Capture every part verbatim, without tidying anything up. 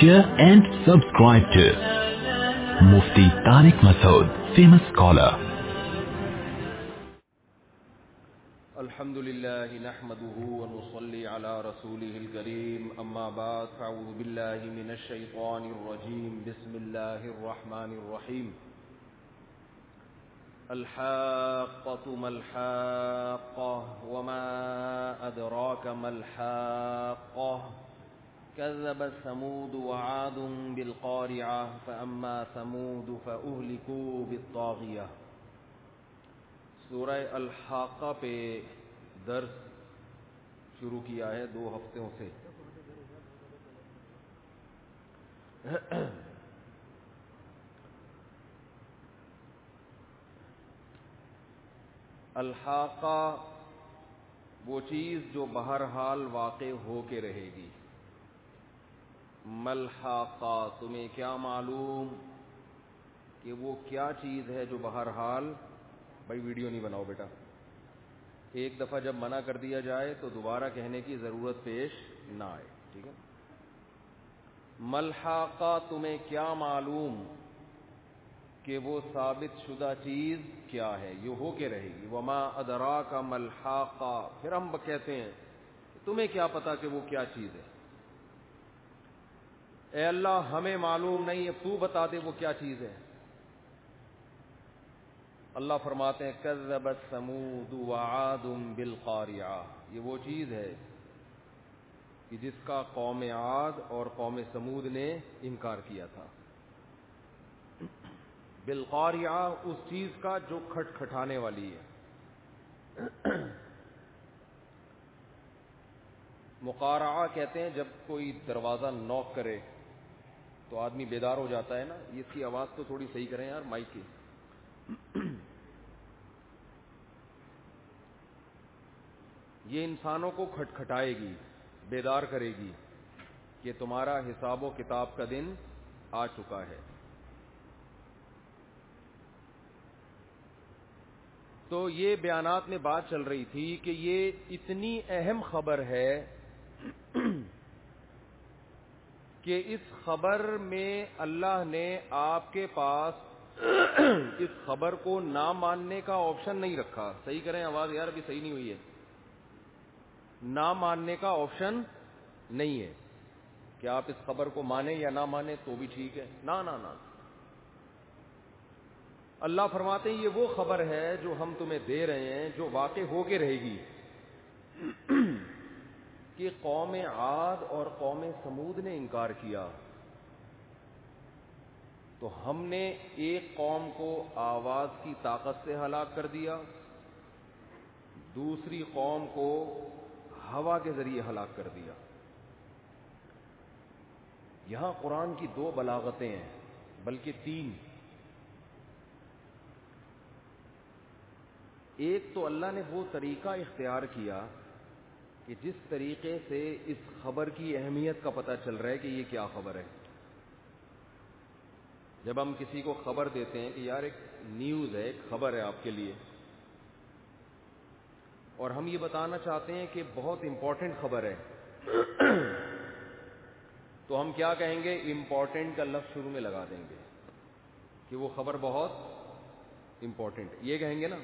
share and subscribe to Mufti Tariq Masood, famous scholar. الحمد لله نحمده ونصلي على رسوله الكريم أما بعد فأعوذ بالله من الشيطان الرجيم بسم الله الرحمن الرحيم الحاقة ما الحاقة وما أدراك ما الحاقة كذبت ثمود وعاد بالقارعة فأما ثمود فأهلكوا بالطاغية. سورہ الحاقہ پہ درس شروع کیا ہے دو ہفتوں سے. الحاقہ وہ چیز جو بہرحال واقع ہو کے رہے گی. ملحاقہ تمہیں کیا معلوم کہ وہ کیا چیز ہے جو بہرحال. بھائی ویڈیو نہیں بناؤ بیٹا. ایک دفعہ جب منع کر دیا جائے تو دوبارہ کہنے کی ضرورت پیش نہ آئے, ٹھیک ہے. ملحاقہ تمہیں کیا معلوم کہ وہ ثابت شدہ چیز کیا ہے, یہ ہو کے رہے گی. وما ادراک ملحاقہ, پھر ہم کہتے ہیں تمہیں کیا پتا کہ وہ کیا چیز ہے. اے اللہ ہمیں معلوم نہیں ہے, تو بتا دے وہ کیا چیز ہے. اللہ فرماتے ہیں کذبت ثمود وعاد بالقارعہ, یہ وہ چیز ہے کہ جس کا قوم عاد اور قوم ثمود نے انکار کیا تھا. بالقارعہ اس چیز کا جو کھٹ کھٹانے والی ہے. مقارعہ کہتے ہیں جب کوئی دروازہ نوک کرے تو آدمی بیدار ہو جاتا ہے نا. اس کی آواز تو تھوڑی صحیح کریں یار مائک کی. یہ انسانوں کو کھٹکھٹائے گی, بیدار کرے گی کہ تمہارا حساب و کتاب کا دن آ چکا ہے. تو یہ بیانات میں بات چل رہی تھی کہ یہ اتنی اہم خبر ہے کہ اس خبر میں اللہ نے آپ کے پاس اس خبر کو نہ ماننے کا آپشن نہیں رکھا. صحیح کریں آواز یار, ابھی صحیح نہیں ہوئی ہے. نہ ماننے کا آپشن نہیں ہے کہ آپ اس خبر کو مانیں یا نہ مانیں تو بھی ٹھیک ہے. نہ نہ نہ اللہ فرماتے ہیں یہ وہ خبر ہے جو ہم تمہیں دے رہے ہیں جو واقع ہو کے رہے گی کہ قوم عاد اور قوم ثمود نے انکار کیا تو ہم نے ایک قوم کو آواز کی طاقت سے ہلاک کر دیا, دوسری قوم کو ہوا کے ذریعے ہلاک کر دیا. یہاں قرآن کی دو بلاغتیں ہیں, بلکہ تین. ایک تو اللہ نے وہ طریقہ اختیار کیا کہ جس طریقے سے اس خبر کی اہمیت کا پتہ چل رہا ہے کہ یہ کیا خبر ہے. جب ہم کسی کو خبر دیتے ہیں کہ یار ایک نیوز ہے, ایک خبر ہے آپ کے لیے, اور ہم یہ بتانا چاہتے ہیں کہ بہت امپورٹنٹ خبر ہے, تو ہم کیا کہیں گے؟ امپورٹنٹ کا لفظ شروع میں لگا دیں گے کہ وہ خبر بہت امپورٹنٹ, یہ کہیں گے نا.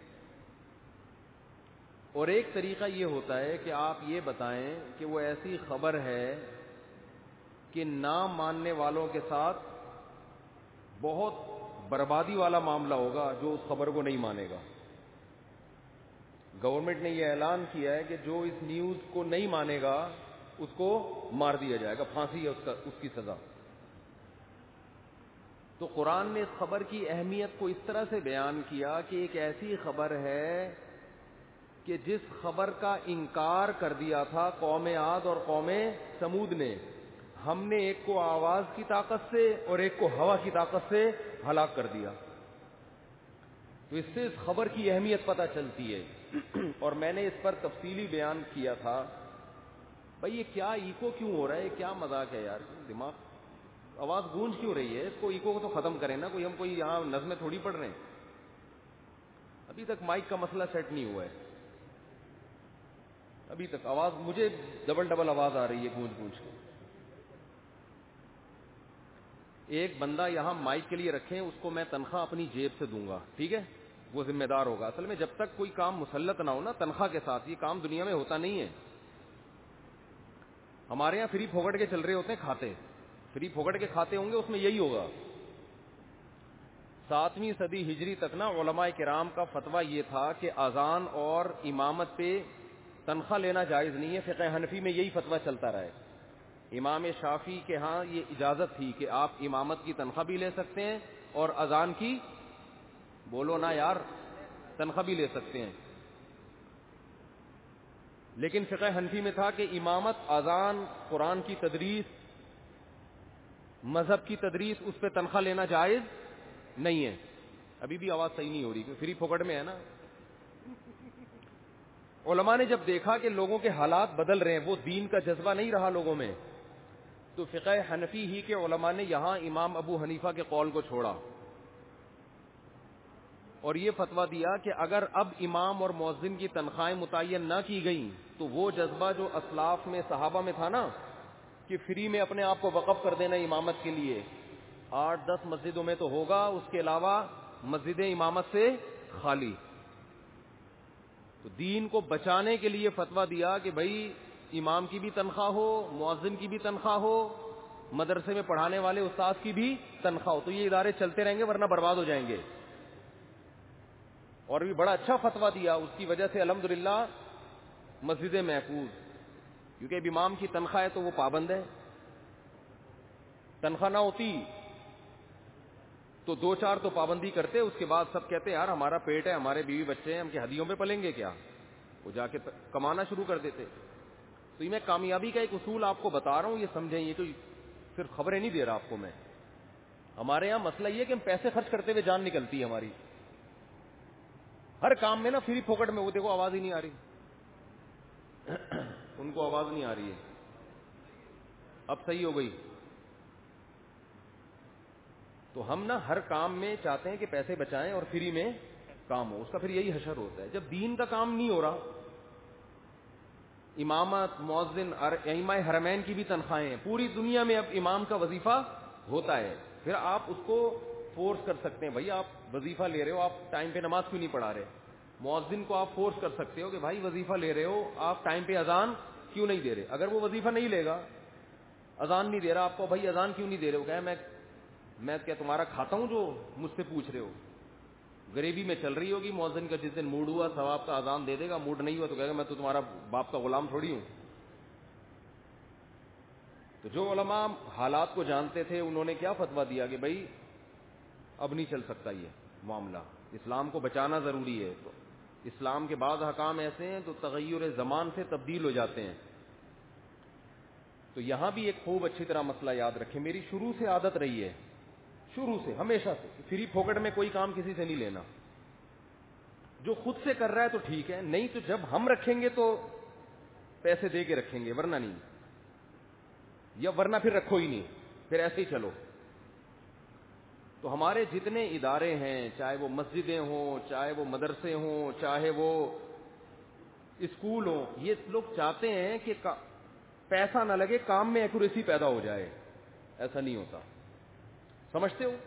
اور ایک طریقہ یہ ہوتا ہے کہ آپ یہ بتائیں کہ وہ ایسی خبر ہے کہ نہ ماننے والوں کے ساتھ بہت بربادی والا معاملہ ہوگا جو اس خبر کو نہیں مانے گا. گورنمنٹ نے یہ اعلان کیا ہے کہ جو اس نیوز کو نہیں مانے گا اس کو مار دیا جائے گا, پھانسی ہے اس کا, اس کی سزا. تو قرآن نے اس خبر کی اہمیت کو اس طرح سے بیان کیا کہ ایک ایسی خبر ہے کہ جس خبر کا انکار کر دیا تھا قوم عاد اور قوم ثمود نے, ہم نے ایک کو آواز کی طاقت سے اور ایک کو ہوا کی طاقت سے ہلاک کر دیا. تو اس سے اس خبر کی اہمیت پتہ چلتی ہے. اور میں نے اس پر تفصیلی بیان کیا تھا. بھائی یہ کیا ایکو کیوں ہو رہا ہے, کیا مذاق ہے یار, دماغ آواز گونج کیوں رہی ہے؟ اس کو ایکو کو تو ختم کریں نا. کوئی ہم کوئی یہاں نظمیں تھوڑی پڑھ رہے ہیں. ابھی تک مائک کا مسئلہ سیٹ نہیں ہوا ہے. ابھی تک آواز مجھے ڈبل ڈبل آواز آ رہی ہے گونج گونج کے. ایک بندہ یہاں مائک کے لیے رکھیں, اس کو میں تنخواہ اپنی جیب سے دوں گا, ٹھیک ہے, وہ ذمہ دار ہوگا. اصل میں جب تک کوئی کام مسلط نہ ہو نا تنخواہ کے ساتھ, یہ کام دنیا میں ہوتا نہیں ہے. ہمارے یہاں فری پھوکٹ کے چل رہے ہوتے ہیں کھاتے, فری پھوکٹ کے کھاتے ہوں گے, اس میں یہی ہوگا. ساتویں صدی ہجری تک نا علماء کرام کا فتویٰ یہ تھا کہ اذان اور امامت پہ تنخواہ لینا جائز نہیں ہے. فقہ حنفی میں یہی فتویٰ چلتا رہا ہے. امام شافعی کے ہاں یہ اجازت تھی کہ آپ امامت کی تنخواہ بھی لے سکتے ہیں اور اذان کی, بولو نا یار, تنخواہ بھی لے سکتے ہیں. لیکن فقہ حنفی میں تھا کہ امامت, اذان, قرآن کی تدریس, مذہب کی تدریس, اس پہ تنخواہ لینا جائز نہیں ہے. ابھی بھی آواز صحیح نہیں ہو رہی کیونکہ فری پھوکٹ میں ہے نا. علماء نے جب دیکھا کہ لوگوں کے حالات بدل رہے ہیں, وہ دین کا جذبہ نہیں رہا لوگوں میں, تو فقہ حنفی ہی کے علماء نے یہاں امام ابو حنیفہ کے قول کو چھوڑا اور یہ فتویٰ دیا کہ اگر اب امام اور مؤذن کی تنخواہیں متعین نہ کی گئیں تو وہ جذبہ جو اسلاف میں صحابہ میں تھا نا کہ فری میں اپنے آپ کو وقف کر دینا امامت کے لیے, آٹھ دس مسجدوں میں تو ہوگا, اس کے علاوہ مسجدیں امامت سے خالی. تو دین کو بچانے کے لیے فتویٰ دیا کہ بھائی امام کی بھی تنخواہ ہو, مؤذن کی بھی تنخواہ ہو, مدرسے میں پڑھانے والے استاد کی بھی تنخواہ ہو, تو یہ ادارے چلتے رہیں گے ورنہ برباد ہو جائیں گے. اور بھی بڑا اچھا فتویٰ دیا, اس کی وجہ سے الحمدللہ مسجدیں محفوظ, کیونکہ اب امام کی تنخواہ ہے تو وہ پابند ہے. تنخواہ نہ ہوتی تو دو چار تو پابندی کرتے, اس کے بعد سب کہتے یار ہمارا پیٹ ہے, ہمارے بیوی بچے ہیں, ہم کے ہدیوں پہ پلیں گے کیا, وہ جا کے کمانا شروع کر دیتے. تو یہ میں کامیابی کا ایک اصول آپ کو بتا رہا ہوں, یہ سمجھیں, یہ تو صرف خبریں نہیں دے رہا آپ کو میں. ہمارے یہاں مسئلہ یہ کہ ہم پیسے خرچ کرتے ہوئے جان نکلتی ہے ہماری ہر کام میں نا, فری پھوکٹ میں. وہ دیکھو آواز ہی نہیں آ رہی, ان کو آواز نہیں آ رہی ہے, اب صحیح ہو گئی. تو ہم نا ہر کام میں چاہتے ہیں کہ پیسے بچائیں اور فری میں کام ہو, اس کا پھر یہی حشر ہوتا ہے. جب دین کا کام نہیں ہو رہا, امامت, مؤذن, ائمہ حرمین کی بھی تنخواہیں ہیں, پوری دنیا میں اب امام کا وظیفہ ہوتا ہے, پھر آپ اس کو فورس کر سکتے ہیں, بھائی آپ وظیفہ لے رہے ہو, آپ ٹائم پہ نماز کیوں نہیں پڑھا رہے. مؤذن کو آپ فورس کر سکتے ہو کہ بھائی وظیفہ لے رہے ہو, آپ ٹائم پہ اذان کیوں نہیں دے رہے. اگر وہ وظیفہ نہیں لے گا, اذان نہیں دے رہا, آپ کو بھائی اذان کیوں نہیں دے رہے ہو, کہ میں میں کیا تمہارا کھاتا ہوں جو مجھ سے پوچھ رہے ہو. غریبی میں چل رہی ہوگی, مؤذن کا جس دن موڈ ہوا ثواب کا اذان دے دے گا, موڈ نہیں ہوا تو کہے گا میں تو تمہارا باپ کا غلام تھوڑی ہوں. تو جو علماء حالات کو جانتے تھے انہوں نے کیا فتویٰ دیا کہ بھائی اب نہیں چل سکتا یہ معاملہ, اسلام کو بچانا ضروری ہے. تو اسلام کے بعض احکام ایسے ہیں تو تغیر زمان سے تبدیل ہو جاتے ہیں. تو یہاں بھی ایک خوب اچھی طرح مسئلہ یاد رکھیں, میری شروع سے عادت رہی ہے, شروع سے ہمیشہ سے, فری پھوکٹ میں کوئی کام کسی سے نہیں لینا. جو خود سے کر رہا ہے تو ٹھیک ہے, نہیں تو جب ہم رکھیں گے تو پیسے دے کے رکھیں گے, ورنہ نہیں, یا ورنہ پھر رکھو ہی نہیں, پھر ایسے ہی چلو. تو ہمارے جتنے ادارے ہیں, چاہے وہ مسجدیں ہوں, چاہے وہ مدرسے ہوں, چاہے وہ اسکول ہوں, یہ لوگ چاہتے ہیں کہ پیسہ نہ لگے, کام میں ایکوریسی پیدا ہو جائے. ایسا نہیں ہوتا, سمجھتے ہو.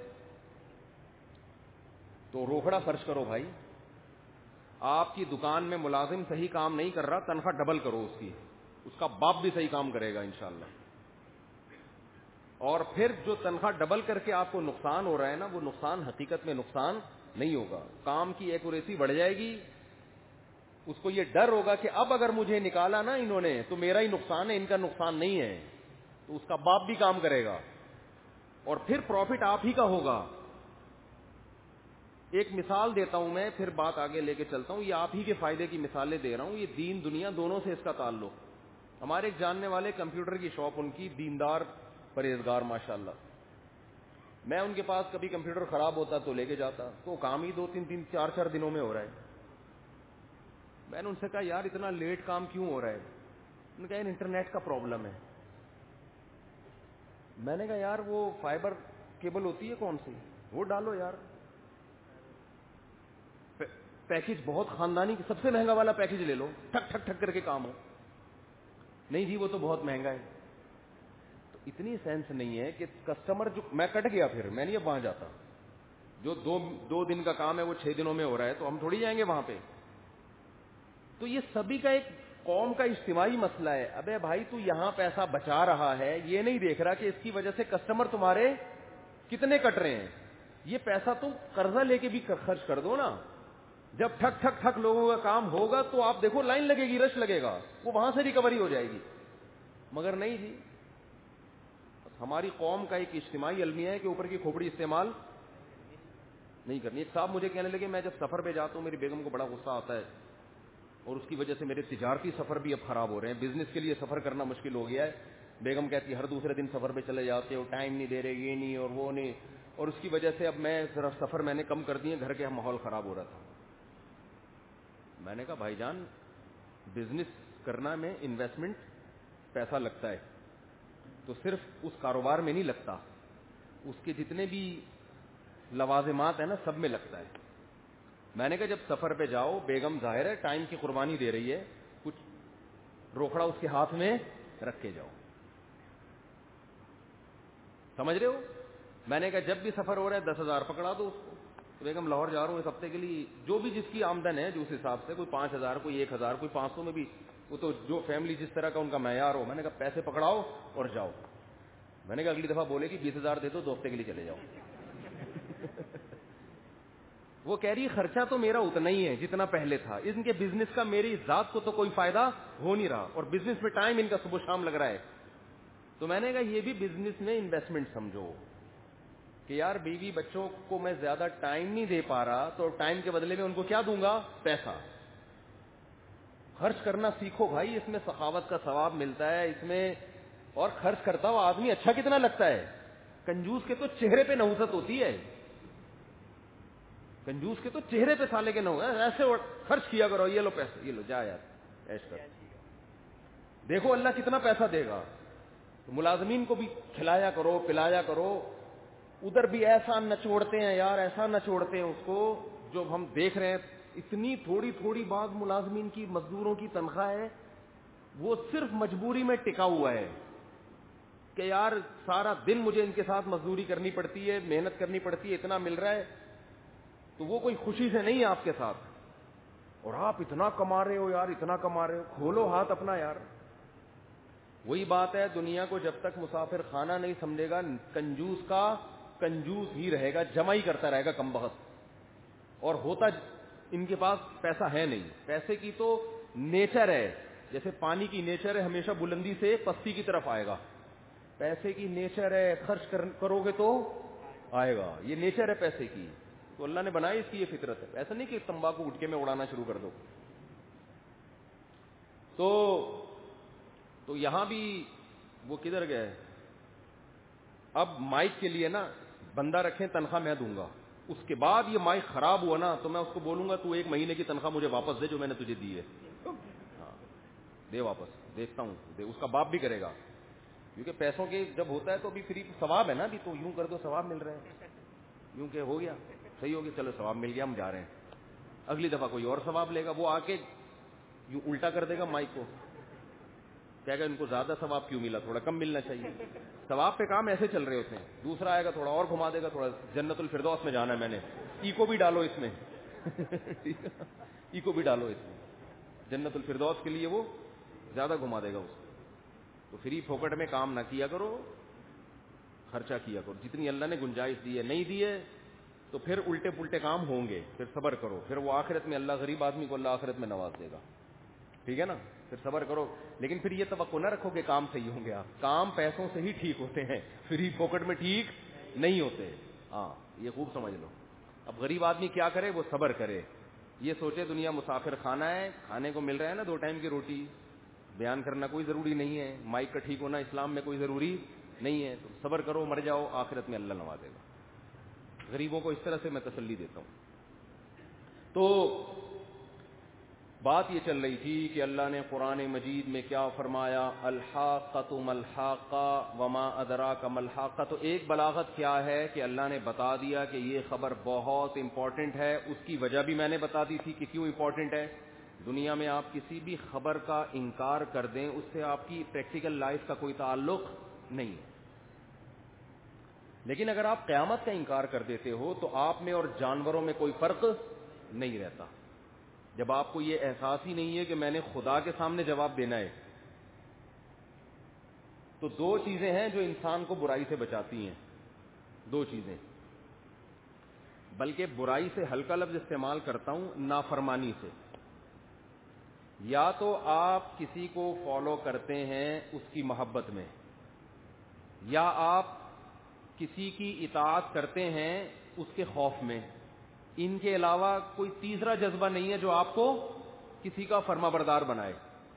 تو روکڑا خرچ کرو بھائی. آپ کی دکان میں ملازم صحیح کام نہیں کر رہا, تنخواہ ڈبل کرو اس کی, اس کا باپ بھی صحیح کام کرے گا انشاءاللہ. اور پھر جو تنخواہ ڈبل کر کے آپ کو نقصان ہو رہا ہے نا, وہ نقصان حقیقت میں نقصان نہیں ہوگا, کام کی ایکوریسی بڑھ جائے گی. اس کو یہ ڈر ہوگا کہ اب اگر مجھے نکالا نا انہوں نے تو میرا ہی نقصان ہے, ان کا نقصان نہیں ہے. تو اس کا باپ بھی کام کرے گا اور پھر پروفٹ آپ ہی کا ہوگا. ایک مثال دیتا ہوں میں, پھر بات آگے لے کے چلتا ہوں. یہ آپ ہی کے فائدے کی مثالیں دے رہا ہوں, یہ دین دنیا دونوں سے اس کا تعلق. ہمارے ایک جاننے والے کمپیوٹر کی شاپ, ان کی, دیندار پرہیزگار ماشاءاللہ. میں ان کے پاس کبھی کمپیوٹر خراب ہوتا تو لے کے جاتا, تو کام ہی دو تین تین چار چار دنوں میں ہو رہا ہے. میں نے ان سے کہا یار اتنا لیٹ کام کیوں ہو رہا ہے. انہوں نے کہا انٹرنیٹ کا پرابلم ہے. میں نے کہا یار وہ فائبر کیبل ہوتی ہے کون سی, وہ ڈالو یار. پیکج بہت خاندانی, سب سے مہنگا والا پیکج لے لو, ٹھک ٹھک ٹھک کر کے کام ہو. نہیں جی وہ تو بہت مہنگا ہے. تو اتنی سینس نہیں ہے کہ کسٹمر جو میں کٹ گیا پھر میں نہیں اب وہاں جاتا, جو دو دو دن کا کام ہے وہ چھ دنوں میں ہو رہا ہے تو ہم تھوڑی جائیں گے وہاں پہ. تو یہ سبھی کا ایک قوم کا اجتماعی مسئلہ ہے. ابے بھائی تو یہاں پیسہ بچا رہا ہے, یہ نہیں دیکھ رہا کہ اس کی وجہ سے کسٹمر تمہارے کتنے کٹ رہے ہیں. یہ پیسہ تم قرضہ لے کے بھی خرچ کر دو نا. جب ٹھک ٹھک ٹھک لوگوں کا کام ہوگا تو آپ دیکھو لائن لگے گی, رش لگے گا, وہ وہاں سے ریکوری ہو جائے گی. مگر نہیں جی, ہماری قوم کا ایک اجتماعی المیہ ہے کہ اوپر کی کھوپڑی استعمال نہیں کرنی. ایک صاحب مجھے کہنے لگے میں جب سفر پہ جاتا ہوں میری بیگم کو بڑا غصہ آتا ہے اور اس کی وجہ سے میرے تجارتی سفر بھی اب خراب ہو رہے ہیں, بزنس کے لیے سفر کرنا مشکل ہو گیا ہے. بیگم کہتی ہے ہر دوسرے دن سفر پہ چلے جاتے ہو, ٹائم نہیں دے رہے, یہ نہیں اور وہ نہیں, اور اس کی وجہ سے اب میں ذرا سفر میں نے کم کر دیے, گھر کے ماحول خراب ہو رہا تھا. میں نے کہا بھائی جان بزنس کرنا میں انویسٹمنٹ پیسہ لگتا ہے, تو صرف اس کاروبار میں نہیں لگتا, اس کے جتنے بھی لوازمات ہیں نا سب میں لگتا ہے. میں نے کہا جب سفر پہ جاؤ, بیگم ظاہر ہے ٹائم کی قربانی دے رہی ہے, کچھ روکڑا اس کے ہاتھ میں رکھ کے جاؤ, سمجھ رہے ہو. میں نے کہا جب بھی سفر ہو رہا ہے دس ہزار پکڑا دو اس کو. بیگم لاہور جا رہا ہوں اس ہفتے کے لیے, جو بھی جس کی آمدن ہے جو اس حساب سے, کوئی پانچ ہزار کوئی ایک ہزار کوئی پانچ سو میں بھی, وہ تو جو فیملی جس طرح کا ان کا معیار ہو. میں نے کہا پیسے پکڑاؤ اور جاؤ. میں نے کہا اگلی دفعہ بولے کہ بیس ہزار دے دو, دو ہفتے کے لیے چلے جاؤ. وہ کہہ رہی خرچہ تو میرا اتنا ہی ہے جتنا پہلے تھا, ان کے بزنس کا میری ذات کو تو کوئی فائدہ ہو نہیں رہا, اور بزنس میں ٹائم ان کا صبح شام لگ رہا ہے. تو میں نے کہا یہ بھی بزنس میں انویسٹمنٹ سمجھو کہ یار بیوی بچوں کو میں زیادہ ٹائم نہیں دے پا رہا, تو ٹائم کے بدلے میں ان کو کیا دوں گا, پیسہ. خرچ کرنا سیکھو بھائی, اس میں سخاوت کا ثواب ملتا ہے اس میں. اور خرچ کرتا ہوا آدمی اچھا کتنا لگتا ہے. کنجوس کے تو چہرے پہ نحوست ہوتی ہے, کنجوس کے تو چہرے پہ سالے کے نہ ہو, ایسے خرچ کیا کرو, یہ لو پیسے, یہ لو جا یار ایش کر. دیکھو اللہ کتنا پیسہ دے گا. تو ملازمین کو بھی کھلایا کرو پلایا کرو. ادھر بھی ایسا نچوڑتے ہیں یار, ایسا نچوڑتے ہیں اس کو, جو ہم دیکھ رہے ہیں. اتنی تھوڑی تھوڑی بات ملازمین کی, مزدوروں کی تنخواہ ہے, وہ صرف مجبوری میں ٹکا ہوا ہے کہ یار سارا دن مجھے ان کے ساتھ مزدوری کرنی پڑتی ہے, محنت کرنی پڑتی ہے, اتنا مل رہا ہے. تو وہ کوئی خوشی سے نہیں ہے آپ کے ساتھ, اور آپ اتنا کما رہے ہو یار, اتنا کما رہے ہو, کھولو ہاتھ اپنا یار. وہی بات ہے, دنیا کو جب تک مسافر خانہ نہیں سمجھے گا, کنجوس کا کنجوس ہی رہے گا, جمع ہی کرتا رہے گا کم بخت. اور ہوتا ان کے پاس پیسہ ہے نہیں. پیسے کی تو نیچر ہے, جیسے پانی کی نیچر ہے ہمیشہ بلندی سے پستی کی طرف آئے گا, پیسے کی نیچر ہے خرچ کرو گے تو آئے گا, یہ نیچر ہے پیسے کی. تو اللہ نے بنائی اس کی یہ فطرت ہے. ایسا نہیں کہ تمباکو گٹکے میں اڑانا شروع کر دو. تو تو یہاں بھی وہ کدھر گئے, اب مائک کے لیے نا بندہ رکھیں, تنخواہ میں دوں گا, اس کے بعد یہ مائک خراب ہوا نا تو میں اس کو بولوں گا تو ایک مہینے کی تنخواہ مجھے واپس دے جو میں نے تجھے دی ہے, ہاں دے واپس, دیکھتا ہوں دے. اس کا باپ بھی کرے گا, کیونکہ پیسوں کے جب ہوتا ہے تو بھی فری ثواب ہے نا, بھی تو یوں کر دو ثواب مل رہا ہے, یوں کہ ہو گیا صحیح ہو گیا, چلو ثواب مل گیا ہم جا رہے ہیں. اگلی دفعہ کوئی اور ثواب لے گا, وہ آ کے یوں الٹا کر دے گا مائک کو, کہے گا ان کو زیادہ ثواب کیوں ملا, تھوڑا کم ملنا چاہیے. ثواب پہ کام ایسے چل رہے ہوتے ہیں. دوسرا آئے گا تھوڑا اور گھما دے گا, تھوڑا جنت الفردوس میں جانا ہے میں نے, ایکو بھی ڈالو اس میں, ایکو بھی ڈالو اس میں, جنت الفردوس کے لیے وہ زیادہ گھما دے گا اس کو. تو فری پھوکٹ میں کام نہ کیا کرو, خرچہ کیا کرو جتنی اللہ نے گنجائش دی ہے. نہیں دی ہے تو پھر الٹے پلٹے کام ہوں گے, پھر صبر کرو, پھر وہ آخرت میں اللہ غریب آدمی کو اللہ آخرت میں نواز دے گا. ٹھیک ہے نا, پھر صبر کرو. لیکن پھر یہ توقع نہ رکھو کہ کام صحیح ہوں گے. آپ کام پیسوں سے ہی ٹھیک ہوتے ہیں, فری پاکٹ میں ٹھیک نہیں ہوتے. ہاں یہ خوب سمجھ لو. اب غریب آدمی کیا کرے, وہ صبر کرے, یہ سوچے دنیا مسافر خانہ ہے, کھانے کو مل رہا ہے نا دو ٹائم کی روٹی, بیان کرنا کوئی ضروری نہیں ہے, مائک کا ٹھیک ہونا اسلام میں کوئی ضروری نہیں ہے. تو صبر کرو, مر جاؤ, آخرت میں اللہ نوازے گا. غریبوں کو اس طرح سے میں تسلی دیتا ہوں. تو بات یہ چل رہی تھی کہ اللہ نے قرآن مجید میں کیا فرمایا, الحاقۃ ملحاقہ وما ادراک ملحاقہ. تو ایک بلاغت کیا ہے کہ اللہ نے بتا دیا کہ یہ خبر بہت امپورٹنٹ ہے. اس کی وجہ بھی میں نے بتا دی تھی کہ کیوں امپورٹنٹ ہے. دنیا میں آپ کسی بھی خبر کا انکار کر دیں, اس سے آپ کی پریکٹیکل لائف کا کوئی تعلق نہیں ہے. لیکن اگر آپ قیامت کا انکار کر دیتے ہو تو آپ میں اور جانوروں میں کوئی فرق نہیں رہتا. جب آپ کو یہ احساس ہی نہیں ہے کہ میں نے خدا کے سامنے جواب دینا ہے. تو دو چیزیں ہیں جو انسان کو برائی سے بچاتی ہیں, دو چیزیں, بلکہ برائی سے ہلکا لفظ استعمال کرتا ہوں, نافرمانی سے. یا تو آپ کسی کو فالو کرتے ہیں اس کی محبت میں, یا آپ کسی کی اطاعت کرتے ہیں اس کے خوف میں. ان کے علاوہ کوئی تیسرا جذبہ نہیں ہے جو آپ کو کسی کا فرما بردار بنائے.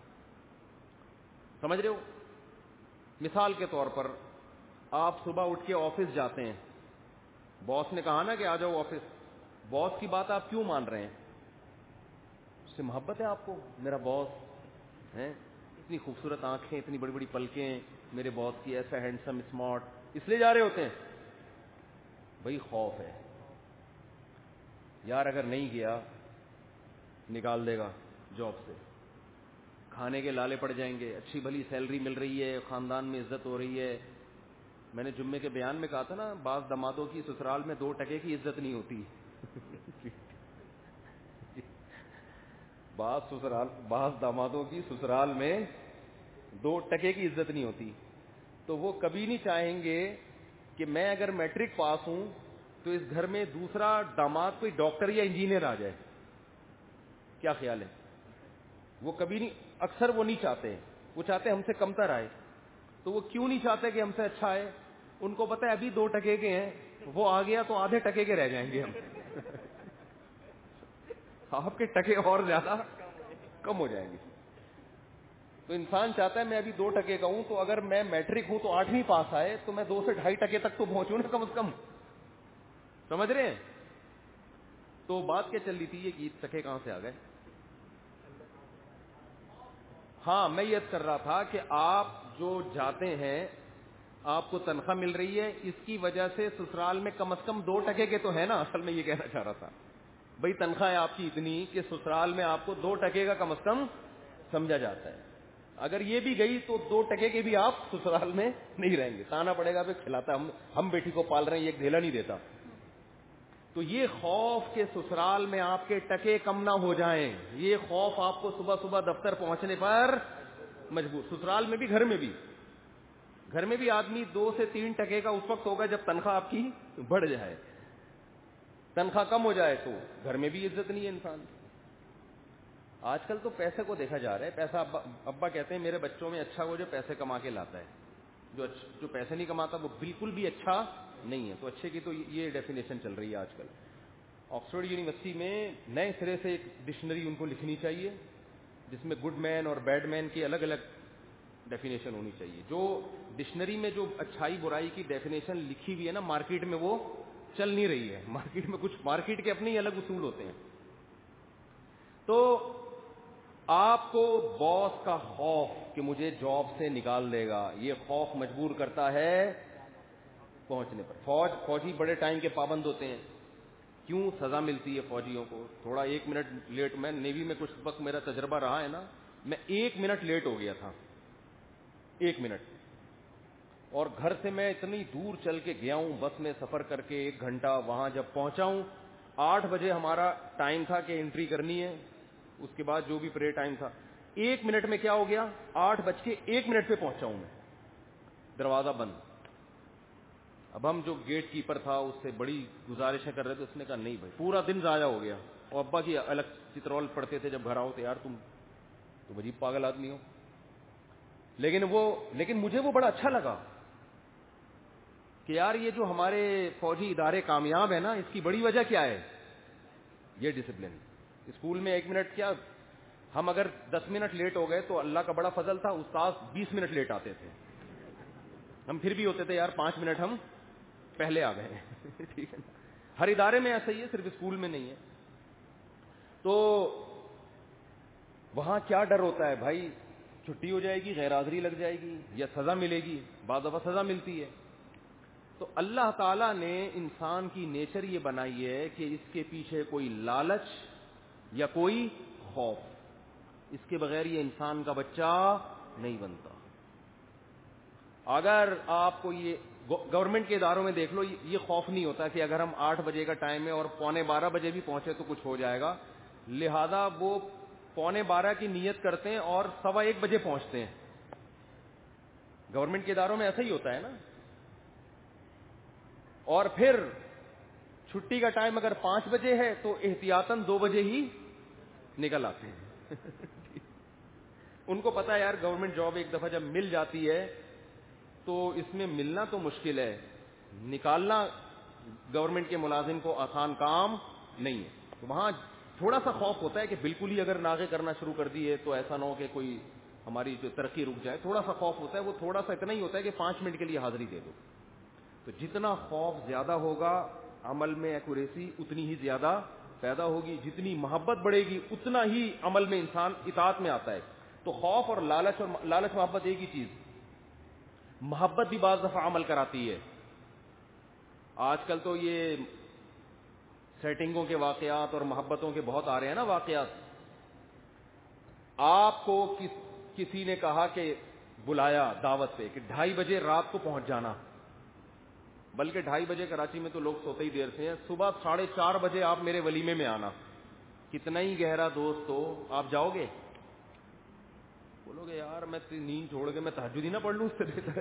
سمجھ رہے ہو؟ مثال کے طور پر آپ صبح اٹھ کے آفس جاتے ہیں, باس نے کہا نا کہ آ جاؤ آفس, باس کی بات آپ کیوں مان رہے ہیں؟ اس سے محبت ہے آپ کو, میرا باس ہے, اتنی خوبصورت آنکھیں, اتنی بڑی بڑی پلکیں میرے باس کی, ایسا ہینڈسم اسمارٹ, اس لیے جا رہے ہوتے ہیں. بھائی خوف ہے یار, اگر نہیں گیا نکال دے گا جاب سے, کھانے کے لالے پڑ جائیں گے, اچھی بھلی سیلری مل رہی ہے, خاندان میں عزت ہو رہی ہے. میں نے جمعے کے بیان میں کہا تھا نا, بعض دمادوں کی سسرال میں دو ٹکے کی عزت نہیں ہوتی. بعض سسرال بعض دامادوں کی سسرال میں دو ٹکے کی عزت نہیں ہوتی. تو وہ کبھی نہیں چاہیں گے کہ میں اگر میٹرک پاس ہوں تو اس گھر میں دوسرا داماد کوئی ڈاکٹر یا انجینئر آ جائے. کیا خیال ہے؟ وہ کبھی نہیں, اکثر وہ نہیں چاہتے, وہ چاہتے ہم سے کمتر آئے. تو وہ کیوں نہیں چاہتے کہ ہم سے اچھا آئے؟ ان کو پتہ ہے ابھی دو ٹکے کے ہیں, وہ آ گیا تو آدھے ٹکے کے رہ جائیں گے ہم. آپ کے ٹکے اور زیادہ کم ہو جائیں گے. تو انسان چاہتا ہے میں ابھی دو ٹکے کا ہوں, تو اگر میں میٹرک ہوں تو آٹھویں پاس آئے تو میں دو سے ڈھائی ٹکے تک تو پہنچوں نا کم از کم. سمجھ رہے ہیں؟ تو بات کیا چل رہی تھی, یہ ٹکے کہاں سے آ گئے؟ ہاں, میں یہ کر رہا تھا کہ آپ جو جاتے ہیں, آپ کو تنخواہ مل رہی ہے, اس کی وجہ سے سسرال میں کم از کم دو ٹکے کے تو ہے نا. اصل میں یہ کہنا چاہ رہا تھا, بھئی تنخواہ ہے آپ کی اتنی کہ سسرال میں آپ کو دو ٹکے کا کم از کم سمجھا جاتا ہے. اگر یہ بھی گئی تو دو ٹکے کے بھی آپ سسرال میں نہیں رہیں گے. تانا پڑے گا, پھر کھلاتا, ہم ہم بیٹی کو پال رہے ہیں, یہ ایک ڈھیلا نہیں دیتا. تو یہ خوف کہ سسرال میں آپ کے ٹکے کم نہ ہو جائیں, یہ خوف آپ کو صبح صبح دفتر پہنچنے پر مجبور. سسرال میں بھی, گھر میں بھی, گھر میں بھی آدمی دو سے تین ٹکے کا اس وقت ہوگا جب تنخواہ آپ کی بڑھ جائے. تنخواہ کم ہو جائے تو گھر میں بھی عزت نہیں ہے انسان. آج کل تو پیسے کو دیکھا جا رہا ہے. پیسہ ابا, ابا کہتے ہیں میرے بچوں میں اچھا وہ جو پیسے کما کے لاتا ہے, جو جو پیسے نہیں کماتا وہ بالکل بھی اچھا نہیں ہے. تو اچھے کی تو یہ ڈیفینیشن چل رہی ہے آج کل. آکسفورڈ یونیورسٹی میں نئے سرے سے ایک ڈکشنری ان کو لکھنی چاہیے جس میں گڈ مین اور بیڈ مین کی الگ الگ ڈیفینیشن ہونی چاہیے. جو ڈکشنری میں جو اچھائی برائی کی ڈیفینیشن لکھی ہوئی ہے نا, مارکیٹ میں وہ چل نہیں رہی ہے. مارکیٹ میں کچھ, مارکیٹ کے اپنے ہی الگ اصول ہوتے ہیں. تو آپ کو باس کا خوف کہ مجھے جاب سے نکال دے گا, یہ خوف مجبور کرتا ہے پہنچنے پر. فوج فوجی بڑے ٹائم کے پابند ہوتے ہیں. کیوں سزا ملتی ہے فوجیوں کو؟ تھوڑا ایک منٹ لیٹ, میں نیوی میں کچھ وقت میرا تجربہ رہا ہے نا, میں ایک منٹ لیٹ ہو گیا تھا, ایک منٹ. اور گھر سے میں اتنی دور چل کے گیا ہوں, بس میں سفر کر کے ایک گھنٹہ, وہاں جب پہنچا ہوں آٹھ بجے ہمارا ٹائم تھا کہ انٹری کرنی ہے, اس کے بعد جو بھی پریئر ٹائم تھا. ایک منٹ میں کیا ہو گیا, آٹھ بج کے ایک منٹ پہ پہنچا ہوں میں, دروازہ بند. اب ہم جو گیٹ کیپر تھا اس سے بڑی گزارشیں کر رہے تھے, اس نے کہا نہیں بھائی پورا دن ضائع ہو گیا. اور ابا کی الگ چترول پڑھتے تھے جب گھر آؤ تو, یار تم تم عجیب پاگل آدمی ہو. لیکن وہ لیکن مجھے وہ بڑا اچھا لگا کہ یار یہ جو ہمارے فوجی ادارے کامیاب ہے نا, اس کی بڑی وجہ کیا ہے؟ یہ ڈسپلن. اسکول میں ایک منٹ کیا, ہم اگر دس منٹ لیٹ ہو گئے تو اللہ کا بڑا فضل تھا, استاد بیس منٹ لیٹ آتے تھے. ہم پھر بھی ہوتے تھے یار پانچ منٹ ہم پہلے آ گئے. ٹھیک ہے, ہر ادارے میں ایسا ہی ہے, صرف اسکول میں نہیں ہے. تو وہاں کیا ڈر ہوتا ہے بھائی, چھٹی ہو جائے گی, غیر حاضری لگ جائے گی, یا سزا ملے گی. بعض دفعہ سزا ملتی ہے. تو اللہ تعالیٰ نے انسان کی نیچر یہ بنائی ہے کہ اس کے پیچھے کوئی لالچ یا کوئی خوف, اس کے بغیر یہ انسان کا بچہ نہیں بنتا. اگر آپ کو یہ گورنمنٹ کے اداروں میں دیکھ لو, یہ خوف نہیں ہوتا کہ اگر ہم آٹھ بجے کا ٹائم ہے اور پونے بارہ بجے بھی پہنچے تو کچھ ہو جائے گا, لہذا وہ پونے بارہ کی نیت کرتے ہیں اور سوا ایک بجے پہنچتے ہیں. گورنمنٹ کے اداروں میں ایسا ہی ہوتا ہے نا. اور پھر چھٹی کا ٹائم اگر پانچ بجے ہے تو احتیاطاً دو بجے ہی نکل آتے ہیں. ان کو پتا ہے یار گورنمنٹ جاب ایک دفعہ جب مل جاتی ہے تو اس میں ملنا تو مشکل ہے, نکالنا گورنمنٹ کے ملازم کو آسان کام نہیں ہے. تو وہاں تھوڑا سا خوف ہوتا ہے کہ بالکل ہی اگر ناغے کرنا شروع کر دیے تو ایسا نہ ہو کہ کوئی ہماری جو ترقی رک جائے. تھوڑا سا خوف ہوتا ہے, وہ تھوڑا سا اتنا ہی ہوتا ہے کہ پانچ منٹ کے لیے حاضری دے دو. تو جتنا خوف زیادہ ہوگا عمل میں ایکوریسی اتنی ہی زیادہ پیدا ہوگی, جتنی محبت بڑھے گی اتنا ہی عمل میں انسان اطاعت میں آتا ہے. تو خوف اور لالچ اور لالچ محبت ایک ہی چیز. محبت بھی بعض دفعہ عمل کراتی ہے. آج کل تو یہ سیٹنگوں کے واقعات اور محبتوں کے بہت آ رہے ہیں نا واقعات. آپ کو کس کسی نے کہا کہ بلایا دعوت پہ کہ ڈھائی بجے رات کو پہنچ جانا, بلکہ ڈھائی بجے کراچی میں تو لوگ سوتے ہی دیر سے ہیں, صبح ساڑھے چار بجے آپ میرے ولیمے میں آنا. کتنا ہی گہرا دوست ہو آپ جاؤ گے؟ بولو گے یار میں نیند چھوڑ کے میں تہجد ہی نہ پڑھ لوں, اس سے بہتر ہے.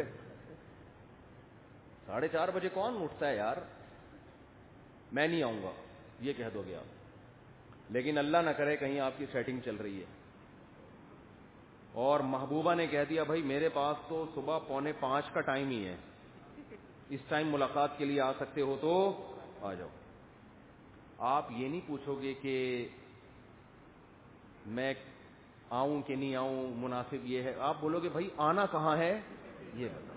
ساڑھے چار بجے کون اٹھتا ہے یار, میں نہیں آؤں گا یہ کہہ دو گے آپ. لیکن اللہ نہ کرے کہیں آپ کی سیٹنگ چل رہی ہے اور محبوبہ نے کہہ دیا بھائی میرے پاس تو صبح پونے پانچ کا ٹائم ہی ہے, اس ٹائم ملاقات کے لیے آ سکتے ہو تو آ جاؤ. آپ یہ نہیں پوچھو گے کہ میں آؤں کہ نہیں آؤں, مناسب یہ ہے. آپ بولو گے بھائی آنا کہاں ہے یہ بتاؤ.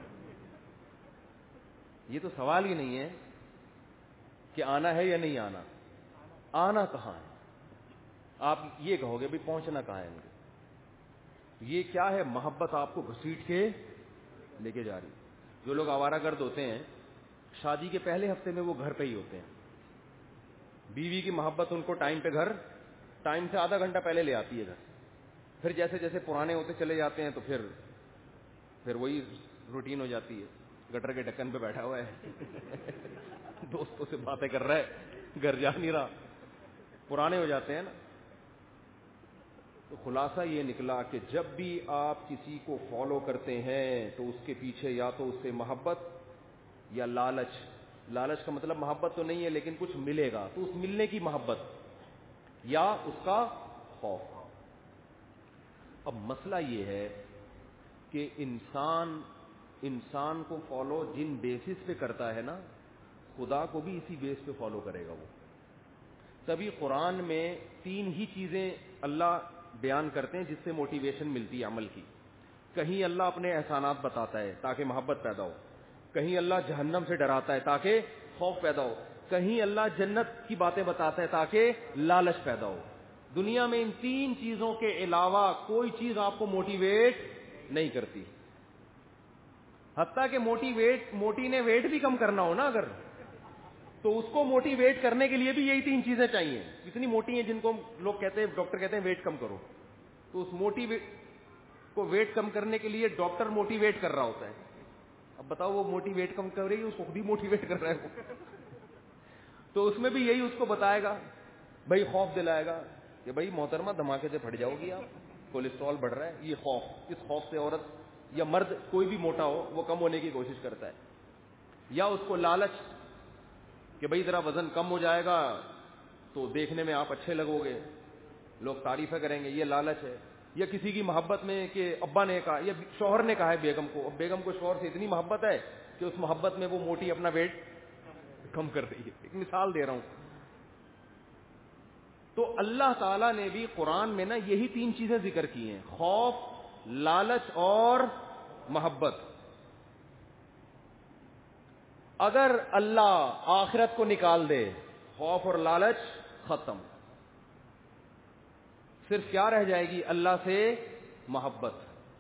یہ تو سوال ہی نہیں ہے کہ آنا ہے یا نہیں آنا, آنا کہاں ہے. آپ یہ کہو گے بھائی پہنچنا کہاں ہے. یہ کیا ہے؟ محبت آپ کو گھسیٹ کے لے کے جا رہی. جو لوگ آوارہ گرد ہوتے ہیں شادی کے پہلے ہفتے میں وہ گھر پہ ہی ہوتے ہیں. بیوی کی محبت ان کو ٹائم پہ گھر, ٹائم سے آدھا گھنٹہ پہلے لے آتی ہے گھر. پھر جیسے جیسے پرانے ہوتے چلے جاتے ہیں تو پھر پھر وہی روٹین ہو جاتی ہے. گٹر کے ڈھکن پہ بیٹھا ہوا ہے, دوستوں سے باتیں کر رہا ہے, گھر جا نہیں رہا, پرانے ہو جاتے ہیں نا. تو خلاصہ یہ نکلا کہ جب بھی آپ کسی کو فالو کرتے ہیں تو اس کے پیچھے یا تو اس سے محبت یا لالچ. لالچ کا مطلب محبت تو نہیں ہے لیکن کچھ ملے گا تو اس ملنے کی محبت یا اس کا خوف. اب مسئلہ یہ ہے کہ انسان انسان کو فالو جن بیسس پہ کرتا ہے نا, خدا کو بھی اسی بیس پہ فالو کرے گا وہ. تبھی قرآن میں تین ہی چیزیں اللہ بیان کرتے ہیں جس سے موٹیویشن ملتی ہے عمل کی. کہیں اللہ اپنے احسانات بتاتا ہے تاکہ محبت پیدا ہو, کہیں اللہ جہنم سے ڈراتا ہے تاکہ خوف پیدا ہو, کہیں اللہ جنت کی باتیں بتاتا ہے تاکہ لالچ پیدا ہو. دنیا میں ان تین چیزوں کے علاوہ کوئی چیز آپ کو موٹیویٹ نہیں کرتی. حتیٰ کہ موٹیویٹ موٹی نے ویٹ بھی کم کرنا ہو نا اگر, تو اس کو موٹیویٹ کرنے کے لیے بھی یہی تین چیزیں چاہیے. اتنی موٹی ہیں جن کو لوگ کہتے ہیں, ڈاکٹر کہتے ہیں ویٹ کم کرو, تو اس موٹی کو ویٹ کم کرنے کے لیے ڈاکٹر موٹیویٹ کر رہا ہوتا ہے. اب بتاؤ وہ موٹی ویٹ کم کر رہی ہے, اس کو بھی موٹیویٹ کر رہا ہے تو اس میں بھی یہی اس کو بتائے گا, بھائی خوف دلائے گا کہ بھائی محترمہ دھماکے سے پھٹ جاؤ گی آپ, کولیسٹرول بڑھ رہا ہے. یہ خوف, اس خوف سے عورت یا مرد کوئی بھی موٹا ہو وہ کم ہونے کی کوشش کرتا ہے. یا اس کو لالچ کہ بھئی ذرا وزن کم ہو جائے گا تو دیکھنے میں آپ اچھے لگو گے, لوگ تعریفیں کریں گے, یہ لالچ ہے. یا کسی کی محبت میں کہ ابا نے کہا یا شوہر نے کہا ہے بیگم کو, اب بیگم کو شوہر سے اتنی محبت ہے کہ اس محبت میں وہ موٹی اپنا ویٹ کم کر رہی ہے. ایک مثال دے رہا ہوں. تو اللہ تعالیٰ نے بھی قرآن میں نا یہی تین چیزیں ذکر کی ہیں, خوف, لالچ اور محبت. اگر اللہ آخرت کو نکال دے, خوف اور لالچ ختم, صرف کیا رہ جائے گی؟ اللہ سے محبت.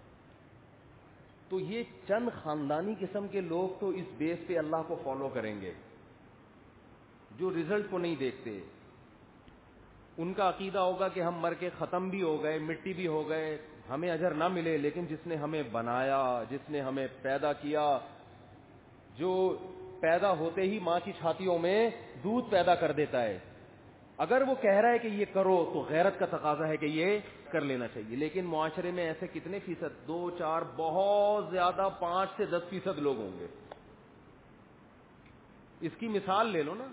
تو یہ چند خاندانی قسم کے لوگ تو اس بیس پہ اللہ کو فالو کریں گے جو رزلٹ کو نہیں دیکھتے. ان کا عقیدہ ہوگا کہ ہم مر کے ختم بھی ہو گئے, مٹی بھی ہو گئے, ہمیں اجر نہ ملے, لیکن جس نے ہمیں بنایا, جس نے ہمیں پیدا کیا, جو پیدا ہوتے ہی ماں کی چھاتیوں میں دودھ پیدا کر دیتا ہے. اگر وہ کہہ رہا ہے کہ یہ کرو تو غیرت کا تقاضا ہے کہ یہ کر لینا چاہیے. لیکن معاشرے میں ایسے کتنے فیصد؟ دو چار، بہت زیادہ پانچ سے دس فیصد لوگ ہوں گے. اس کی مثال لے لو نا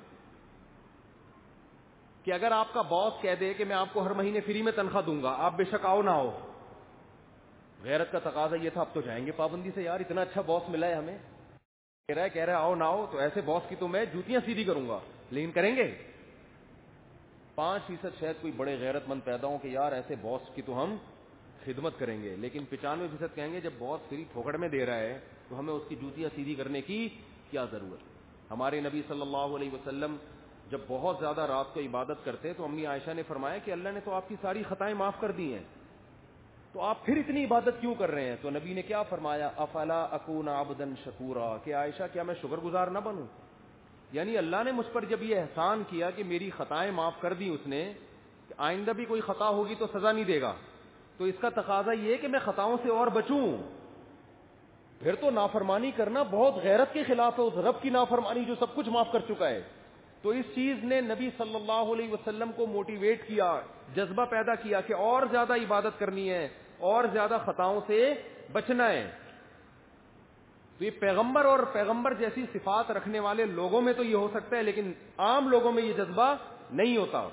کہ اگر آپ کا باس کہہ دے کہ میں آپ کو ہر مہینے فری میں تنخواہ دوں گا، آپ بے شک آؤ نہ آؤ. غیرت کا تقاضا یہ تھا اب تو جائیں گے پابندی سے، یار اتنا اچھا باس ملا ہے ہمیں، کہہ رہا ہے کہہ رہا ہے آؤ نہ آؤ، تو ایسے باس کی تو میں جوتیاں سیدھی کروں گا. لیکن کریں گے؟ پانچ فیصد شاید کوئی بڑے غیرت مند پیدا ہوں کہ یار ایسے باس کی تو ہم خدمت کریں گے. لیکن پچانوے فیصد کہیں گے جب باس فری پھوکڑ میں دے رہا ہے تو ہمیں اس کی جوتیاں سیدھی کرنے کی کیا ضرورت. ہمارے نبی صلی اللہ علیہ وسلم جب بہت زیادہ رات کو عبادت کرتے تو امی عائشہ نے فرمایا کہ اللہ نے تو آپ کی ساری خطائیں معاف کر دی ہیں، تو آپ پھر اتنی عبادت کیوں کر رہے ہیں؟ تو نبی نے کیا فرمایا؟ افلا اکون عبدا شکورا، کہ عائشہ کیا میں شکر گزار نہ بنوں؟ یعنی اللہ نے مجھ پر جب یہ احسان کیا کہ میری خطائیں معاف کر دی اس نے، کہ آئندہ بھی کوئی خطا ہوگی تو سزا نہیں دے گا، تو اس کا تقاضا یہ کہ میں خطاؤں سے اور بچوں. پھر تو نافرمانی کرنا بہت غیرت کے خلاف ہے، اس رب کی نافرمانی جو سب کچھ معاف کر چکا ہے. تو اس چیز نے نبی صلی اللہ علیہ وسلم کو موٹیویٹ کیا، جذبہ پیدا کیا کہ اور زیادہ عبادت کرنی ہے اور زیادہ خطاؤں سے بچنا ہے. تو یہ پیغمبر اور پیغمبر جیسی صفات رکھنے والے لوگوں میں تو یہ ہو سکتا ہے، لیکن عام لوگوں میں یہ جذبہ نہیں ہوتا.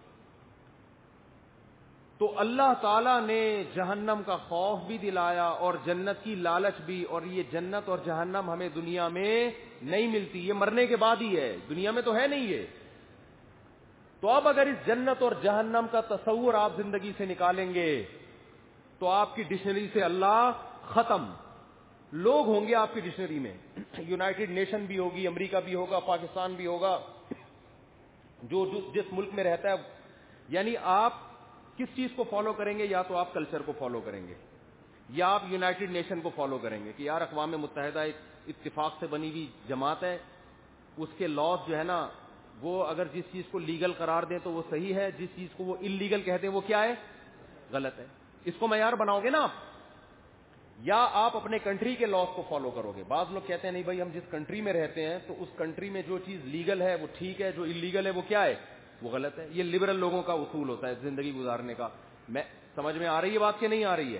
تو اللہ تعالیٰ نے جہنم کا خوف بھی دلایا اور جنت کی لالچ بھی، اور یہ جنت اور جہنم ہمیں دنیا میں نہیں ملتی، یہ مرنے کے بعد ہی ہے، دنیا میں تو ہے نہیں یہ. تو اب اگر اس جنت اور جہنم کا تصور آپ زندگی سے نکالیں گے تو آپ کی ڈکشنری سے اللہ ختم. لوگ ہوں گے آپ کی ڈکشنری میں، یونائٹڈ نیشن بھی ہوگی، امریکہ بھی ہوگا، پاکستان بھی ہوگا، جو جس ملک میں رہتا ہے. یعنی آپ کس چیز کو فالو کریں گے؟ یا تو آپ کلچر کو فالو کریں گے یا آپ یونائٹڈ نیشن کو فالو کریں گے کہ یار اقوام متحدہ ایک اتفاق سے بنی ہوئی جماعت ہے، اس کے لاز جو ہے نا وہ اگر جس چیز کو لیگل قرار دیں تو وہ صحیح ہے، جس چیز کو وہ انلیگل کہتے ہیں وہ کیا ہے؟ غلط ہے. اس کو معیار بناؤ گے نا آپ، یا آپ اپنے کنٹری کے لاز کو فالو کرو گے. بعض لوگ کہتے ہیں نہیں بھائی ہم جس کنٹری میں رہتے ہیں تو اس کنٹری میں جو چیز لیگل ہے وہ ٹھیک ہے، جو انلیگل ہے وہ کیا ہے؟ وہ غلط ہے. یہ لبرل لوگوں کا اصول ہوتا ہے زندگی گزارنے کا. میں سمجھ میں آ رہی ہے بات کہ نہیں آ رہی ہے؟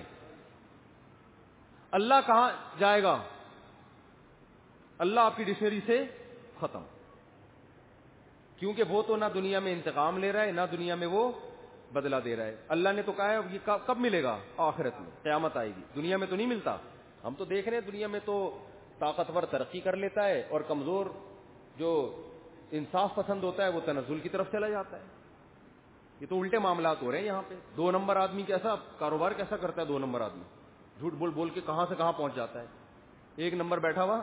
اللہ کہاں جائے گا؟ اللہ آپ کی ڈکشنری سے ختم، کیونکہ وہ تو نہ دنیا میں انتقام لے رہا ہے نہ دنیا میں وہ بدلہ دے رہا ہے. اللہ نے تو کہا ہے یہ کب ملے گا؟ آخرت میں، قیامت آئے گی. دنیا میں تو نہیں ملتا. ہم تو دیکھ رہے ہیں دنیا میں تو طاقتور ترقی کر لیتا ہے اور کمزور جو انصاف پسند ہوتا ہے وہ تنزل کی طرف چلا جاتا ہے. یہ تو الٹے معاملات ہو رہے ہیں یہاں پہ. دو نمبر آدمی کیسا کاروبار کیسا کرتا ہے؟ دو نمبر آدمی جھوٹ بول بول کے کہاں سے کہاں پہنچ جاتا ہے. ایک نمبر بیٹھا ہوا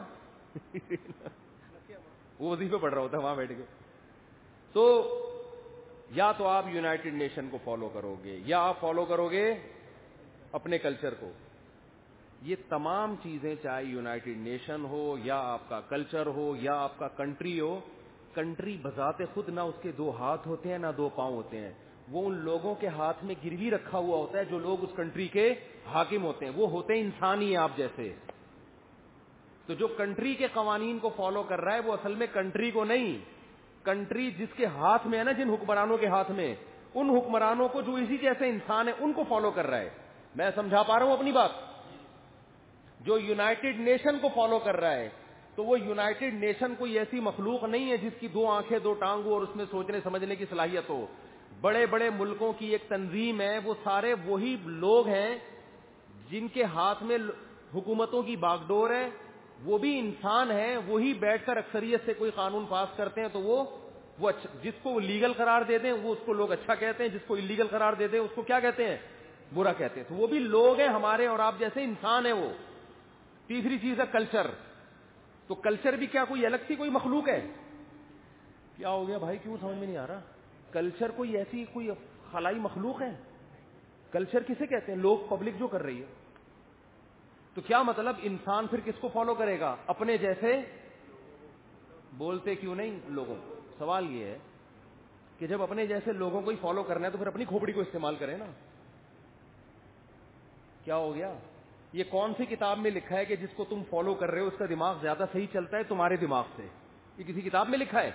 وہ وظیفے پڑھ رہا ہوتا ہے وہاں بیٹھ کے. تو یا تو آپ یونائٹڈ نیشن کو فالو کرو گے یا آپ فالو کرو گے اپنے کلچر کو. یہ تمام چیزیں چاہے یونائٹڈ نیشن ہو یا آپ کا کلچر ہو یا آپ کا کنٹری ہو، کنٹری بذات خود نہ اس کے دو ہاتھ ہوتے ہیں نہ دو پاؤں ہوتے ہیں. وہ ان لوگوں کے ہاتھ میں گروی رکھا ہوا ہوتا ہے جو لوگ اس کنٹری کے حاکم ہوتے ہیں. وہ ہوتے ہیں انسان ہی آپ جیسے. تو جو کنٹری کے قوانین کو فالو کر رہا ہے وہ اصل میں کنٹری کو نہیں، کنٹری جس کے ہاتھ میں ہے نا، جن حکمرانوں کے ہاتھ میں، ان حکمرانوں کو جو اسی جیسے انسان ہے ان کو فالو کر رہا ہے. میں سمجھا پا رہا ہوں اپنی بات؟ جو یونائٹڈ نیشن کو فالو کر رہا ہے تو وہ یونائٹڈ نیشن کوئی ایسی مخلوق نہیں ہے جس کی دو آنکھیں دو ٹانگوں اور اس میں سوچنے سمجھنے کی صلاحیت ہو. بڑے بڑے ملکوں کی ایک تنظیم ہے، وہ سارے وہی لوگ ہیں جن کے ہاتھ میں حکومتوں کی باغ ڈور ہے. وہ بھی انسان ہیں، وہی بیٹھ کر اکثریت سے کوئی قانون پاس کرتے ہیں تو وہ وہ اچھا، جس کو وہ لیگل قرار دیتے ہیں وہ اس کو لوگ اچھا کہتے ہیں، جس کو انلیگل قرار دیتے ہیں اس کو کیا کہتے ہیں؟ برا کہتے ہیں. تو وہ بھی لوگ ہیں ہمارے اور آپ جیسے انسان ہیں وہ. تیسری چیز ہے کلچر. تو کلچر بھی کیا کوئی الگ سی کوئی مخلوق ہے؟ کیا ہو گیا بھائی، کیوں سمجھ میں نہیں آ رہا؟ کلچر کوئی ایسی کوئی خلائی مخلوق ہے؟ کلچر کسے کہتے ہیں؟ لوگ، پبلک جو کر رہی ہے. تو کیا مطلب انسان پھر کس کو فالو کرے گا؟ اپنے جیسے. بولتے کیوں نہیں لوگوں؟ سوال یہ ہے کہ جب اپنے جیسے لوگوں کو ہی فالو کرنا ہے تو پھر اپنی کھوپڑی کو استعمال کریں نا. کیا ہو گیا؟ یہ کون سی کتاب میں لکھا ہے کہ جس کو تم فالو کر رہے ہو اس کا دماغ زیادہ صحیح چلتا ہے تمہارے دماغ سے؟ یہ کسی کتاب میں لکھا ہے؟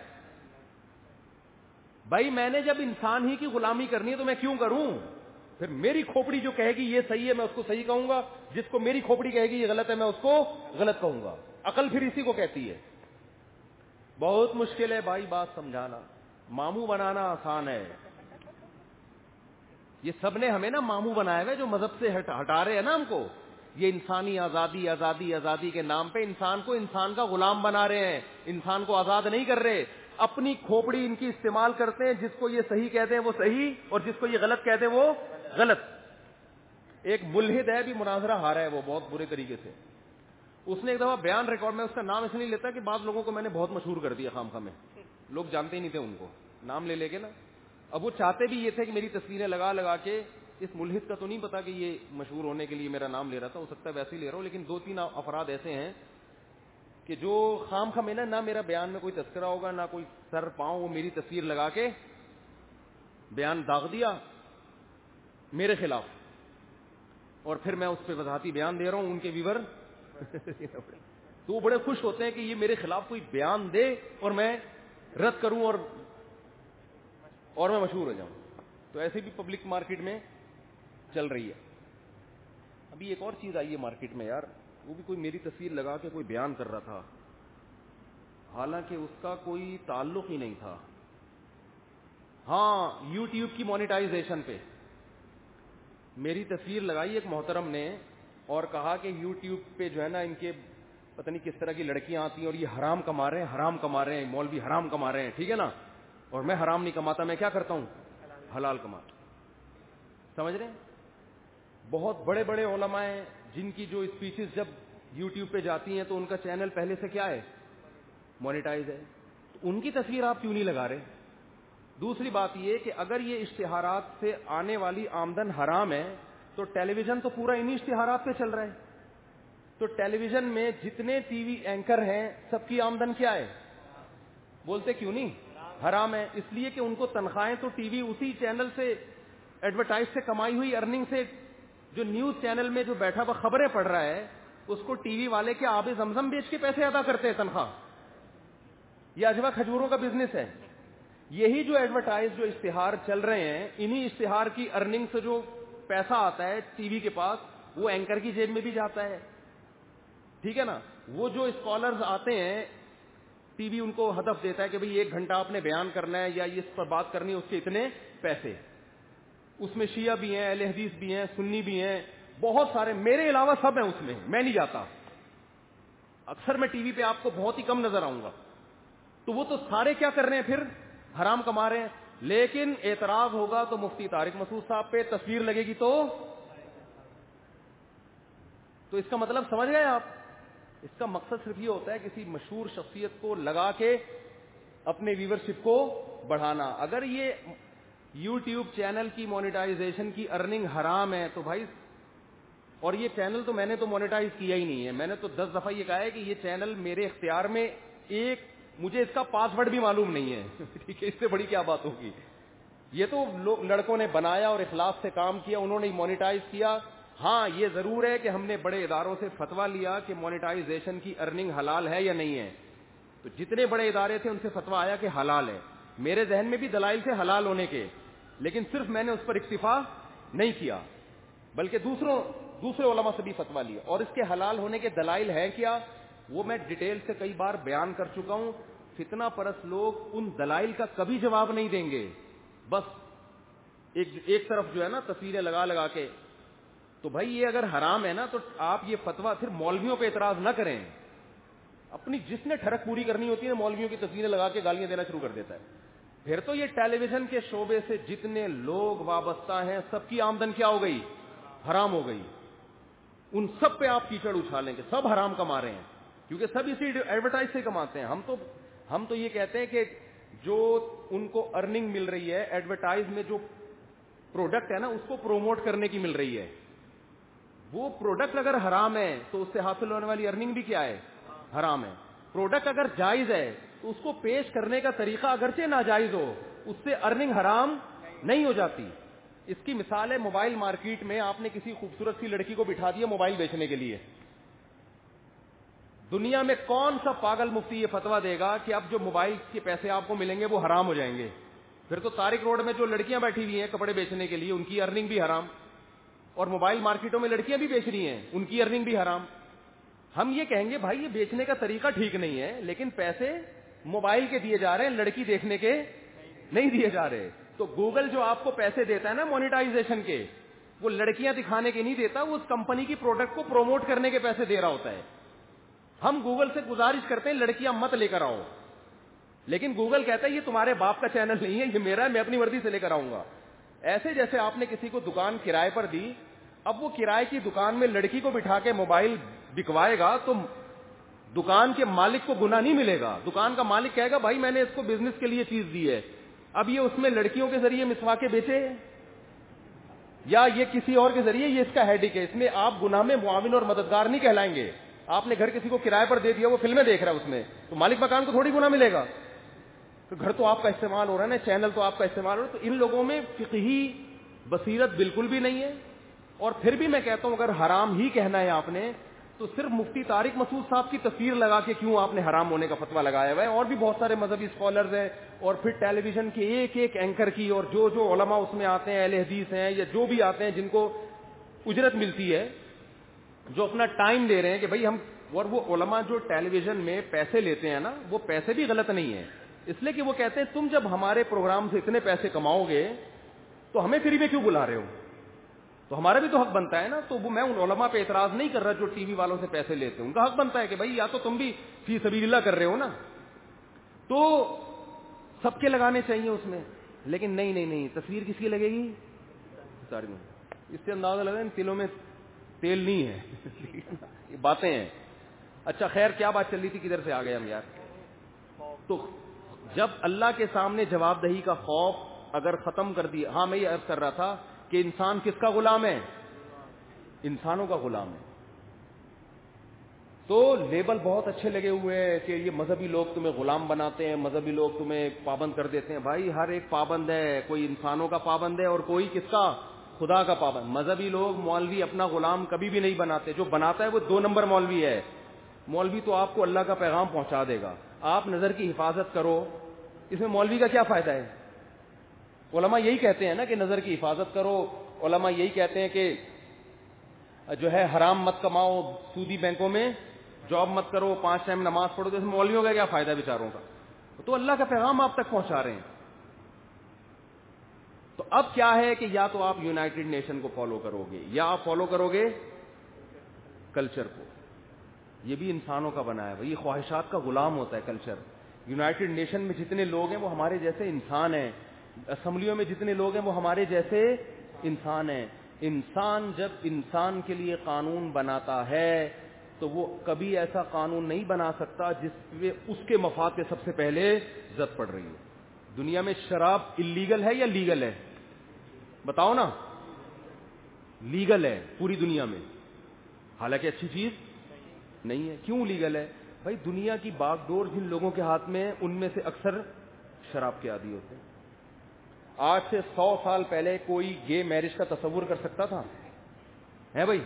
بھائی میں نے جب انسان ہی کی غلامی کرنی ہے تو میں کیوں کروں؟ پھر میری کھوپڑی جو کہے گی یہ صحیح ہے میں اس کو صحیح کہوں گا, جس کو میری کھوپڑی کہے گی یہ غلط ہے میں اس کو غلط کہوں گا. عقل پھر اسی کو کہتی ہے. بہت مشکل ہے بھائی بات سمجھانا, ماموں بنانا آسان ہے. یہ سب نے ہمیں نا ماموں بنایا ہے جو مذہب سے ہٹ, ہٹا رہے ہیں نا ہم کو. یہ انسانی آزادی آزادی آزادی کے نام پہ انسان کو انسان کا غلام بنا رہے ہیں, انسان کو آزاد نہیں کر رہے. اپنی کھوپڑی ان کی استعمال کرتے ہیں, جس کو یہ صحیح کہتے ہیں وہ صحیح اور جس کو یہ غلط کہتے ہیں وہ غلط. ایک ملحد ہے بھی مناظرہ ہارا ہے وہ بہت برے طریقے سے. اس نے ایک دفعہ بیان ریکارڈ میں, اس کا نام اس لیے لیتا کہ بعض لوگوں کو میں نے بہت مشہور کر دیا خام خواہ میں, لوگ جانتے ہی نہیں تھے ان کو, نام لے لے کے نا. اب وہ چاہتے بھی یہ تھے کہ میری تصویریں لگا لگا کے, اس ملحد کا تو نہیں پتا کہ یہ مشہور ہونے کے لیے میرا نام لے رہا تھا, ہو سکتا ہے ویسے ہی لے رہا ہوں, لیکن دو تین افراد ایسے ہیں کہ جو خام خواہ میں نا نہ میرا بیان میں کوئی تذکرہ ہوگا نہ کوئی سر پاؤں, وہ میری تصویر لگا کے بیان داغ دیا میرے خلاف, اور پھر میں اس پہ وضاحتی بیان دے رہا ہوں. ان کے ویور تو وہ بڑے خوش ہوتے ہیں کہ یہ میرے خلاف کوئی بیان دے اور میں رد کروں اور اور میں مشہور ہو جاؤں. تو ایسے بھی پبلک مارکیٹ میں چل رہی ہے. ابھی ایک اور چیز آئی ہے مارکیٹ میں یار, وہ بھی کوئی میری تصویر لگا کے کوئی بیان کر رہا تھا, حالانکہ اس کا کوئی تعلق ہی نہیں تھا. ہاں یوٹیوب کی مونیٹائزیشن پہ میری تصویر لگائی ایک محترم نے اور کہا کہ یوٹیوب پہ جو ہے نا ان کے پتہ نہیں کس طرح کی لڑکیاں آتی ہیں اور یہ حرام کما رہے ہیں حرام کما رہے ہیں مولوی حرام کما رہے ہیں, ٹھیک ہے نا, اور میں حرام نہیں کماتا, میں کیا کرتا ہوں حلال کماتا. سمجھ رہے ہیں؟ بہت بڑے بڑے علماء ہیں جن کی جو اسپیچز جب یوٹیوب پہ جاتی ہیں تو ان کا چینل پہلے سے کیا ہے, مونیٹائز ہے. تو ان کی تصویر آپ کیوں نہیں لگا رہے؟ دوسری بات یہ کہ اگر یہ اشتہارات سے آنے والی آمدن حرام ہے تو ٹیلی ویژن تو پورا انہی اشتہارات پہ چل رہا ہے. تو ٹیلی ویژن میں جتنے ٹی وی اینکر ہیں سب کی آمدن کیا ہے؟ بولتے کیوں نہیں حرام ہے. اس لیے کہ ان کو تنخواہیں تو ٹی وی اسی چینل سے ایڈورٹائز سے کمائی ہوئی ارننگ سے, جو نیوز چینل میں جو بیٹھا ہوا خبریں پڑھ رہا ہے اس کو ٹی وی والے کے آب زمزم بیچ کے پیسے ادا کرتے ہیں تنخواہ. یہ اجوا کھجوروں کا بزنس ہے. یہی جو ایڈورٹائز جو اشتہار چل رہے ہیں انہی اشتہار کی ارننگ سے جو پیسہ آتا ہے ٹی وی کے پاس وہ اینکر کی جیب میں بھی جاتا ہے, ٹھیک ہے نا. وہ جو اسکالرز آتے ہیں ٹی وی ان کو ہدف دیتا ہے کہ بھئی ایک گھنٹہ آپ نے بیان کرنا ہے یا اس پر بات کرنی ہے, اس کے اتنے پیسے. اس میں شیعہ بھی ہیں, اہل حدیث بھی ہیں, سنی بھی ہیں, بہت سارے, میرے علاوہ سب ہیں اس میں, میں نہیں جاتا. اکثر میں ٹی وی پہ آپ کو بہت ہی کم نظر آؤں گا. تو وہ تو سارے کیا کر رہے ہیں پھر حرام کما رہے ہیں. لیکن اعتراض ہوگا تو مفتی طارق مسعود صاحب پہ تصویر لگے گی تو تو اس کا مطلب سمجھ گئے آپ. اس کا مقصد صرف یہ ہوتا ہے کسی مشہور شخصیت کو لگا کے اپنے ویورشپ کو بڑھانا. اگر یہ یوٹیوب چینل کی مونیٹائزیشن کی ارننگ حرام ہے تو بھائی, اور یہ چینل تو میں نے تو مونیٹائز کیا ہی نہیں ہے, میں نے تو دس دفعہ یہ کہا ہے کہ یہ چینل میرے اختیار میں, ایک مجھے اس کا پاس ورڈ بھی معلوم نہیں ہے, ٹھیک ہے, اس سے بڑی کیا بات ہوگی. یہ تو لڑکوں نے بنایا اور اخلاص سے کام کیا, انہوں نے مونیٹائز کیا. ہاں یہ ضرور ہے کہ ہم نے بڑے اداروں سے فتویٰ لیا کہ مونیٹائزیشن کی ارننگ حلال ہے یا نہیں ہے, تو جتنے بڑے ادارے تھے ان سے فتویٰ آیا کہ حلال ہے. میرے ذہن میں بھی دلائل تھے حلال ہونے کے, لیکن صرف میں نے اس پر اکتفا نہیں کیا بلکہ دوسروں دوسرے علماء سے بھی فتویٰ لیا. اور اس کے حلال ہونے کے دلائل ہے کیا, وہ میں ڈیٹیل سے کئی بار بیان کر چکا ہوں. فتنہ پرست لوگ ان دلائل کا کبھی جواب نہیں دیں گے, بس ایک ایک طرف جو ہے نا تصویریں لگا لگا کے. تو بھائی یہ اگر حرام ہے نا تو آپ یہ فتویٰ پھر مولویوں پہ اعتراض نہ کریں. اپنی جس نے ٹھڑک پوری کرنی ہوتی ہے مولویوں کی تصویریں لگا کے گالیاں دینا شروع کر دیتا ہے. پھر تو یہ ٹیلی ویژن کے شعبے سے جتنے لوگ وابستہ ہیں سب کی آمدن کیا ہو گئی, حرام ہو گئی. ان سب پہ آپ کیچڑ اچھالیں کہ سب حرام کما رہے ہیں, کیونکہ سب اسی ایڈورٹائز سے کماتے ہیں. ہم تو ہم تو یہ کہتے ہیں کہ جو ان کو ارننگ مل رہی ہے ایڈورٹائز میں, جو پروڈکٹ ہے نا اس کو پروموٹ کرنے کی مل رہی ہے, وہ پروڈکٹ اگر حرام ہے تو اس سے حاصل ہونے والی ارننگ بھی کیا ہے, حرام ہے. پروڈکٹ اگر جائز ہے تو اس کو پیش کرنے کا طریقہ اگرچہ ناجائز ہو, اس سے ارننگ حرام نہیں ہو جاتی. اس کی مثال ہے موبائل مارکیٹ میں آپ نے کسی خوبصورت سی لڑکی کو بٹھا دیا موبائل بیچنے کے لیے. دنیا میں کون سا پاگل مفتی یہ فتویٰ دے گا کہ اب جو موبائل کے پیسے آپ کو ملیں گے وہ حرام ہو جائیں گے؟ پھر تو طارق روڈ میں جو لڑکیاں بیٹھی ہوئی ہیں کپڑے بیچنے کے لیے ان کی ارننگ بھی حرام, اور موبائل مارکیٹوں میں لڑکیاں بھی بیچ رہی ہیں ان کی ارننگ بھی حرام. ہم یہ کہیں گے بھائی یہ بیچنے کا طریقہ ٹھیک نہیں ہے, لیکن پیسے موبائل کے دیے جا رہے ہیں, لڑکی دیکھنے کے نہیں دیے جا رہے. تو گوگل جو آپ کو پیسے دیتا ہے نا مونیٹائزیشن کے, وہ لڑکیاں دکھانے کے نہیں دیتا, وہ اس کمپنی کی پروڈکٹ کو پروموٹ کرنے کے پیسے دے رہا ہوتا ہے. ہم گوگل سے گزارش کرتے ہیں لڑکیاں مت لے کر آؤ, لیکن گوگل کہتا ہے یہ تمہارے باپ کا چینل نہیں ہے, یہ میرا ہے, میں اپنی مرضی سے لے کر آؤں گا. ایسے جیسے آپ نے کسی کو دکان کرائے پر دی, اب وہ کرائے کی دکان میں لڑکی کو بٹھا کے موبائل بکوائے گا تو دکان کے مالک کو گناہ نہیں ملے گا. دکان کا مالک کہے گا بھائی میں نے اس کو بزنس کے لیے چیز دی ہے, اب یہ اس میں لڑکیوں کے ذریعے مسواکیں بیچے یا یہ کسی اور کے ذریعے, یہ اس کا ہیڈک ہے, اس میں آپ گناہ میں معاون اور مددگار نہیں کہلائیں گے. آپ نے گھر کسی کو کرائے پر دے دیا, وہ فلمیں دیکھ رہا ہے اس میں, تو مالک مکان کو تھوڑی گناہ ملے گا. تو گھر تو آپ کا استعمال ہو رہا ہے نا, چینل تو آپ کا استعمال ہو رہا ہے. تو ان لوگوں میں فقہی بصیرت بالکل بھی نہیں ہے. اور پھر بھی میں کہتا ہوں اگر حرام ہی کہنا ہے آپ نے تو صرف مفتی طارق مسعود صاحب کی تصویر لگا کے کیوں آپ نے حرام ہونے کا فتویٰ لگایا ہوا ہے؟ اور بھی بہت سارے مذہبی اسکالرز ہیں, اور پھر ٹیلی ویژن کے ایک ایک اینکر کی, اور جو جو علماء اس میں آتے ہیں, اہل حدیث ہیں یا جو بھی آتے ہیں جن کو اجرت ملتی ہے, جو اپنا ٹائم دے رہے ہیں کہ بھائی ہم, اور وہ علماء جو ٹیلی ویژن میں پیسے لیتے ہیں نا, وہ پیسے بھی غلط نہیں ہیں, اس لیے کہ وہ کہتے ہیں تم جب ہمارے پروگرام سے اتنے پیسے کماؤ گے تو ہمیں فری میں کیوں بلا رہے ہو, تو ہمارا بھی تو حق بنتا ہے نا. تو وہ میں ان علماء پہ اعتراض نہیں کر رہا جو ٹی وی والوں سے پیسے لیتے ہیں, ان کا حق بنتا ہے کہ بھائی یا تو تم بھی فی سبیل اللہ کر رہے ہو نا, تو سب کے لگانے چاہیے اس میں. لیکن نہیں نہیں نہیں تصویر کس کی لگے گی؟ ساری میں اس سے اندازہ لگا ان تلوں میں تیل نہیں ہے. یہ باتیں ہیں. اچھا خیر کیا بات چل رہی تھی, کدھر سے آ گئے ہم یار؟ تو جب اللہ کے سامنے جواب دہی کا خوف اگر ختم کر دیا, ہاں میں یہ عرض کر رہا تھا کہ انسان کس کا غلام ہے؟ انسانوں کا غلام ہے. تو لیبل بہت اچھے لگے ہوئے ہیں کہ یہ مذہبی لوگ تمہیں غلام بناتے ہیں, مذہبی لوگ تمہیں پابند کر دیتے ہیں. بھائی ہر ایک پابند ہے, کوئی انسانوں کا پابند ہے اور کوئی کس کا؟ خدا کا پابند. مذہبی لوگ مولوی اپنا غلام کبھی بھی نہیں بناتے, جو بناتا ہے وہ دو نمبر مولوی ہے. مولوی تو آپ کو اللہ کا پیغام پہنچا دے گا, آپ نظر کی حفاظت کرو, اس میں مولوی کا کیا فائدہ ہے؟ علماء یہی کہتے ہیں نا کہ نظر کی حفاظت کرو, علماء یہی کہتے ہیں کہ جو ہے حرام مت کماؤ, سودی بینکوں میں جاب مت کرو, پانچ ٹائم نماز پڑھو. تو اس میں مولویوں کا کیا فائدہ بیچاروں کا؟ تو اللہ کا پیغام آپ تک پہنچا رہے ہیں. تو اب کیا ہے کہ یا تو آپ یونائٹڈ نیشن کو فالو کرو گے یا آپ فالو کرو گے کلچر کو. یہ بھی انسانوں کا بنایا ہے, یہ خواہشات کا غلام ہوتا ہے کلچر. یونائٹڈ نیشن میں جتنے لوگ ہیں وہ ہمارے جیسے انسان ہیں, اسمبلیوں میں جتنے لوگ ہیں وہ ہمارے جیسے انسان ہیں. انسان جب انسان کے لیے قانون بناتا ہے تو وہ کبھی ایسا قانون نہیں بنا سکتا جس پہ اس کے مفاد پہ سب سے پہلے زد پڑ رہی ہو. دنیا میں شراب اللیگل ہے یا لیگل ہے؟ بتاؤ نا. لیگل ہے پوری دنیا میں, حالانکہ اچھی چیز نہیں ہے. کیوں لیگل ہے؟ بھائی دنیا کی باغ ڈور جن لوگوں کے ہاتھ میں ان میں سے اکثر شراب کے عادی ہوتے ہیں. آج سے سو سال پہلے کوئی گے میرج کا تصور کر سکتا تھا؟ ہے بھائی,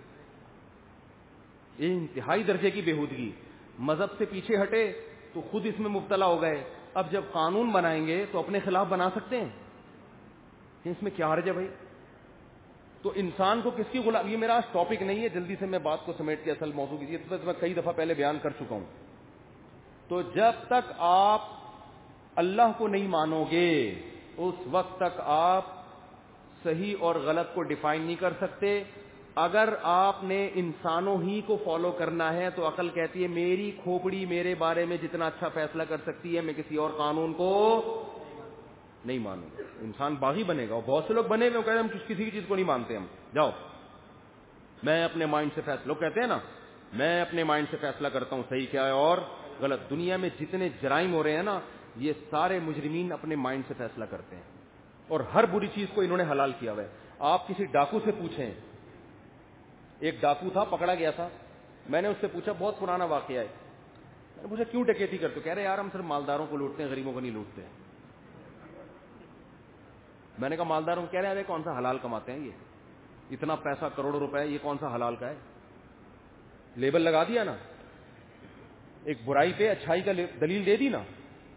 یہ انتہائی درجے کی بےہودگی. مذہب سے پیچھے ہٹے تو خود اس میں مبتلا ہو گئے. اب جب قانون بنائیں گے تو اپنے خلاف بنا سکتے ہیں, اس میں کیا حرج ہے بھائی؟ تو انسان کو کس کی غلام, یہ میرا ٹاپک نہیں ہے, جلدی سے میں بات کو سمیٹ کے اصل موضوع کی تو میں کئی دفعہ پہلے بیان کر چکا ہوں. تو جب تک آپ اللہ کو نہیں مانو گے اس وقت تک آپ صحیح اور غلط کو ڈیفائن نہیں کر سکتے. اگر آپ نے انسانوں ہی کو فالو کرنا ہے تو عقل کہتی ہے میری کھوپڑی میرے بارے میں جتنا اچھا فیصلہ کر سکتی ہے, میں کسی اور قانون کو نہیں مانوں گا. انسان باغی بنے گا, اور بہت سے لوگ بنے ہوئے کہتے ہیں ہم کسی کی چیز کو نہیں مانتے. ہم جاؤ میں اپنے مائنڈ سے فیصلہ, لوگ کہتے ہیں نا میں اپنے مائنڈ سے فیصلہ کرتا ہوں صحیح کیا ہے اور غلط. دنیا میں جتنے جرائم ہو رہے ہیں نا, یہ سارے مجرمین اپنے مائنڈ سے فیصلہ کرتے ہیں, اور ہر بری چیز کو انہوں نے حلال کیا ہوا ہے. آپ کسی ڈاکو سے پوچھیں, ایک ڈاکو تھا پکڑا گیا تھا, میں نے اس سے پوچھا, بہت پرانا واقعہ ہے, میں نے پوچھا کیوں ڈکیتی کرتے؟ کہہ رہے یار ہم صرف مالداروں کو لوٹتے ہیں, غریبوں کو نہیں لوٹتے ہیں. میں نے کہا مالداروں کو کہہ رہے ہیں کون سا حلال کماتے ہیں یہ، اتنا پیسہ کروڑ روپے یہ کون سا حلال کا ہے؟ لیبل لگا دیا نا، ایک برائی پہ اچھائی کا دلیل دے دی نا.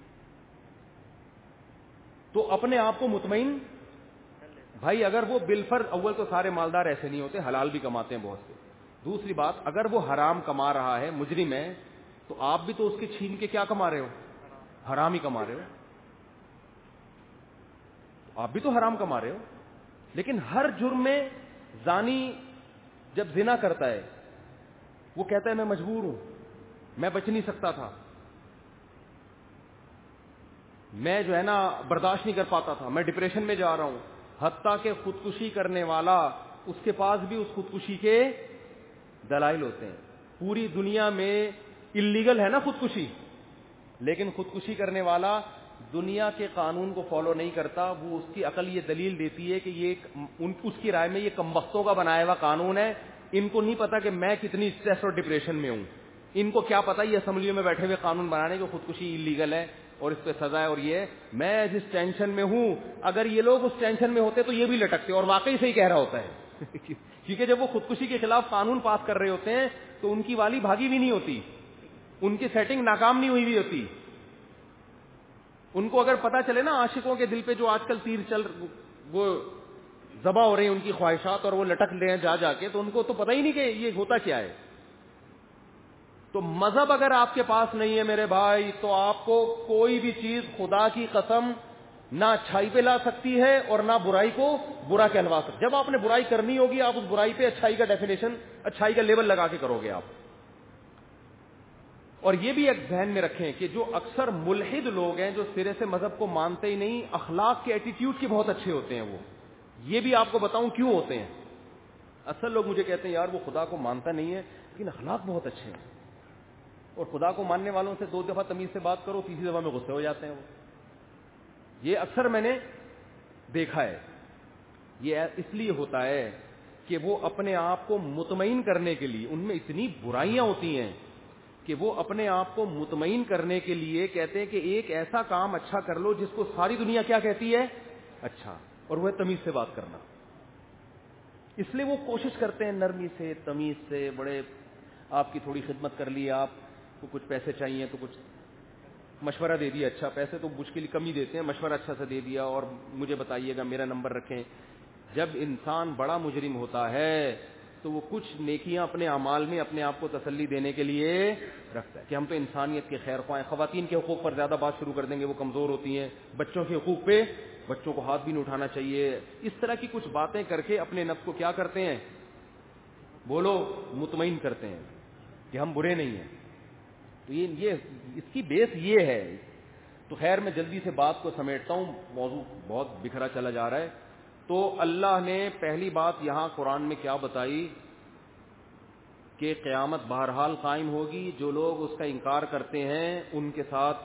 تو اپنے آپ کو مطمئن بھائی، اگر وہ بالفرض، اول تو سارے مالدار ایسے نہیں ہوتے، حلال بھی کماتے ہیں بہت سے. دوسری بات، اگر وہ حرام کما رہا ہے، مجرم ہے، تو آپ بھی تو اس کے چھین کے کیا کما رہے ہو؟ حرام ہی کما رہے ہو. آپ بھی تو حرام کما رہے ہو. لیکن ہر جرم میں زانی جب زنا کرتا ہے وہ کہتا ہے میں مجبور ہوں، میں بچ نہیں سکتا تھا، میں جو ہے نا برداشت نہیں کر پاتا تھا، میں ڈپریشن میں جا رہا ہوں. حتیٰ کہ خودکشی کرنے والا اس کے پاس بھی اس خودکشی کے دلائل ہوتے ہیں. پوری دنیا میں اللیگل ہے نا خودکشی، لیکن خودکشی کرنے والا دنیا کے قانون کو فالو نہیں کرتا. وہ اس کی عقل یہ دلیل دیتی ہے کہ یہ ان اس کی رائے میں یہ کمبختوں کا بنایا ہوا قانون ہے. ان کو نہیں پتا کہ میں کتنی اسٹریس اور ڈپریشن میں ہوں. ان کو کیا پتا یہ اسمبلیوں میں بیٹھے ہوئے قانون بنانے کہ خودکشی اللیگل ہے اور اس پہ سزا ہے، اور یہ میں جس ٹینشن میں ہوں، اگر یہ لوگ اس ٹینشن میں ہوتے تو یہ بھی لٹکتے، اور واقعی صحیح کہہ رہا ہوتا ہے. کیونکہ جب وہ خودکشی کے خلاف قانون پاس کر رہے ہوتے ہیں تو ان کی والی بھاگی بھی نہیں ہوتی، ان کی سیٹنگ ناکام نہیں ہوئی بھی ہوتی. ان کو اگر پتا چلے نا عاشقوں کے دل پہ جو آج کل تیر چل وہ ذبح ہو رہے ہیں ان کی خواہشات، اور وہ لٹک رہے ہیں جا جا کے، تو ان کو تو پتہ ہی نہیں کہ یہ ہوتا کیا ہے. تو مذہب اگر آپ کے پاس نہیں ہے میرے بھائی، تو آپ کو کوئی بھی چیز خدا کی قسم نہ اچھائی پہ لا سکتی ہے اور نہ برائی کو برا کہلوا سکتی. جب آپ نے برائی کرنی ہوگی آپ اس برائی پہ اچھائی کا ڈیفینیشن، اچھائی کا لیبل لگا کے کرو گے آپ. اور یہ بھی ایک ذہن میں رکھیں کہ جو اکثر ملحد لوگ ہیں، جو سرے سے مذہب کو مانتے ہی نہیں، اخلاق کے ایٹیٹیوڈ کے بہت اچھے ہوتے ہیں. وہ یہ بھی آپ کو بتاؤں کیوں ہوتے ہیں. اصل لوگ مجھے کہتے ہیں یار وہ خدا کو مانتا نہیں ہے لیکن اخلاق بہت اچھے ہیں، اور خدا کو ماننے والوں سے دو دفعہ تمیز سے بات کرو، تیسری دفعہ میں غصے ہو جاتے ہیں. وہ یہ اکثر میں نے دیکھا ہے. یہ اس لیے ہوتا ہے کہ وہ اپنے آپ کو مطمئن کرنے کے لیے، ان میں اتنی برائیاں ہوتی ہیں کہ وہ اپنے آپ کو مطمئن کرنے کے لیے کہتے ہیں کہ ایک ایسا کام اچھا کر لو جس کو ساری دنیا کیا کہتی ہے اچھا، اور وہ ہے تمیز سے بات کرنا. اس لیے وہ کوشش کرتے ہیں نرمی سے، تمیز سے، بڑے آپ کی تھوڑی خدمت کر لی، آپ کو کچھ پیسے چاہیے تو کچھ مشورہ دے دیا. اچھا پیسے تو مشکل کم ہی دیتے ہیں، مشورہ اچھا سے دے دیا، اور مجھے بتائیے گا، میرا نمبر رکھیں. جب انسان بڑا مجرم ہوتا ہے تو وہ کچھ نیکیاں اپنے اعمال میں اپنے آپ کو تسلی دینے کے لیے رکھتا ہے کہ ہم تو انسانیت کے خیر خواہ ہیں. خواتین کے حقوق پر زیادہ بات شروع کر دیں گے، وہ کمزور ہوتی ہیں. بچوں کے حقوق پہ بچوں کو ہاتھ بھی نہیں اٹھانا چاہیے. اس طرح کی کچھ باتیں کر کے اپنے نفس کو کیا کرتے ہیں، بولو مطمئن کرتے ہیں کہ ہم برے نہیں ہیں. تو یہ یہ اس کی بیس یہ ہے. تو خیر میں جلدی سے بات کو سمیٹتا ہوں، موضوع بہت بکھرا چلا جا رہا ہے. تو اللہ نے پہلی بات یہاں قرآن میں کیا بتائی کہ قیامت بہرحال قائم ہوگی. جو لوگ اس کا انکار کرتے ہیں ان کے ساتھ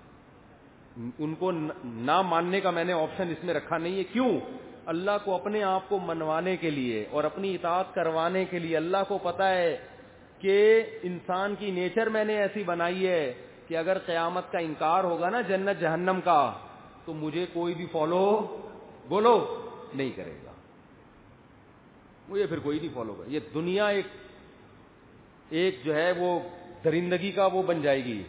ان کو نہ ماننے کا میں نے آپشن اس میں رکھا نہیں ہے. کیوں؟ اللہ کو اپنے آپ کو منوانے کے لیے اور اپنی اطاعت کروانے کے لیے. اللہ کو پتا ہے کہ انسان کی نیچر میں نے ایسی بنائی ہے کہ اگر قیامت کا انکار ہوگا نا جنت جہنم کا، تو مجھے کوئی بھی فالو بولو نہیں کرے گا. مجھے پھر کوئی نہیں فالو کرے. یہ دنیا ایک ایک جو ہے وہ درندگی کا وہ بن جائے گی.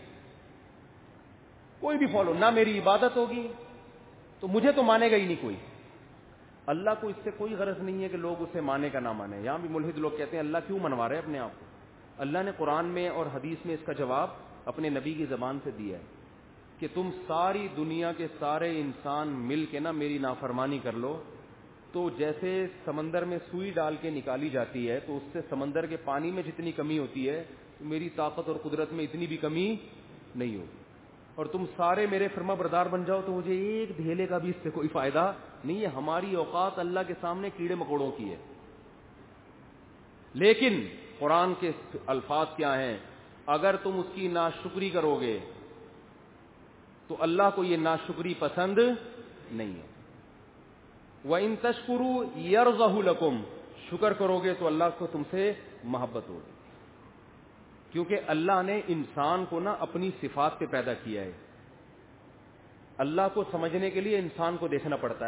کوئی بھی فالو نہ، میری عبادت ہوگی تو مجھے تو مانے گا ہی نہیں کوئی. اللہ کو اس سے کوئی غرض نہیں ہے کہ لوگ اسے مانے کا نہ مانے. یہاں بھی ملحد لوگ کہتے ہیں اللہ کیوں منوا رہے اپنے آپ کو. اللہ نے قرآن میں اور حدیث میں اس کا جواب اپنے نبی کی زبان سے دیا ہے کہ تم ساری دنیا کے سارے انسان مل کے نا میری نافرمانی کر لو، تو جیسے سمندر میں سوئی ڈال کے نکالی جاتی ہے تو اس سے سمندر کے پانی میں جتنی کمی ہوتی ہے میری طاقت اور قدرت میں اتنی بھی کمی نہیں ہوگی. اور تم سارے میرے فرما بردار بن جاؤ تو مجھے ایک دھیلے کا بھی اس سے کوئی فائدہ نہیں ہے. ہماری اوقات اللہ کے سامنے کیڑے مکوڑوں کی ہے. لیکن قرآن کے الفاظ کیا ہیں، اگر تم اس کی ناشکری کرو گے تو اللہ کو یہ ناشکری پسند نہیں ہے. وَإِن تَشْكُرُوا يَرْضَهُ لَكُمْ، شکر کرو گے تو اللہ کو تم سے محبت ہوگی. کیونکہ اللہ نے انسان کو نا اپنی صفات پہ پیدا کیا ہے. اللہ کو سمجھنے کے لیے انسان کو دیکھنا پڑتا ہے.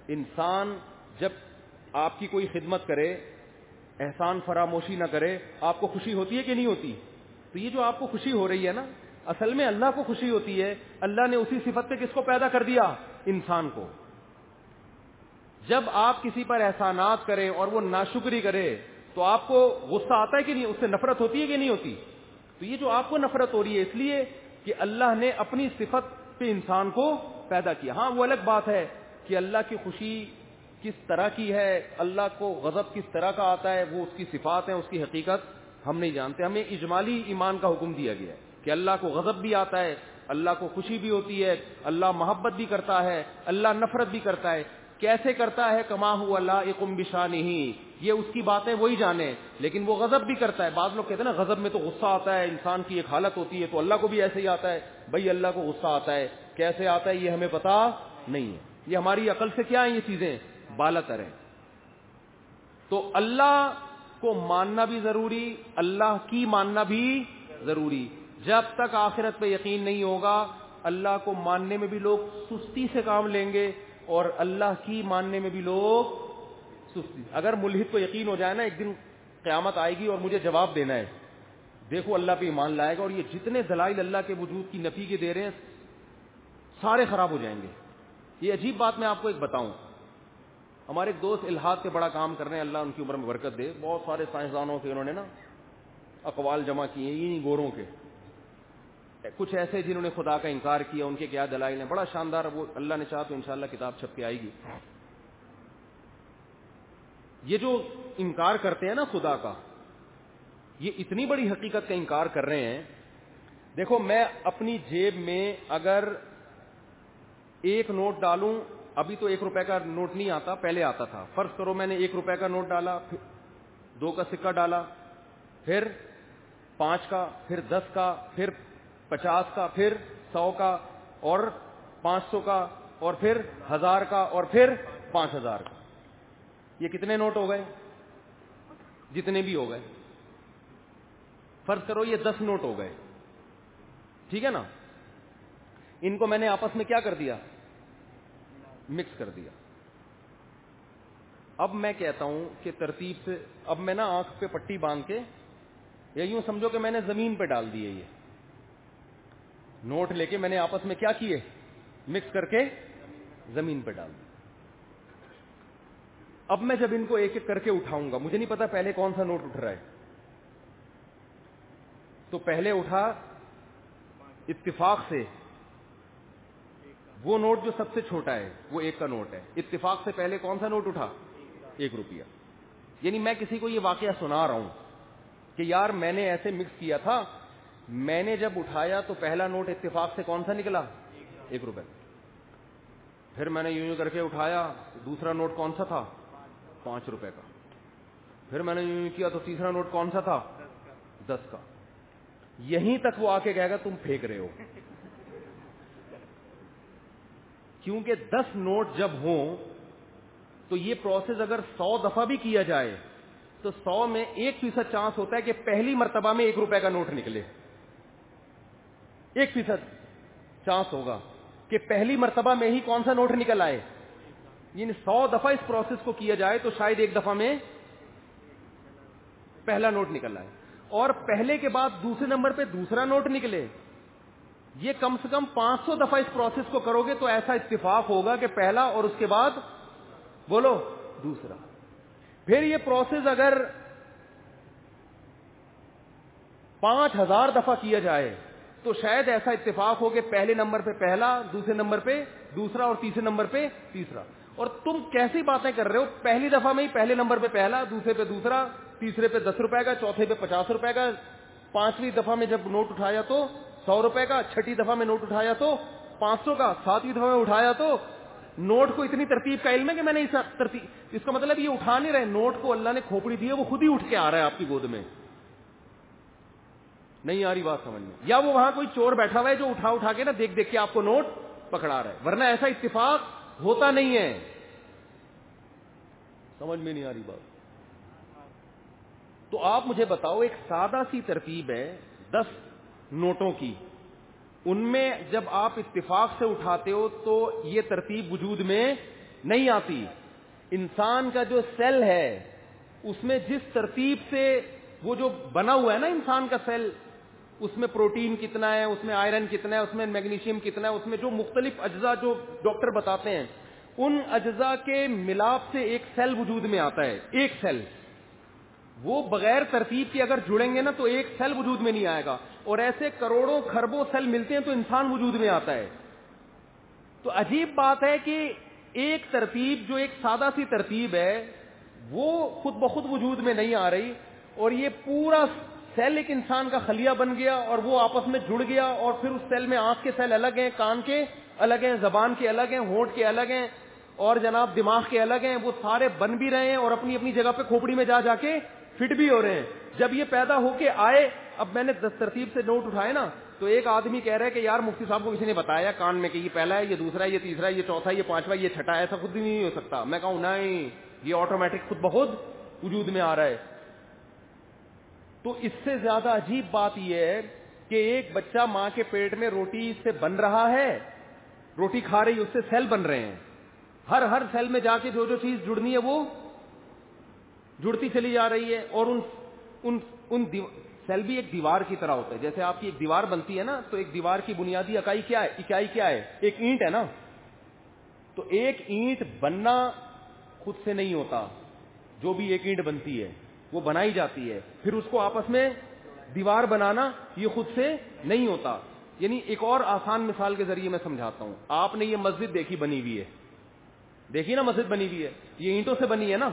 انسان جب آپ کی کوئی خدمت کرے, احسان فراموشی نہ کرے, آپ کو خوشی ہوتی ہے کہ نہیں ہوتی؟ تو یہ جو آپ کو خوشی ہو رہی ہے نا, اصل میں اللہ کو خوشی ہوتی ہے. اللہ نے اسی صفت پہ کس کو پیدا کر دیا؟ انسان کو. جب آپ کسی پر احسانات کریں اور وہ ناشکری کرے تو آپ کو غصہ آتا ہے کہ نہیں؟ اس سے نفرت ہوتی ہے کہ نہیں ہوتی؟ تو یہ جو آپ کو نفرت ہو رہی ہے اس لیے کہ اللہ نے اپنی صفت پہ انسان کو پیدا کیا. ہاں وہ الگ بات ہے کہ اللہ کی خوشی کس طرح کی ہے, اللہ کو غضب کس طرح کا آتا ہے, وہ اس کی صفات ہیں, اس کی حقیقت ہم نہیں جانتے. ہمیں اجمالی ایمان کا حکم دیا گیا ہے کہ اللہ کو غضب بھی آتا ہے, اللہ کو خوشی بھی ہوتی ہے, اللہ محبت بھی کرتا ہے, اللہ نفرت بھی کرتا ہے. کیسے کرتا ہے؟ کما ہوا لائق بشانہ, یہ اس کی باتیں وہی جانے. لیکن وہ غضب بھی کرتا ہے. بعض لوگ کہتے ہیں نا غضب میں تو غصہ آتا ہے, انسان کی ایک حالت ہوتی ہے, تو اللہ کو بھی ایسے ہی آتا ہے. بھائی اللہ کو غصہ آتا ہے, کیسے آتا ہے یہ ہمیں پتا نہیں ہے. یہ ہماری عقل سے کیا ہیں یہ چیزیں بالاتر ہیں. تو اللہ کو ماننا بھی ضروری, اللہ کی ماننا بھی ضروری. جب تک آخرت پہ یقین نہیں ہوگا اللہ کو ماننے میں بھی لوگ سستی سے کام لیں گے اور اللہ کی ماننے میں بھی لوگ سستی. اگر ملحد کو یقین ہو جائے نا ایک دن قیامت آئے گی اور مجھے جواب دینا ہے, دیکھو اللہ پہ ایمان لائے گا اور یہ جتنے دلائل اللہ کے وجود کی نفی کے دے رہے ہیں سارے خراب ہو جائیں گے. یہ عجیب بات میں آپ کو ایک بتاؤں, ہمارے ایک دوست الہاد پہ بڑا کام کر رہے ہیں, اللہ ان کی عمر میں برکت دے. بہت سارے سائنسدانوں کے انہوں نے نا اقوال جمع کیے ہیں, انہی گوروں کے, کچھ ایسے جنہوں نے خدا کا انکار کیا, ان کے کیا دلائل ہیں, بڑا شاندار. وہ اللہ نے چاہا تو انشاءاللہ کتاب چھپ کے آئے گی. یہ جو انکار کرتے ہیں نا خدا کا, یہ اتنی بڑی حقیقت کا انکار کر رہے ہیں. دیکھو میں اپنی جیب میں اگر ایک نوٹ ڈالوں, ابھی تو ایک روپے کا نوٹ نہیں آتا, پہلے آتا تھا. فرض کرو میں نے ایک روپے کا نوٹ ڈالا, پھر دو کا سکہ ڈالا, پھر پانچ کا, پھر دس کا, پھر پچاس کا, پھر سو کا, اور پانچ سو کا, اور پھر ہزار کا, اور پھر پانچ ہزار کا. یہ کتنے نوٹ ہو گئے؟ جتنے بھی ہو گئے. فرض کرو یہ دس نوٹ ہو گئے, ٹھیک ہے نا. ان کو میں نے آپس میں کیا کر دیا؟ مکس کر دیا. اب میں کہتا ہوں کہ ترتیب سے, اب میں نا آنکھ پہ پٹی باندھ کے, یا یوں سمجھو کہ میں نے زمین پہ ڈال دیے یہ نوٹ لے کے, میں نے آپس میں کیا کیے؟ مکس کر کے زمین پہ ڈال دی. اب میں جب ان کو ایک ایک کر کے اٹھاؤں گا, مجھے نہیں پتا پہلے کون سا نوٹ اٹھ رہا ہے, تو پہلے اٹھا اتفاق سے وہ نوٹ جو سب سے چھوٹا ہے, وہ ایک کا نوٹ ہے. اتفاق سے پہلے کون سا نوٹ اٹھا؟ ایک روپیہ. یعنی میں کسی کو یہ واقعہ سنا رہا ہوں کہ یار میں نے ایسے مکس کیا تھا, میں نے جب اٹھایا تو پہلا نوٹ اتفاق سے کون سا نکلا؟ ایک روپے. پھر میں نے یوں یوں کر کے اٹھایا, دوسرا نوٹ کون سا تھا؟ پانچ روپے کا. پھر میں نے یوں یوں کیا تو تیسرا نوٹ کون سا تھا؟ دس کا. یہیں تک وہ آ کے کہے گا تم پھینک رہے ہو, کیونکہ دس نوٹ جب ہوں تو یہ پروسیس اگر سو دفعہ بھی کیا جائے تو سو میں ایک فیصد چانس ہوتا ہے کہ پہلی مرتبہ میں ایک روپے کا نوٹ نکلے. ایک فیصد چانس ہوگا کہ پہلی مرتبہ میں ہی کون سا نوٹ نکل آئے. یعنی سو دفعہ اس پروسیس کو کیا جائے تو شاید ایک دفعہ میں پہلا نوٹ نکل آئے, اور پہلے کے بعد دوسرے نمبر پہ دوسرا نوٹ نکلے. یہ کم سے کم پانچ سو دفعہ اس پروسیس کو کرو گے تو ایسا اتفاق ہوگا کہ پہلا اور اس کے بعد بولو دوسرا. پھر یہ پروسیس اگر پانچ ہزار دفعہ کیا جائے تو شاید ایسا اتفاق ہو کہ پہلے نمبر پہ پہلا, دوسرے نمبر پہ دوسرا, اور تیسرے نمبر پہ تیسرا. اور تم کیسی باتیں کر رہے ہو؟ پہلی دفعہ میں ہی پہلے نمبر پہ پہلا, دوسرے پہ دوسرا, تیسرے پہ دس روپے کا, چوتھے پہ پچاس روپے کا, پانچویں دفعہ میں جب نوٹ اٹھایا تو سو روپے کا, چھٹی دفعہ میں نوٹ اٹھایا تو پانچ سو کا, ساتویں دفعہ میں اٹھایا تو. نوٹ کو اتنی ترتیب کا علم ہے کہ میں نے اس ترتیب, اس کا مطلب یہ اٹھا نہیں رہے, نوٹ کو اللہ نے کھوپڑی دی ہے, وہ خود ہی اٹھ کے آ رہا ہے آپ کی گود میں. نہیں آ رہی بات سمجھ میں؟ یا وہ وہاں کوئی چور بیٹھا ہوا ہے جو اٹھا اٹھا کے نا دیکھ دیکھ کے آپ کو نوٹ پکڑا رہا ہے, ورنہ ایسا اتفاق ہوتا نہیں ہے. سمجھ میں نہیں آ رہی بات؟ تو آپ مجھے بتاؤ, ایک سادہ سی ترتیب ہے دس نوٹوں کی, ان میں جب آپ اتفاق سے اٹھاتے ہو تو یہ ترتیب وجود میں نہیں آتی. انسان کا جو سیل ہے اس میں جس ترتیب سے وہ جو بنا ہوا ہے نا انسان کا سیل, اس میں پروٹین کتنا ہے, اس میں آئرن کتنا ہے, اس میں میگنیشیم کتنا ہے, اس میں جو مختلف اجزاء جو ڈاکٹر بتاتے ہیں, ان اجزاء کے ملاپ سے ایک سیل وجود میں آتا ہے. ایک سیل وہ بغیر ترتیب کے اگر جڑیں گے نا تو ایک سیل وجود میں نہیں آئے گا, اور ایسے کروڑوں خربوں سیل ملتے ہیں تو انسان وجود میں آتا ہے. تو عجیب بات ہے کہ ایک ترتیب جو ایک سادہ سی ترتیب ہے وہ خود بخود وجود میں نہیں آ رہی, اور یہ پورا سیل ایک انسان کا خلیہ بن گیا اور وہ آپس میں جڑ گیا, اور پھر اس سیل میں آنکھ کے سیل الگ ہیں, کان کے الگ ہیں, زبان کے الگ ہیں, ہونٹ کے الگ ہیں, اور جناب دماغ کے الگ ہیں. وہ سارے بن بھی رہے ہیں اور اپنی اپنی جگہ پہ کھوپڑی میں جا جا کے فٹ بھی ہو رہے ہیں. جب یہ پیدا ہو کے آئے, اب میں نے دس ترتیب سے نوٹ اٹھائے نا, تو ایک آدمی کہہ رہا ہے کہ یار مفتی صاحب کو کسی نے بتایا کان میں کہ یہ پہلا ہے, یہ دوسرا ہے, یہ تیسرا ہے, یہ چوتھا ہے, یہ پانچواں, یہ چھٹا ہے. ایسا خود بھی نہیں ہو سکتا. میں کہوں نہیں, یہ آٹومیٹک خود بخود وجود میں آ رہا ہے. تو اس سے زیادہ عجیب بات یہ ہے کہ ایک بچہ ماں کے پیٹ میں روٹی سے بن رہا ہے, روٹی کھا رہی, اس سے سیل بن رہے ہیں. ہر ہر سیل میں جا کے جو جو چیز جڑنی ہے وہ جڑتی چلی جا رہی ہے. اور ان ان ان سیل بھی ایک دیوار کی طرح ہوتا ہے. جیسے آپ کی ایک دیوار بنتی ہے نا, تو ایک دیوار کی بنیادی اکائی کیا ہے, اکائی کیا ہے, ایک اینٹ ہے نا. تو ایک اینٹ بننا خود سے نہیں ہوتا, جو بھی ایک اینٹ بنتی ہے وہ بنائی جاتی ہے, پھر اس کو آپس میں دیوار بنانا یہ خود سے نہیں ہوتا. یعنی ایک اور آسان مثال کے ذریعے میں سمجھاتا ہوں. آپ نے یہ مسجد دیکھی بنی ہوئی ہے, دیکھی نا مسجد بنی ہوئی ہے, یہ اینٹوں سے بنی ہے نا.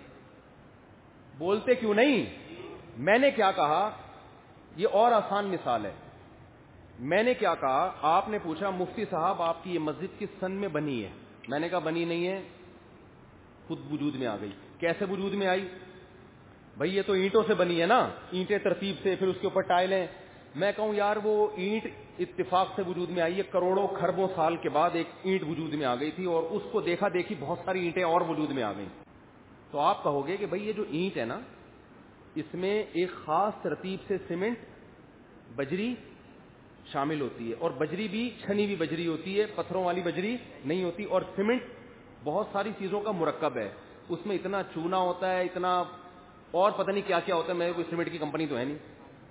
بولتے کیوں نہیں؟ میں نے کیا کہا, یہ اور آسان مثال ہے. میں نے کیا کہا, آپ نے پوچھا مفتی صاحب آپ کی یہ مسجد کس سن میں بنی ہے؟ میں نے کہا بنی نہیں ہے, خود وجود میں آ گئی. کیسے وجود میں آئی بھائی؟ یہ تو اینٹوں سے بنی ہے نا, اینٹیں ترتیب سے, پھر اس کے اوپر ٹائلیں. میں کہوں یار وہ اینٹ اتفاق سے وجود میں آئی ہے, کروڑوں خربوں سال کے بعد ایک اینٹ وجود میں آ گئی تھی, اور اس کو دیکھا دیکھی بہت ساری اینٹیں اور وجود میں آ گئیں. تو آپ کہو گے کہ بھائی یہ جو اینٹ ہے نا, اس میں ایک خاص ترتیب سے سیمنٹ, بجری شامل ہوتی ہے, اور بجری بھی چھنی ہوئی بجری ہوتی ہے, پتھروں والی بجری نہیں ہوتی. اور سیمنٹ بہت ساری چیزوں کا مرکب ہے, اس میں اتنا چونا ہوتا ہے, اتنا اور پتہ نہیں کیا کیا ہوتا ہے. میرے کوئی سیمنٹ کی کمپنی تو ہے نہیں,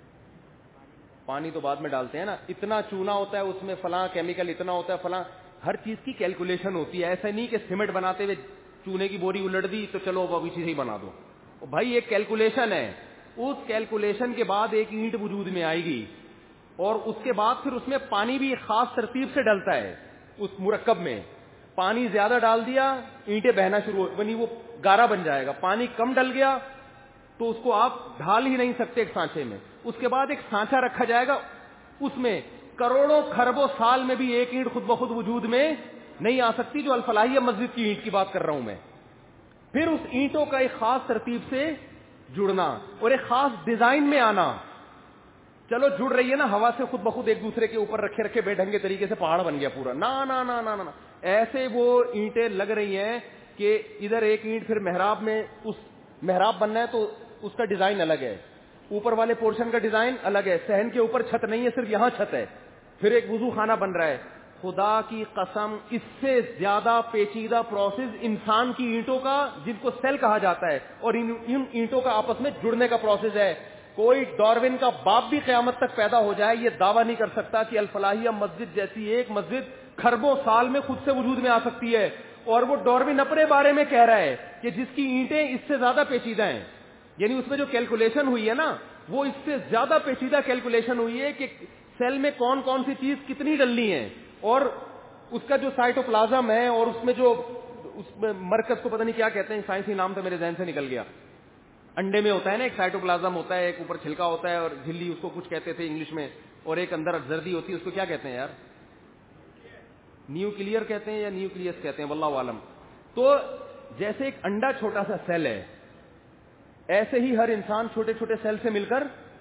پانی تو بعد میں ڈالتے ہیں نا. اتنا چونا ہوتا ہے اس میں, فلاں کیمیکل اتنا ہوتا ہے, فلاں ہر چیز کی کیلکولیشن ہوتی ہے. ایسا نہیں کہ سیمنٹ بناتے ہوئے چونے کی بوری الٹ دی تو چلو اب اسی سے ہی بنا دو. بھائی ایک کیلکولیشن ہے, اس کیلکولیشن کے بعد ایک اینٹ وجود میں آئے گی, اور اس کے بعد پھر اس میں پانی بھی ایک خاص ترتیب سے ڈلتا ہے. اس مرکب میں پانی زیادہ ڈال دیا, اینٹیں بہنا شروع ہو, یعنی وہ گارا بن جائے گا. پانی کم ڈل گیا تو اس کو آپ ڈھال ہی نہیں سکتے ایک سانچے میں. اس کے بعد ایک سانچا رکھا جائے گا, اس میں کروڑوں خربوں سال میں بھی ایک اینٹ خود بخود وجود میں نہیں آ سکتی, جو الفلاحیہ مسجد کی اینٹ کی بات کر رہا ہوں میں. پھر اس اینٹوں کا ایک خاص ترتیب سے جڑنا اور ایک خاص ڈیزائن میں آنا. چلو جڑ رہی ہے نا ہوا سے خود بخود ایک دوسرے کے اوپر رکھے رکھے بے ڈھنگے طریقے سے پہاڑ بن گیا پورا. نا نا نا نا نا ایسے وہ اینٹیں لگ رہی ہیں کہ ادھر ایک اینٹ پھر محراب میں, اس محراب بننا ہے تو اس کا ڈیزائن الگ ہے, اوپر والے پورشن کا ڈیزائن الگ ہے, صحن کے اوپر چھت نہیں ہے, صرف یہاں چھت ہے, پھر ایک وضو خانہ بن رہا ہے. خدا کی قسم اس سے زیادہ پیچیدہ پروسیس انسان کی اینٹوں کا, جن کو سیل کہا جاتا ہے, اور ان اینٹوں کا آپس میں جڑنے کا پروسیس ہے. کوئی ڈاروین کا باپ بھی قیامت تک پیدا ہو جائے یہ دعویٰ نہیں کر سکتا کہ الفلاحیہ مسجد جیسی ایک مسجد خربوں سال میں خود سے وجود میں آ سکتی ہے. اور وہ ڈاروین اپنے بارے میں کہہ رہا ہے کہ جس کی اینٹیں اس سے زیادہ پیچیدہ ہیں, یعنی اس میں جو کیلکولیشن ہوئی ہے نا وہ اس سے زیادہ پیچیدہ کیلکولیشن ہوئی ہے کہ سیل میں کون کون سی چیز کتنی ڈلنی ہے, اور اس کا جو سائٹوپلازم ہے, اور اس میں جو اس میں مرکز کو پتہ نہیں کیا کہتے ہیں, سائنسی نام تو میرے ذہن سے نکل گیا. انڈے میں ہوتا ہے نا ایک سائٹوپلازم ہوتا ہے, ایک اوپر چھلکا ہوتا ہے اور جھلی, اس کو کچھ کہتے تھے انگلش میں, اور ایک اندر زردی ہوتی ہے, اس کو کیا کہتے ہیں یار؟ نیوکلیئر کہتے ہیں یا نیوکلیس کہتے ہیں, واللہ عالم. تو جیسے ایک انڈا چھوٹا سا سیل ہے, ایسے ہی ہر انسان چھوٹے چھوٹے سیل سے مل کر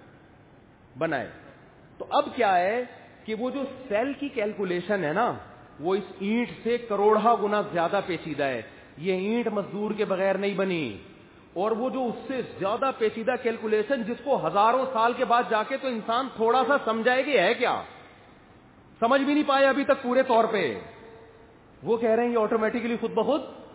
بنا ہے. تو اب کیا ہے کہ وہ جو سیل کی کیلکولیشن ہے نا وہ اس اینٹ سے کروڑہ گنا زیادہ پیچیدہ ہے. یہ اینٹ مزدور کے بغیر نہیں بنی, اور وہ جو اس سے زیادہ پیچیدہ کیلکولیشن جس کو ہزاروں سال کے بعد جا کے تو انسان تھوڑا سا سمجھائے کہ ہے کیا, سمجھ بھی نہیں پائے ابھی تک پورے طور پہ. وہ کہہ رہے ہیں یہ آٹومیٹکلی خود بخود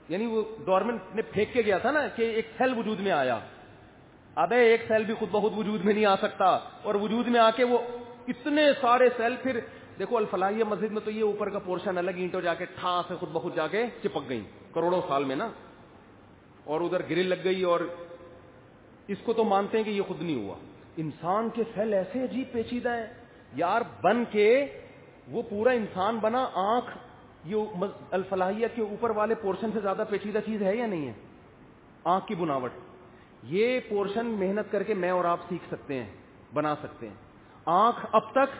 یعنی وہ ڈارون نے پھینک کے گیا تھا نا کہ ایک سیل وجود میں آیا. ابے ایک سیل بھی خود بخود وجود میں نہیں آ سکتا, اور وجود میں آ کے وہ اتنے سارے سیل. پھر دیکھو الفلاحیہ مسجد میں تو یہ اوپر کا پورشن الگ, اینٹوں جا کے ٹھا سے خود بخود جا کے چپک گئی کروڑوں سال میں نا, اور ادھر گرل لگ گئی, اور اس کو تو مانتے ہیں کہ یہ خود نہیں ہوا. انسان کے سیل ایسے عجیب پیچیدہ ہیں یار, بن کے وہ پورا انسان بنا. آنکھ یہ الفلاحیہ کے اوپر والے پورشن سے زیادہ پیچیدہ چیز ہے یا نہیں ہے؟ آنکھ کی بناوٹ, یہ پورشن محنت کر کے میں اور آپ سیکھ سکتے ہیں, بنا سکتے ہیں. آنکھ اب تک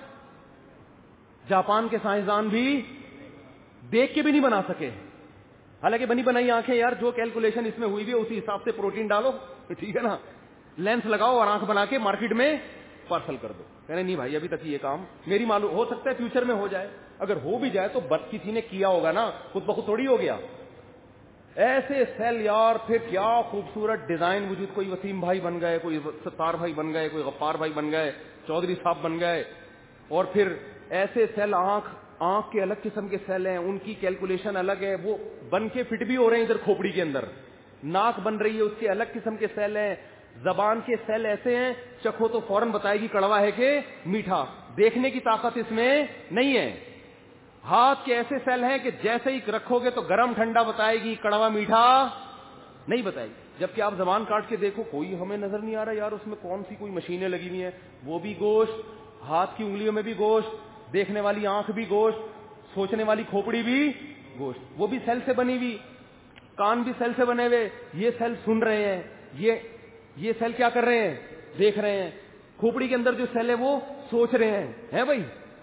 جاپان کے سائنسدان بھی دیکھ کے بھی نہیں بنا سکے, حالانکہ بنی بنائی آنکھیں یار, جو کیلکولیشن اس میں ہوئی بھی اسی حساب سے پروٹین ڈالو, ٹھیک ہے نا, لینس لگاؤ اور آنکھ بنا کے مارکیٹ میں پارسل کر دو. کہنے نہیں بھائی ابھی تک یہ کام میری معلوم, ہو سکتا ہے فیوچر میں ہو جائے. اگر ہو بھی جائے تو بس کسی نے کیا ہوگا نا, خود بخود تھوڑی ہو گیا. ایسے سیل یار, پھر کیا خوبصورت ڈیزائن وجود. کوئی وسیم بھائی بن گئے, کوئی ستار بھائی بن گئے, کوئی غفار بھائی بن گئے, چودھری صاحب بن گئے, اور پھر ایسے سیل, آنکھ آنکھ کے الگ قسم کے سیل ہیں, ان کی کیلکولیشن الگ ہے, وہ بن کے فٹ بھی ہو رہے ہیں ادھر کھوپڑی کے اندر. ناک بن رہی ہے, اس کے الگ قسم کے سیل ہیں. زبان کے سیل ایسے ہیں, چکھو تو فوراً بتائے گی کڑوا ہے کہ میٹھا. دیکھنے کی طاقت اس میں نہیں ہے. ہاتھ کے ایسے سیل ہیں کہ جیسے ہی رکھو گے تو گرم ٹھنڈا بتائے گی, کڑوا میٹھا نہیں بتائے گی. جبکہ آپ زبان کاٹ کے دیکھو, کوئی ہمیں نظر نہیں آ رہا یار اس میں کون سی کوئی مشینیں لگی ہوئی ہیں. وہ بھی گوشت, ہاتھ کی انگلیوں میں بھی گوشت, دیکھنے والی آنکھ بھی گوشت, سوچنے والی کھوپڑی بھی گوشت, وہ بھی سیل سے بنی ہوئی. کان بھی سیل سے بنے ہوئے, یہ سیل سن رہے ہیں, یہ یہ سیل کیا کر رہے ہیں, دیکھ رہے ہیں. کھوپڑی کے اندر جو سیل ہے وہ سوچ رہے ہیں, ہے بھائی.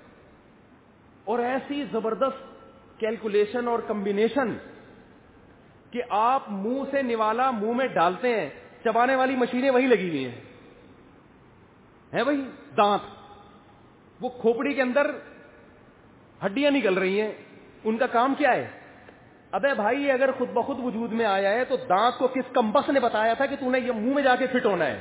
اور ایسی زبردست کیلکولیشن اور کمبینیشن کہ آپ منہ سے نوالا منہ میں ڈالتے ہیں, چبانے والی مشینیں وہی لگی ہوئی ہیں, ہے بھائی. دانت, وہ کھوپڑی کے اندر ہڈیاں نکل رہی ہیں, ان کا کام کیا ہے؟ ابے بھائی اگر خود بخود وجود میں آیا ہے تو دانت کو کس کمبخت نے بتایا تھا کہ تو نے یہ منہ میں جا کے فٹ ہونا ہے؟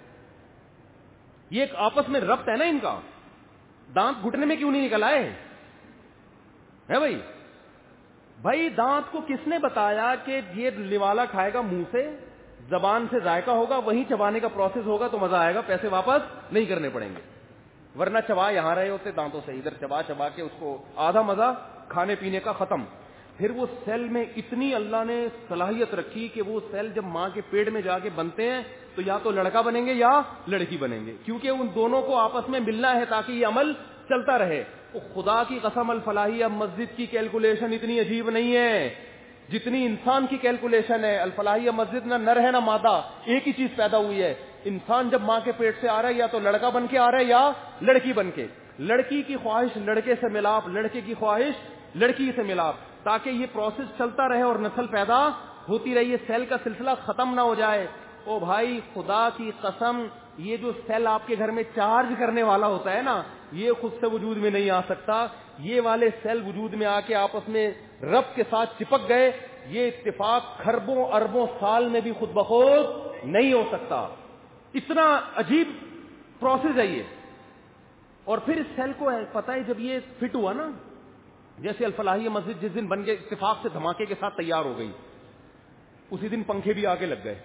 یہ ایک آپس میں ربط ہے نا ان کا. دانت گھٹنے میں کیوں نہیں نکل آئے, ہے بھائی. بھائی دانت کو کس نے بتایا کہ یہ نوالا کھائے گا منہ سے, زبان سے ذائقہ ہوگا, وہیں چبانے کا پروسیس ہوگا تو مزہ آئے گا, پیسے واپس نہیں کرنے پڑیں گے. ورنہ چبا یہاں رہے ہوتے دانتوں سے, ادھر چبا چبا کے اس کو آدھا مزہ کھانے پینے کا ختم. پھر وہ سیل میں اتنی اللہ نے صلاحیت رکھی کہ وہ سیل جب ماں کے پیٹ میں جا کے بنتے ہیں تو یا تو لڑکا بنیں گے یا لڑکی بنیں گے, کیونکہ ان دونوں کو آپس میں ملنا ہے تاکہ یہ عمل چلتا رہے. خدا کی قسم الفلاحیہ مسجد کی کیلکولیشن اتنی عجیب نہیں ہے جتنی انسان کی کیلکولیشن ہے. الفلاحیہ مسجد نہ نر ہے نہ مادہ, ایک ہی چیز پیدا ہوئی ہے. انسان جب ماں کے پیٹ سے آ رہا ہے یا تو لڑکا بن کے آ رہا ہے یا لڑکی بن کے. لڑکی کی خواہش لڑکے سے ملاپ, لڑکے کی خواہش لڑکی سے ملاپ, تاکہ یہ پروسیس چلتا رہے اور نسل پیدا ہوتی رہی ہے, سیل کا سلسلہ ختم نہ ہو جائے. او بھائی خدا کی قسم, یہ جو سیل آپ کے گھر میں چارج کرنے والا ہوتا ہے نا, یہ خود سے وجود میں نہیں آ سکتا. یہ والے سیل وجود میں آ کے آپس میں رب کے ساتھ چپک گئے. یہ اتفاق کھربوں اربوں سال میں بھی خود بخود نہیں ہو سکتا. اتنا عجیب پروسیس ہے یہ. اور پھر اس سیل کو پتہ ہے جب یہ فٹ ہوا نا, جیسے الفلاحیہ مسجد جس دن بن کے اتفاق سے دھماکے کے ساتھ تیار ہو گئی, اسی دن پنکھے بھی آگے لگ گئے.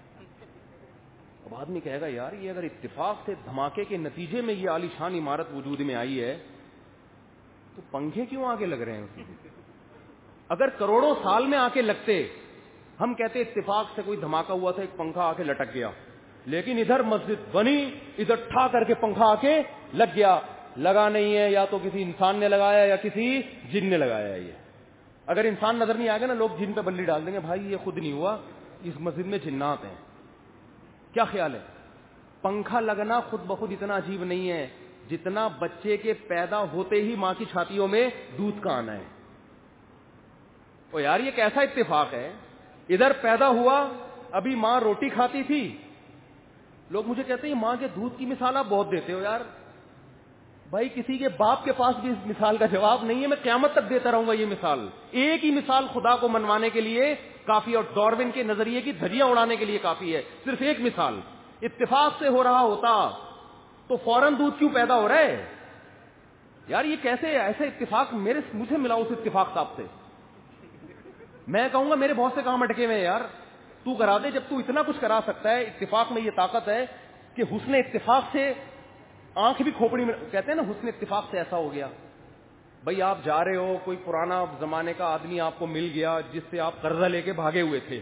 اب آدمی کہے گا یار یہ اگر اتفاق سے دھماکے کے نتیجے میں یہ عالی شان عمارت وجود میں آئی ہے تو پنکھے کیوں آگے لگ رہے ہیں؟ اگر کروڑوں سال میں آ کے لگتے, ہم کہتے اتفاق سے کوئی دھماکہ ہوا تھا, ایک پنکھا آ کے لٹک گیا, لیکن ادھر مسجد بنی, ادھر ٹھا کر کے پنکھا آ کے لگ گیا. لگا نہیں ہے, یا تو کسی انسان نے لگایا یا کسی جن نے لگایا ہے. یہ اگر انسان نظر نہیں آئے گا نا, لوگ جن پہ بلی ڈال دیں گے, بھائی یہ خود نہیں ہوا, اس مسجد میں جنات ہیں. کیا خیال ہے؟ پنکھا لگنا خود بخود اتنا عجیب نہیں ہے جتنا بچے کے پیدا ہوتے ہی ماں کی چھاتیوں میں دودھ کا آنا ہے. او یار یہ کیسا اتفاق ہے, ادھر پیدا ہوا, ابھی ماں روٹی کھاتی تھی. لوگ مجھے کہتے ہیں ماں کے دودھ کی مثال آپ بہت دیتے ہو. یار بھائی کسی کے باپ کے پاس بھی اس مثال کا جواب نہیں ہے, میں قیامت تک دیتا رہوں گا یہ مثال. ایک ہی مثال خدا کو منوانے کے لیے کافی, اور ڈارون کے نظریے کی دھجیاں اڑانے کے لیے کافی ہے. صرف ایک مثال. اتفاق سے ہو رہا ہوتا تو فوراً دودھ کیوں پیدا ہو رہا ہے؟ یار یہ کیسے ایسے اتفاق میرے مجھے ملا اس اتفاق صاحب سے. میں کہوں گا میرے بہت سے کام اٹکے ہوئے ہیں یار, تو کرا دے. جب تو اتنا کچھ کرا سکتا ہے, اتفاق میں یہ طاقت ہے کہ حسن اتفاق سے آنکھ بھی کھوپڑی میں, کہتے ہیں نا حسن اتفاق سے ایسا ہو گیا. بھائی آپ جا رہے ہو, کوئی پرانا زمانے کا آدمی آپ کو مل گیا جس سے آپ قرضہ لے کے بھاگے ہوئے تھے,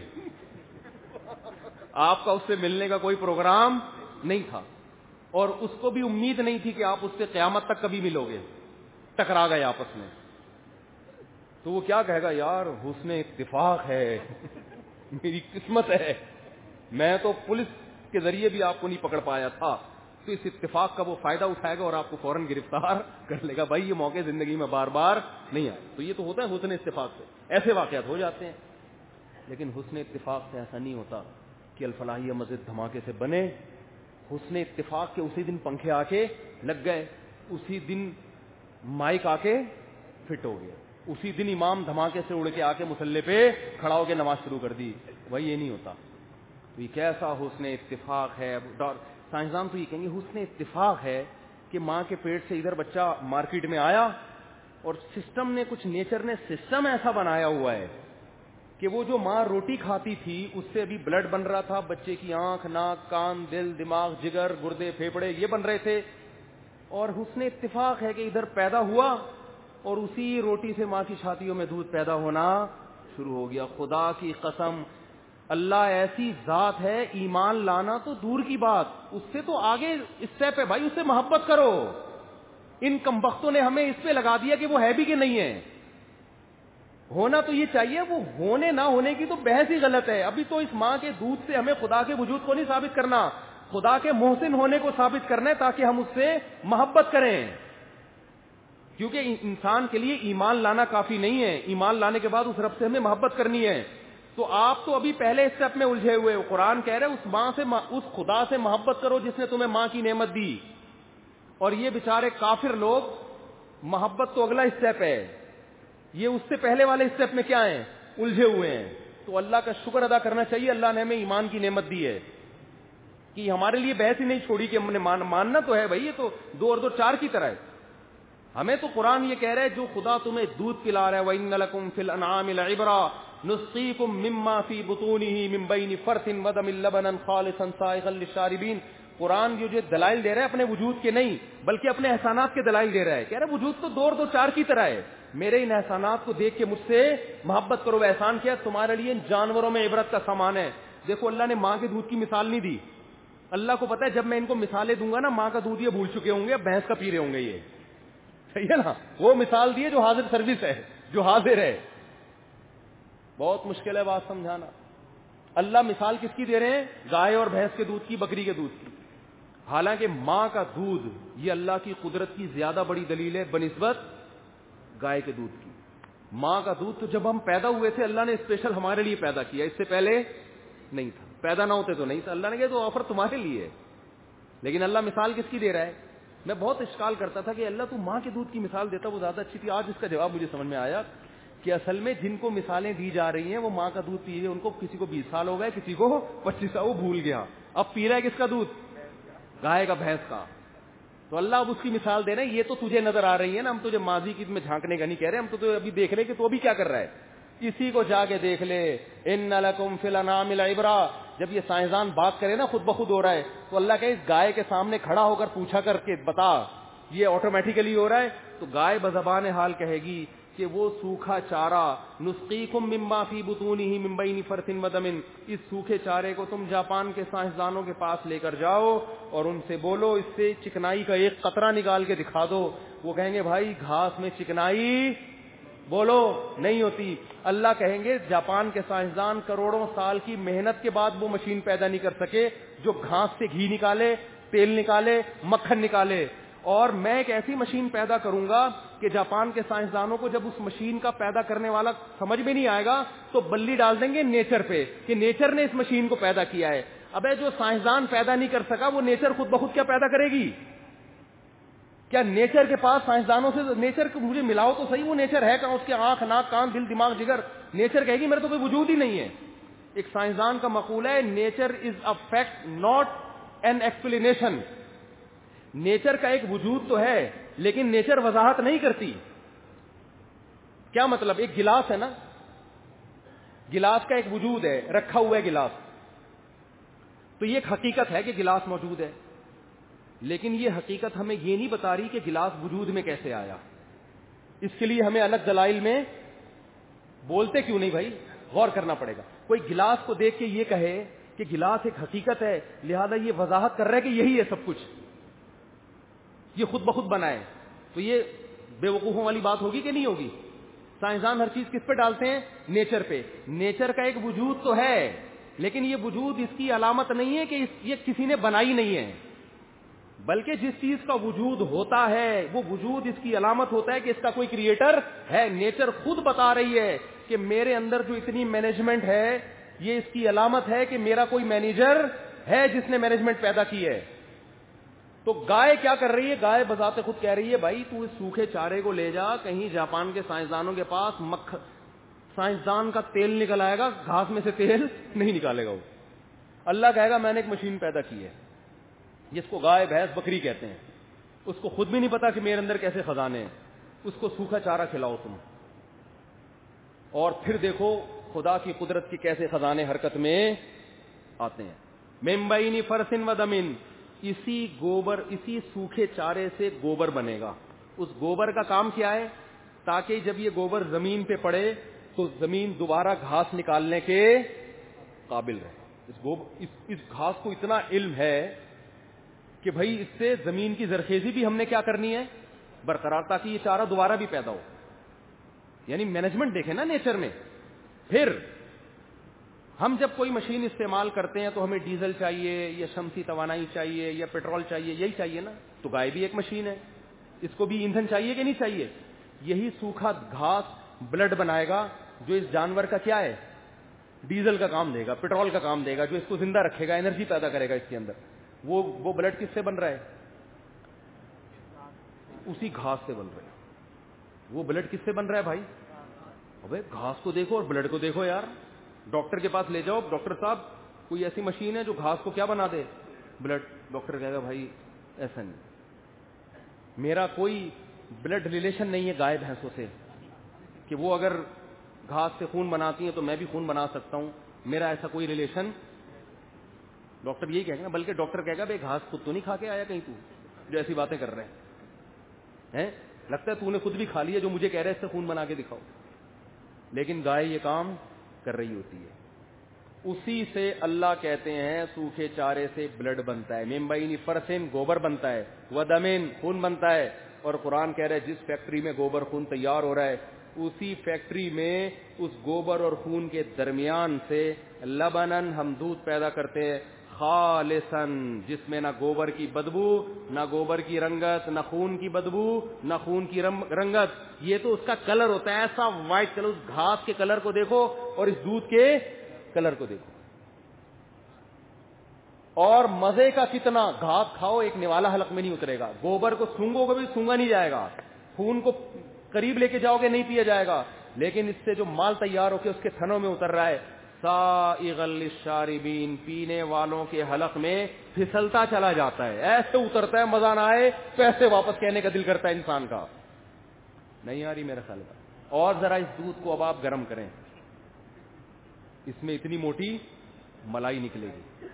آپ کا اس سے ملنے کا کوئی پروگرام نہیں تھا اور اس کو بھی امید نہیں تھی کہ آپ اس سے قیامت تک کبھی ملو گے, ٹکرا گئے آپس میں, تو وہ کیا کہے گا, یار حسن اتفاق ہے, میری قسمت ہے, میں تو پولیس کے ذریعے بھی آپ کو نہیں پکڑ پایا تھا. تو اس اتفاق کا وہ فائدہ اٹھائے گا اور آپ کو فوراً گرفتار کر لے گا. بھائی یہ موقع زندگی میں بار بار نہیں آئے. تو یہ تو ہوتا ہے حسن اتفاق سے, ایسے واقعات ہو جاتے ہیں. لیکن حسن اتفاق سے ایسا نہیں ہوتا کہ الفلاحیہ مسجد دھماکے سے بنے. حسن اتفاق کے اسی دن پنکھے آ کے لگ گئے, اسی دن مائک آ کے فٹ ہو گیا, اسی دن امام دھماکے سے اڑ کے آ کے مصلی پہ کھڑا ہو کے نماز شروع کر دی. بھائی یہ نہیں ہوتا. تو یہ کیسا حسن اتفاق ہے. سائنسدان تو یہ کہیں گے حسن اتفاق ہے کہ ماں کے پیٹ سے ادھر بچہ مارکیٹ میں آیا اور سسٹم نے, کچھ نیچر نے سسٹم ایسا بنایا ہوا ہے کہ وہ جو ماں روٹی کھاتی تھی اس سے ابھی بلڈ بن رہا تھا, بچے کی آنکھ, ناک, کان, دل, دماغ, جگر, گردے, پھیپڑے یہ بن رہے تھے. اور حسن اتفاق ہے کہ ادھر پیدا ہوا اور اسی روٹی سے ماں کی چھاتیوں میں دودھ پیدا ہونا شروع ہو گیا. خدا کی قسم, اللہ ایسی ذات ہے, ایمان لانا تو دور کی بات, اس سے تو آگے اسٹیپ ہے بھائی, اس سے محبت کرو. ان کمبختوں نے ہمیں اس پہ لگا دیا کہ وہ ہے بھی کہ نہیں ہے. ہونا تو یہ چاہیے, وہ ہونے نہ ہونے کی تو بحث ہی غلط ہے. ابھی تو اس ماں کے دودھ سے ہمیں خدا کے وجود کو نہیں ثابت کرنا, خدا کے محسن ہونے کو ثابت کرنا ہے تاکہ ہم اس سے محبت کریں. کیونکہ انسان کے لیے ایمان لانا کافی نہیں ہے, ایمان لانے کے بعد اس رب سے ہمیں محبت کرنی ہے. تو آپ تو ابھی پہلے اسٹیپ میں الجھے ہوئے ہو. قرآن کہہ رہے اس ماں سے, اس خدا سے محبت کرو جس نے تمہیں ماں کی نعمت دی. اور یہ بیچارے کافر لوگ, محبت تو اگلا اسٹیپ ہے, یہ اس سے پہلے والے اسٹیپ میں کیا ہیں, الجھے ہوئے ہیں. تو اللہ کا شکر ادا کرنا چاہیے, اللہ نے ہمیں ایمان کی نعمت دی ہے کہ ہمارے لیے بحث ہی نہیں چھوڑی کہ ہم نے مان, ماننا تو ہے بھائی, یہ تو دو اور دو چار کی طرح ہے. ہمیں تو قرآن یہ کہہ رہا ہے جو خدا تمہیں دودھ پلا رہا ہے, وَإِنَّ لَكُمْ فِي الْأَنْعَامِ لَعِبْرَةً نُسْقِيكُم مِّمَّا فِي بُطُونِهِ مِن بَيْنِ فَرْثٍ وَدَمٍ لَبَنًا خَالِصًا سَائِغًا لِّلشَّارِبِينَ. قرآن جو جو دلائل دے رہا ہے اپنے وجود کے نہیں بلکہ اپنے احسانات کے دلائل دے رہا ہے. کہہ رہا ہے وجود تو دو اور دو چار کی طرح ہے, میرے ان احسانات کو دیکھ کے مجھ سے محبت کرو. احسان کیا تمہارے لیے ان جانوروں میں عبرت کا سامان ہے. دیکھو اللہ نے ماں کے دودھ کی مثال نہیں دی. اللہ کو پتا ہے جب میں ان کو مثالیں دوں گا نا, ماں کا دودھ یہ بھول چکے ہوں گے, بھینس کا پی رہے ہوں گے. یہ صحیح ہے نا, وہ مثال دی ہے جو حاضر سروس ہے, جو حاضر ہے. بہت مشکل ہے بات سمجھانا. اللہ مثال کس کی دے رہے ہیں, گائے اور بھینس کے دودھ کی, بکری کے دودھ کی. حالانکہ ماں کا دودھ یہ اللہ کی قدرت کی زیادہ بڑی دلیل ہے بنسبت گائے کے دودھ کی. ماں کا دودھ تو جب ہم پیدا ہوئے تھے اللہ نے اسپیشل ہمارے لیے پیدا کیا, اس سے پہلے نہیں تھا. پیدا نہ ہوتے تو نہیں تھا. اللہ نے کہا تو آفر تمہارے لیے ہے. لیکن اللہ مثال کس کی دے رہا ہے. میں بہت اشکال کرتا تھا کہ اللہ تو ماں کے دودھ کی مثال دیتا, وہ زیادہ اچھی تھی. آج اس کا جواب مجھے سمجھ میں آیا کہ اصل میں جن کو مثالیں دی جا رہی ہیں وہ ماں کا دودھ پی رہے, ان کو کسی کو بیس سال ہو گئے, کسی کو پچیس سال, وہ بھول گیا. اب پی رہا ہے کس کا دودھ, گائے کا, بھینس کا. تو اللہ اب اس کی مثال دے رہے ہیں, یہ تو تجھے نظر آ رہی ہے نا, ہم تجھے ماضی کی میں جھانکنے کا نہیں کہہ رہے, ہم تو ابھی دیکھ رہے کہ تو ابھی کیا کر رہا ہے. کسی کو جا کے دیکھ لے. ان لکم فی الانعام لعبرۃ, جب یہ سائنسدان بات کرے نا خود بخود ہو رہا ہے, تو اللہ کہ اس گائے کے سامنے کھڑا ہو کر پوچھا کر کے بتا یہ آٹومیٹیکلی ہو رہا ہے, تو گائے بزبان حال کہے گی کہ وہ سوکھا چارہ, نسقیکم مما فی بطونہ من بین فرث ودم, اس سوکھے چارے کو تم جاپان کے سائنسدانوں کے پاس لے کر جاؤ اور ان سے بولو اس سے چکنائی کا ایک قطرہ نکال کے دکھا دو. وہ کہیں گے بھائی گھاس میں چکنائی بولو نہیں ہوتی. اللہ کہیں گے جاپان کے سائنسدان کروڑوں سال کی محنت کے بعد وہ مشین پیدا نہیں کر سکے جو گھاس سے گھی نکالے, تیل نکالے, مکھن نکالے. اور میں ایک ایسی مشین پیدا کروں گا کہ جاپان کے سائنسدانوں کو جب اس مشین کا پیدا کرنے والا سمجھ میں نہیں آئے گا تو بلی ڈال دیں گے نیچر پہ کہ نیچر نے اس مشین کو پیدا کیا ہے. ابے جو سائنسدان پیدا نہیں کر سکا وہ نیچر خود بخود کیا پیدا کرے گی. کیا نیچر کے پاس سائنسدانوں سے نیچر کو مجھے ملاؤ تو صحیح, وہ نیچر ہے کہاں, اس کے آنکھ, ناک, کان, دل, دماغ, جگر. نیچر کہے گی میرے تو کوئی وجود ہی نہیں ہے. ایک سائنسدان کا مقولہ ہے nature is a fact not an explanation. Nature کا ایک وجود تو ہے لیکن نیچر وضاحت نہیں کرتی. کیا مطلب, ایک گلاس ہے نا, گلاس کا ایک وجود ہے, رکھا ہوا ہے گلاس, تو یہ ایک حقیقت ہے کہ گلاس موجود ہے, لیکن یہ حقیقت ہمیں یہ نہیں بتا رہی کہ گلاس وجود میں کیسے آیا. اس کے لیے ہمیں الگ دلائل میں بولتے کیوں نہیں بھائی, غور کرنا پڑے گا. کوئی گلاس کو دیکھ کے یہ کہے کہ گلاس ایک حقیقت ہے, لہذا یہ وضاحت کر رہا ہے کہ یہی ہے سب کچھ, یہ خود بخود بنا ہے, تو یہ بے وقوفوں والی بات ہوگی کہ نہیں ہوگی؟ سائنسدان ہر چیز کس پہ ڈالتے ہیں؟ نیچر پہ. نیچر کا ایک وجود تو ہے, لیکن یہ وجود اس کی علامت نہیں ہے کہ یہ کسی نے بنائی نہیں ہے, بلکہ جس چیز کا وجود ہوتا ہے وہ وجود اس کی علامت ہوتا ہے کہ اس کا کوئی کریٹر ہے. نیچر خود بتا رہی ہے کہ میرے اندر جو اتنی مینجمنٹ ہے یہ اس کی علامت ہے کہ میرا کوئی مینیجر ہے جس نے مینجمنٹ پیدا کی ہے. تو گائے کیا کر رہی ہے؟ گائے بذات خود کہہ رہی ہے بھائی تو اس سوکھے چارے کو لے جا کہیں جاپان کے سائنسدانوں کے پاس, مکھ سائنسدان کا تیل نکل آئے گا, گھاس میں سے تیل نہیں نکالے گا وہ. اللہ کہے گا میں نے ایک مشین پیدا کی ہے جس کو گائے بھینس بکری کہتے ہیں, اس کو خود بھی نہیں پتا کہ میرے اندر کیسے خزانے ہیں, اس کو سوکھا چارہ کھلاؤ تم, اور پھر دیکھو خدا کی قدرت کی کیسے خزانے حرکت میں آتے ہیں. ممبئی فرسن و دمن, اسی گوبر اسی سوکھے چارے سے گوبر بنے گا. اس گوبر کا کام کیا ہے؟ تاکہ جب یہ گوبر زمین پہ پڑے تو زمین دوبارہ گھاس نکالنے کے قابل رہے. اس گوبر اس, اس گھاس کو اتنا علم ہے کہ بھائی اس سے زمین کی زرخیزی بھی ہم نے کیا کرنی ہے؟ برقرار, تاکہ یہ چارہ دوبارہ بھی پیدا ہو. یعنی مینجمنٹ دیکھیں نا نیچر میں. پھر ہم جب کوئی مشین استعمال کرتے ہیں تو ہمیں ڈیزل چاہیے یا شمسی توانائی چاہیے یا پیٹرول چاہیے, یہی چاہیے نا. تو گائے بھی ایک مشین ہے, اس کو بھی ایندھن چاہیے کہ نہیں چاہیے؟ یہی سوکھا گھاس بلڈ بنائے گا جو اس جانور کا کیا ہے؟ ڈیزل کا کام دے گا, پیٹرول کا کام دے گا, جو اس کو زندہ رکھے گا, انرجی پیدا کرے گا اس کے اندر. وہ وہ بلڈ کس سے بن رہا ہے؟ اسی گھاس سے بن رہا ہے. وہ بلڈ کس سے بن رہا ہے بھائی؟ ابے گھاس کو دیکھو اور بلڈ کو دیکھو یار. ڈاکٹر کے پاس لے جاؤ, ڈاکٹر صاحب کوئی ایسی مشین ہے جو گھاس کو کیا بنا دے؟ بلڈ. ڈاکٹر کہے گا بھائی ایسا نہیں, میرا کوئی بلڈ ریلیشن نہیں ہے گائے بھینسوں سے کہ وہ اگر گھاس سے خون بناتی ہیں تو میں بھی خون بنا سکتا ہوں, میرا ایسا کوئی ریلیشن. ڈاکٹر یہی کہے گا, بلکہ ڈاکٹر کہے گا بھائی گھاس خود تو نہیں کھا کے آیا کہیں تو جو ایسی باتیں کر رہے ہیں, لگتا ہے تو نے خود بھی کھا لیا جو مجھے کہہ رہے اس سے خون بنا کے دکھاؤ. لیکن گائے یہ کام کر رہی ہوتی ہے. اسی سے اللہ کہتے ہیں سوکھے چارے سے بلڈ بنتا ہے. ممبئی فرسن گوبر بنتا ہے, ودمن خون بنتا ہے. اور قرآن کہہ رہا ہے جس فیکٹری میں گوبر خون تیار ہو رہا ہے اسی فیکٹری میں اس گوبر اور خون کے درمیان سے لبنن ہم دودھ پیدا کرتے ہیں, خالصن جس میں نہ گوبر کی بدبو, نہ گوبر کی رنگت, نہ خون کی بدبو, نہ خون کی رنگت. یہ تو اس کا کلر ہوتا ہے ایسا وائٹ کلر. اس گھاس کے کلر کو دیکھو اور اس دودھ کے کلر کو دیکھو, اور مزے کا کتنا. گھاس کھاؤ ایک نوالا حلق میں نہیں اترے گا, گوبر کو سونگو گے بھی سونگا نہیں جائے گا, خون کو قریب لے کے جاؤ گے نہیں پیا جائے گا. لیکن اس سے جو مال تیار ہو کے اس کے تھنوں میں اتر رہا ہے, سائغ للشاربین پینے والوں کے حلق میں پھسلتا چلا جاتا ہے, ایسے اترتا ہے مزہ نہ آئے تو ایسے واپس کہنے کا دل کرتا ہے انسان کا. نہیں آ رہی میرا خیال کا. اور ذرا اس دودھ کو اب آپ گرم کریں, اس میں اتنی موٹی ملائی نکلے گی.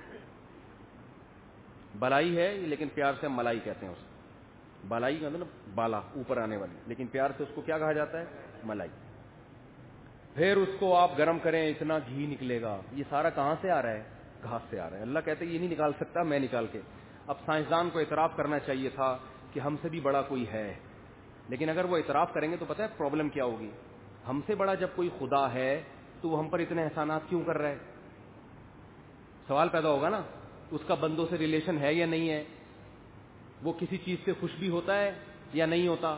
بلائی ہے لیکن پیار سے ہم ملائی کہتے ہیں. اس بالائی کا مطلب بالا اوپر آنے والی, لیکن پیار سے اس کو کیا کہا جاتا ہے؟ ملائی. پھر اس کو آپ گرم کریں اتنا گھی نکلے گا. یہ سارا کہاں سے آ رہا ہے؟ گھاس سے آ رہا ہے. اللہ کہتے ہیں یہ نہیں نکال سکتا, میں نکال کے. اب سائنسدان کو اعتراف کرنا چاہیے تھا کہ ہم سے بھی بڑا کوئی ہے, لیکن اگر وہ اعتراف کریں گے تو پتہ ہے پرابلم کیا ہوگی؟ ہم سے بڑا جب کوئی خدا ہے تو وہ ہم پر اتنے احسانات کیوں کر رہا ہے؟ سوال پیدا ہوگا نا. اس کا بندوں سے ریلیشن ہے یا نہیں ہے؟ وہ کسی چیز سے خوش بھی ہوتا ہے یا نہیں ہوتا؟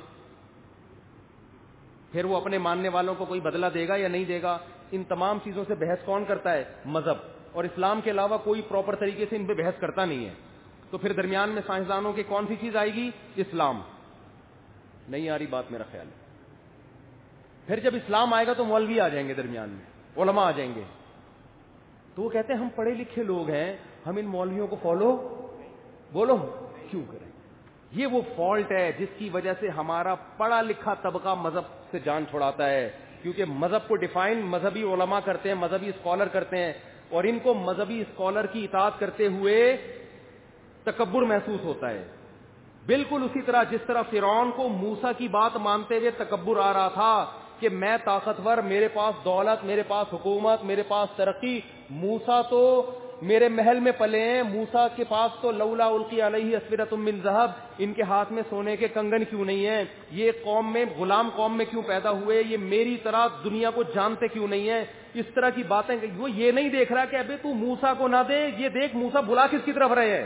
پھر وہ اپنے ماننے والوں کو کوئی بدلہ دے گا یا نہیں دے گا؟ ان تمام چیزوں سے بحث کون کرتا ہے؟ مذہب. اور اسلام کے علاوہ کوئی پراپر طریقے سے ان پہ بحث کرتا نہیں ہے. تو پھر درمیان میں سائنسدانوں کی کون سی چیز آئے گی؟ اسلام. نہیں آ رہی بات میرا خیال ہے. پھر جب اسلام آئے گا تو مولوی آ جائیں گے درمیان میں, علماء آ جائیں گے. تو وہ کہتے ہیں ہم پڑھے لکھے لوگ ہیں, ہم ان مولویوں کو فالو بولو کیوں کریں؟ یہ وہ فالٹ ہے جس کی وجہ سے ہمارا پڑھا لکھا طبقہ مذہب سے جان چھڑاتا ہے. کیونکہ مذہب کو ڈیفائن مذہبی علماء کرتے ہیں, مذہبی اسکالر کرتے ہیں, اور ان کو مذہبی اسکالر کی اطاعت کرتے ہوئے تکبر محسوس ہوتا ہے. بالکل اسی طرح جس طرح فرعون کو موسیٰ کی بات مانتے ہوئے تکبر آ رہا تھا کہ میں طاقتور, میرے پاس دولت, میرے پاس حکومت, میرے پاس ترقی. موسیٰ تو میرے محل میں پلے ہیں, موسیٰ کے پاس تو لولا القی علیہ اسورۃ من ذہب, ان کے ہاتھ میں سونے کے کنگن کیوں نہیں ہیں, یہ قوم میں غلام قوم میں کیوں پیدا ہوئے, یہ میری طرح دنیا کو جانتے کیوں نہیں ہیں. اس طرح کی باتیں. وہ یہ نہیں دیکھ رہا کہ ابے تو موسیٰ کو نہ دے, یہ دیکھ موسیٰ بلا کس کی طرف رہے ہیں,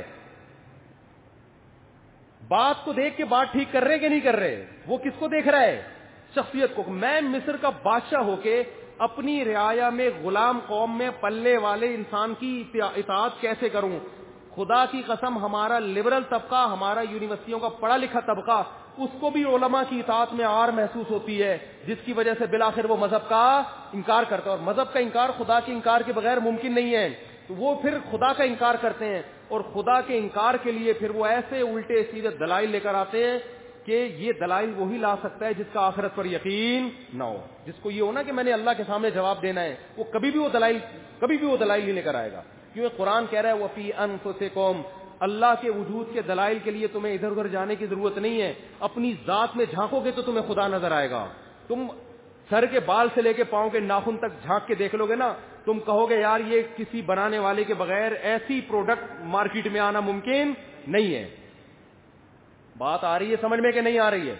بات کو دیکھ کے بات ٹھیک کر رہے کہ نہیں کر رہے, وہ کس کو دیکھ رہا ہے, شخصیت کو. میں مصر کا بادشاہ ہو کے اپنی رعایا میں غلام قوم میں پلے والے انسان کی اطاعت کیسے کروں. خدا کی قسم ہمارا لبرل طبقہ, ہمارا یونیورسٹیوں کا پڑھا لکھا طبقہ, اس کو بھی علماء کی اطاعت میں آر محسوس ہوتی ہے, جس کی وجہ سے بالآخر وہ مذہب کا انکار کرتا ہے. اور مذہب کا انکار خدا کے انکار کے بغیر ممکن نہیں ہے, تو وہ پھر خدا کا انکار کرتے ہیں, اور خدا کے انکار کے لیے پھر وہ ایسے الٹے سیدھے دلائل لے کر آتے ہیں کہ یہ دلائل وہی لا سکتا ہے جس کا آخرت پر یقین نہ ہو. جس کو یہ ہونا کہ میں نے اللہ کے سامنے جواب دینا ہے, وہ کبھی بھی وہ دلائل کبھی بھی وہ دلائل نہیں لے کر آئے گا, کیونکہ قرآن کہہ رہا ہے وفی انفسکم, اللہ کے وجود کے دلائل کے لیے تمہیں ادھر ادھر جانے کی ضرورت نہیں ہے. اپنی ذات میں جھانکو گے تو تمہیں خدا نظر آئے گا. تم سر کے بال سے لے کے پاؤں کے ناخن تک جھانک کے دیکھ لو گے نا, تم کہو گے یار یہ کسی بنانے والے کے بغیر ایسی پروڈکٹ مارکیٹ میں آنا ممکن نہیں ہے. بات آ رہی ہے سمجھ میں کہ نہیں آ رہی ہے؟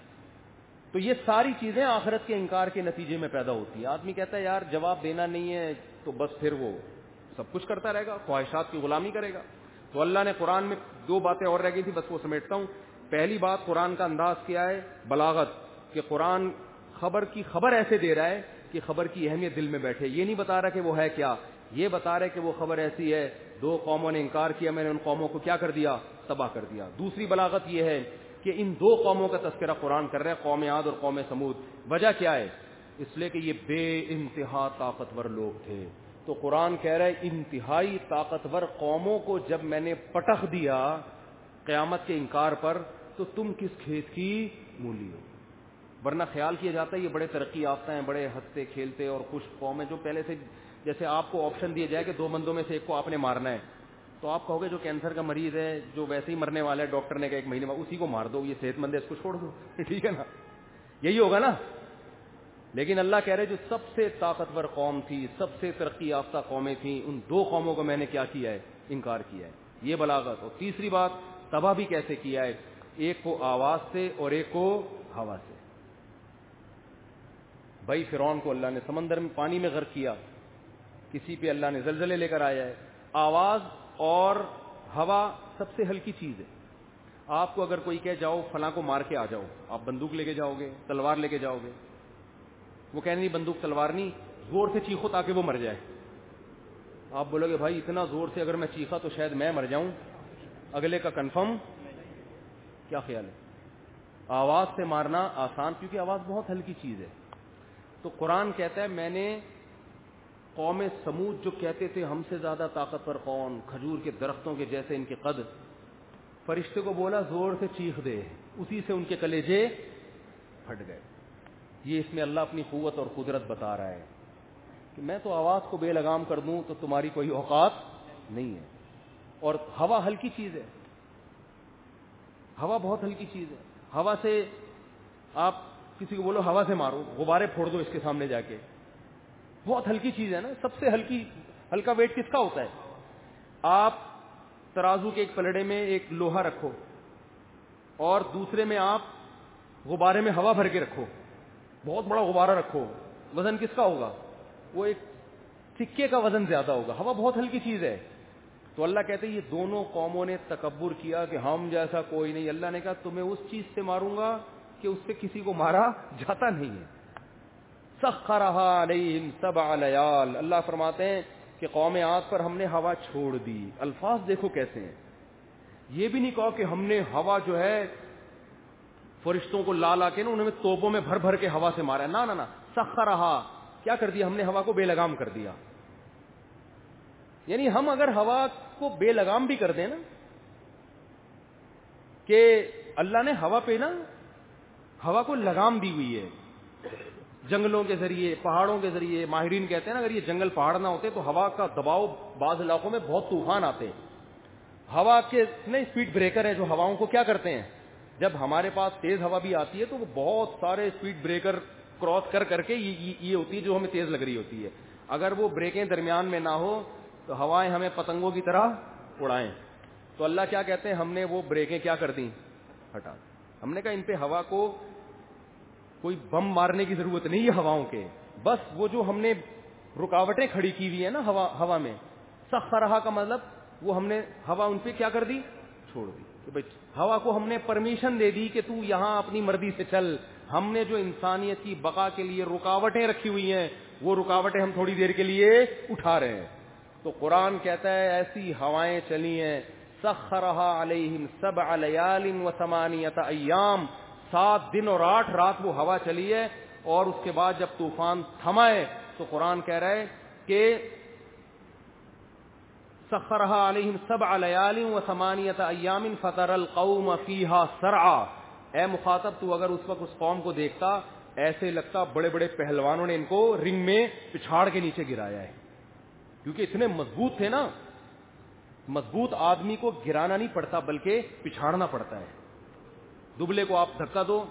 تو یہ ساری چیزیں آخرت کے انکار کے نتیجے میں پیدا ہوتی ہے. آدمی کہتا ہے یار جواب دینا نہیں ہے تو بس پھر وہ سب کچھ کرتا رہے گا, خواہشات کی غلامی کرے گا. تو اللہ نے قرآن میں دو باتیں اور رہ گئی تھی, بس وہ سمیٹتا ہوں. پہلی بات, قرآن کا انداز کیا ہے, بلاغت, کہ قرآن خبر کی خبر ایسے دے رہا ہے کہ خبر کی اہمیت دل میں بیٹھے. یہ نہیں بتا رہا کہ وہ ہے کیا, یہ بتا رہا ہے کہ وہ خبر ایسی ہے, دو قوموں نے انکار کیا, میں نے ان قوموں کو کیا کر دیا, تباہ کر دیا. دوسری بلاغت یہ ہے کہ ان دو قوموں کا تذکرہ قرآن کر رہا ہے, قوم عاد اور قوم سمود. وجہ کیا ہے؟ اس لیے کہ یہ بے انتہا طاقتور لوگ تھے. تو قرآن کہہ رہا ہے انتہائی طاقتور قوموں کو جب میں نے پٹخ دیا قیامت کے انکار پر, تو تم کس کھیت کی مولی ہو. ورنہ خیال کیا جاتا ہے یہ بڑے ترقی یافتہ ہیں, بڑے ہنستے کھیلتے اور خوش قوم ہیں, جو پہلے سے جیسے آپ کو آپشن دیا جائے کہ دو بندوں میں سے ایک کو آپ نے مارنا ہے, تو آپ کہو گے جو کینسر کا مریض ہے, جو ویسے ہی مرنے والا ہے, ڈاکٹر نے کہا ایک مہینے بعد اسی کو مار دو, یہ صحت مند ہے اس کو چھوڑ دو. ٹھیک ہے نا, یہی ہوگا نا. لیکن اللہ کہہ رہے جو سب سے طاقتور قوم تھی, سب سے ترقی یافتہ قومیں تھیں, ان دو قوموں کو میں نے کیا کیا ہے, انکار کیا ہے. یہ بلاغت. اور تیسری بات, تباہ بھی کیسے کیا ہے, ایک کو آواز سے اور ایک کو ہوا سے. بھائی فرعون کو اللہ نے سمندر میں پانی میں غرق کیا, کسی پہ اللہ نے زلزلے لے کر آیا ہے. آواز اور ہوا سب سے ہلکی چیز ہے. آپ کو اگر کوئی کہے جاؤ فلاں کو مار کے آ جاؤ, آپ بندوق لے کے جاؤ گے, تلوار لے کے جاؤ گے. وہ کہنے نہیں بندوق تلوار نہیں, زور سے چیخو تاکہ وہ مر جائے. آپ بولو گے بھائی اتنا زور سے اگر میں چیخا تو شاید میں مر جاؤں, اگلے کا کنفرم. کیا خیال ہے؟ آواز سے مارنا آسان, کیونکہ آواز بہت ہلکی چیز ہے. تو قرآن کہتا ہے میں نے قوم سمود جو کہتے تھے ہم سے زیادہ طاقتور کون, کھجور کے درختوں کے جیسے ان کے قد, فرشتے کو بولا زور سے چیخ دے, اسی سے ان کے کلیجے پھٹ گئے. یہ اس میں اللہ اپنی قوت اور قدرت بتا رہا ہے کہ میں تو آواز کو بے لگام کر دوں تو تمہاری کوئی اوقات نہیں ہے. اور ہوا ہلکی چیز ہے, ہوا بہت ہلکی چیز ہے. ہوا سے آپ کسی کو بولو ہوا سے مارو, غبارے پھوڑ دو اس کے سامنے جا کے, بہت ہلکی چیز ہے نا. سب سے ہلکی ہلکا ویٹ کس کا ہوتا ہے؟ آپ ترازو کے ایک پلڑے میں ایک لوہا رکھو اور دوسرے میں آپ غبارے میں ہوا بھر کے رکھو, بہت بڑا غبارہ رکھو, وزن کس کا ہوگا؟ وہ ایک سکے کا وزن زیادہ ہوگا. ہوا بہت ہلکی چیز ہے. تو اللہ کہتے ہیں یہ دونوں قوموں نے تکبر کیا کہ ہم جیسا کوئی نہیں. اللہ نے کہا تمہیں اس چیز سے ماروں گا کہ اس سے کسی کو مارا جاتا نہیں ہے. سخرها علیہم سبع لیال, اللہ فرماتے ہیں کہ قوم عاد پر ہم نے ہوا چھوڑ دی. الفاظ دیکھو کیسے ہیں. یہ بھی نہیں کہا کہ ہم نے ہوا جو ہے فرشتوں کو لا لا کے نا انہوں نے توپوں میں بھر بھر کے ہوا سے مارا. نہ نہ نہ, سخرها کیا کر دیا ہم نے, ہوا کو بے لگام کر دیا. یعنی ہم اگر ہوا کو بے لگام بھی کر دیں نا, کہ اللہ نے ہوا پہ نا ہوا کو لگام دی ہوئی ہے, جنگلوں کے ذریعے, پہاڑوں کے ذریعے. ماہرین کہتے ہیں نا اگر یہ جنگل پہاڑ نہ ہوتے تو ہوا کا دباؤ بعض علاقوں میں بہت طوفان آتے. ہوا کے اتنے اسپیڈ بریکر ہیں جو ہواؤں کو کیا کرتے ہیں, جب ہمارے پاس تیز ہوا بھی آتی ہے تو وہ بہت سارے اسپیڈ بریکر کراس کر کر کے یہ ہوتی ہے جو ہمیں تیز لگ رہی ہوتی ہے. اگر وہ بریکیں درمیان میں نہ ہو تو ہوائیں ہمیں پتنگوں کی طرح اڑائیں. تو اللہ کیا کہتے ہیں, ہم نے وہ بریکیں کیا کر دیں, ہٹا. ہم نے کہا ان پہ ہوا کو کوئی بم مارنے کی ضرورت نہیں ہے ہواؤں کے, بس وہ جو ہم نے رکاوٹیں کھڑی کی ہوئی ہیں نا ہوا ہوا میں, سخرہا کا مطلب وہ ہم نے ہوا ان پہ کیا کر دی, چھوڑ دی. کہ بھائی ہوا کو ہم نے پرمیشن دے دی کہ تو یہاں اپنی مرضی سے چل. ہم نے جو انسانیت کی بقا کے لیے رکاوٹیں رکھی ہوئی ہیں وہ رکاوٹیں ہم تھوڑی دیر کے لیے اٹھا رہے ہیں. تو قرآن کہتا ہے ایسی ہوائیں چلی ہیں, سخرہا علیہم سبع لیال و ثمانیۃ ایام, سات دن اور آٹھ رات وہ ہوا چلی ہے. اور اس کے بعد جب طوفان تھما ہے تو قرآن کہہ رہا ہے کہ سخرہا علیہم سبع لیال و ثمانیۃ ایام فتری القوم فیہا سرعا. اے مخاطب تو اگر اس وقت اس قوم کو دیکھتا ایسے لگتا بڑے بڑے پہلوانوں نے ان کو رنگ میں پچھاڑ کے نیچے گرایا ہے, کیونکہ اتنے مضبوط تھے نا. مضبوط آدمی کو گرانا نہیں پڑتا بلکہ پچھاڑنا پڑتا ہے. دبلے کو آپ دھکا دو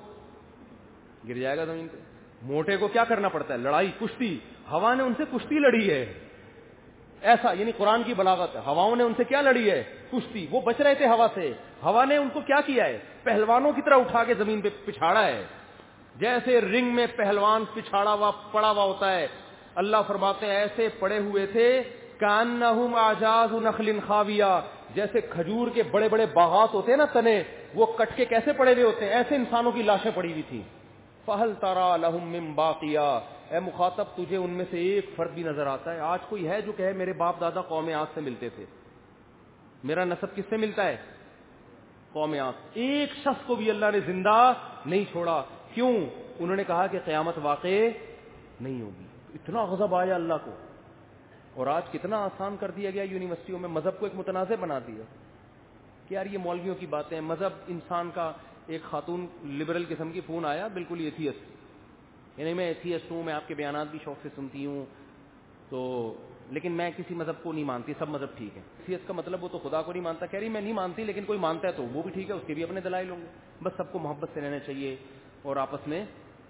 گر جائے گا زمین پہ. موٹے کو کیا کرنا پڑتا ہے, لڑائی, کشتی. ہوا نے ان سے کشتی لڑی ہے, ایسا یعنی قرآن کی بلاغت ہے. ہواؤں نے ان سے کیا لڑی ہے, کشتی. وہ بچ رہے تھے ہوا سے, ہوا نے ان کو کیا کیا ہے, پہلوانوں کی طرح اٹھا کے زمین پہ پچھاڑا ہے. جیسے رنگ میں پہلوان پچھاڑا ہوا پڑا ہوا ہوتا ہے, اللہ فرماتے ہیں ایسے پڑے ہوئے تھے کانہم اعجاز نخل خاویہ, جیسے کھجور کے بڑے بڑے باغات ہوتے ہیں نا تنے, وہ کٹ کے کیسے پڑے ہوئے ہوتے ہیں, ایسے انسانوں کی لاشیں پڑی ہوئی تھی. فہل ترى لهم من باقیہ. اے مخاطب تجھے ان میں سے ایک فرد بھی نظر آتا ہے؟ آج کوئی ہے جو کہے میرے باپ دادا قوم عاد سے ملتے تھے, میرا نسب کس سے ملتا ہے, قوم عاد. ایک شخص کو بھی اللہ نے زندہ نہیں چھوڑا. کیوں؟ انہوں نے کہا کہ قیامت واقع نہیں ہوگی. اتنا غضب آیا اللہ کو. اور آج کتنا آسان کر دیا گیا یونیورسٹیوں میں, مذہب کو ایک متنازع بنا دیا کہ یار یہ مولویوں کی باتیں, مذہب انسان کا. ایک خاتون لبرل قسم کی فون آیا, بالکل ایتھیسٹ, یعنی میں ایتھیسٹ ہوں, میں آپ کے بیانات بھی شوق سے سنتی ہوں, تو لیکن میں کسی مذہب کو نہیں مانتی, سب مذہب ٹھیک ہے. ایتھیسٹ کا مطلب وہ تو خدا کو نہیں مانتا. کہہ رہی میں نہیں مانتی لیکن کوئی مانتا ہے تو وہ بھی ٹھیک ہے, اس کے بھی اپنے دلائل ہوں گے. بس سب کو محبت سے رہنا چاہیے اور آپس میں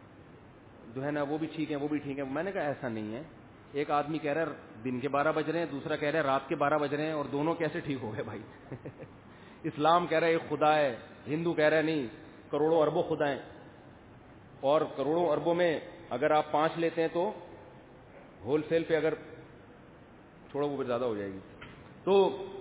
جو ہے نا وہ بھی ٹھیک ہے وہ بھی ٹھیک ہے. میں نے کہا ایسا نہیں ہے. ایک آدمی کہہ رہا ہے دن کے بارہ بج رہے ہیں, دوسرا کہہ رہا ہے رات کے بارہ بج رہے ہیں, اور دونوں کیسے ٹھیک ہو گئے بھائی؟ اسلام کہہ رہا ہے ایک خدا ہے, ہندو کہہ رہا ہے نہیں کروڑوں اربوں خدا ہیں, اور کروڑوں اربوں میں اگر آپ پانچ لیتے ہیں تو ہول سیل پہ اگر تھوڑا وہ زیادہ ہو جائے گی. تو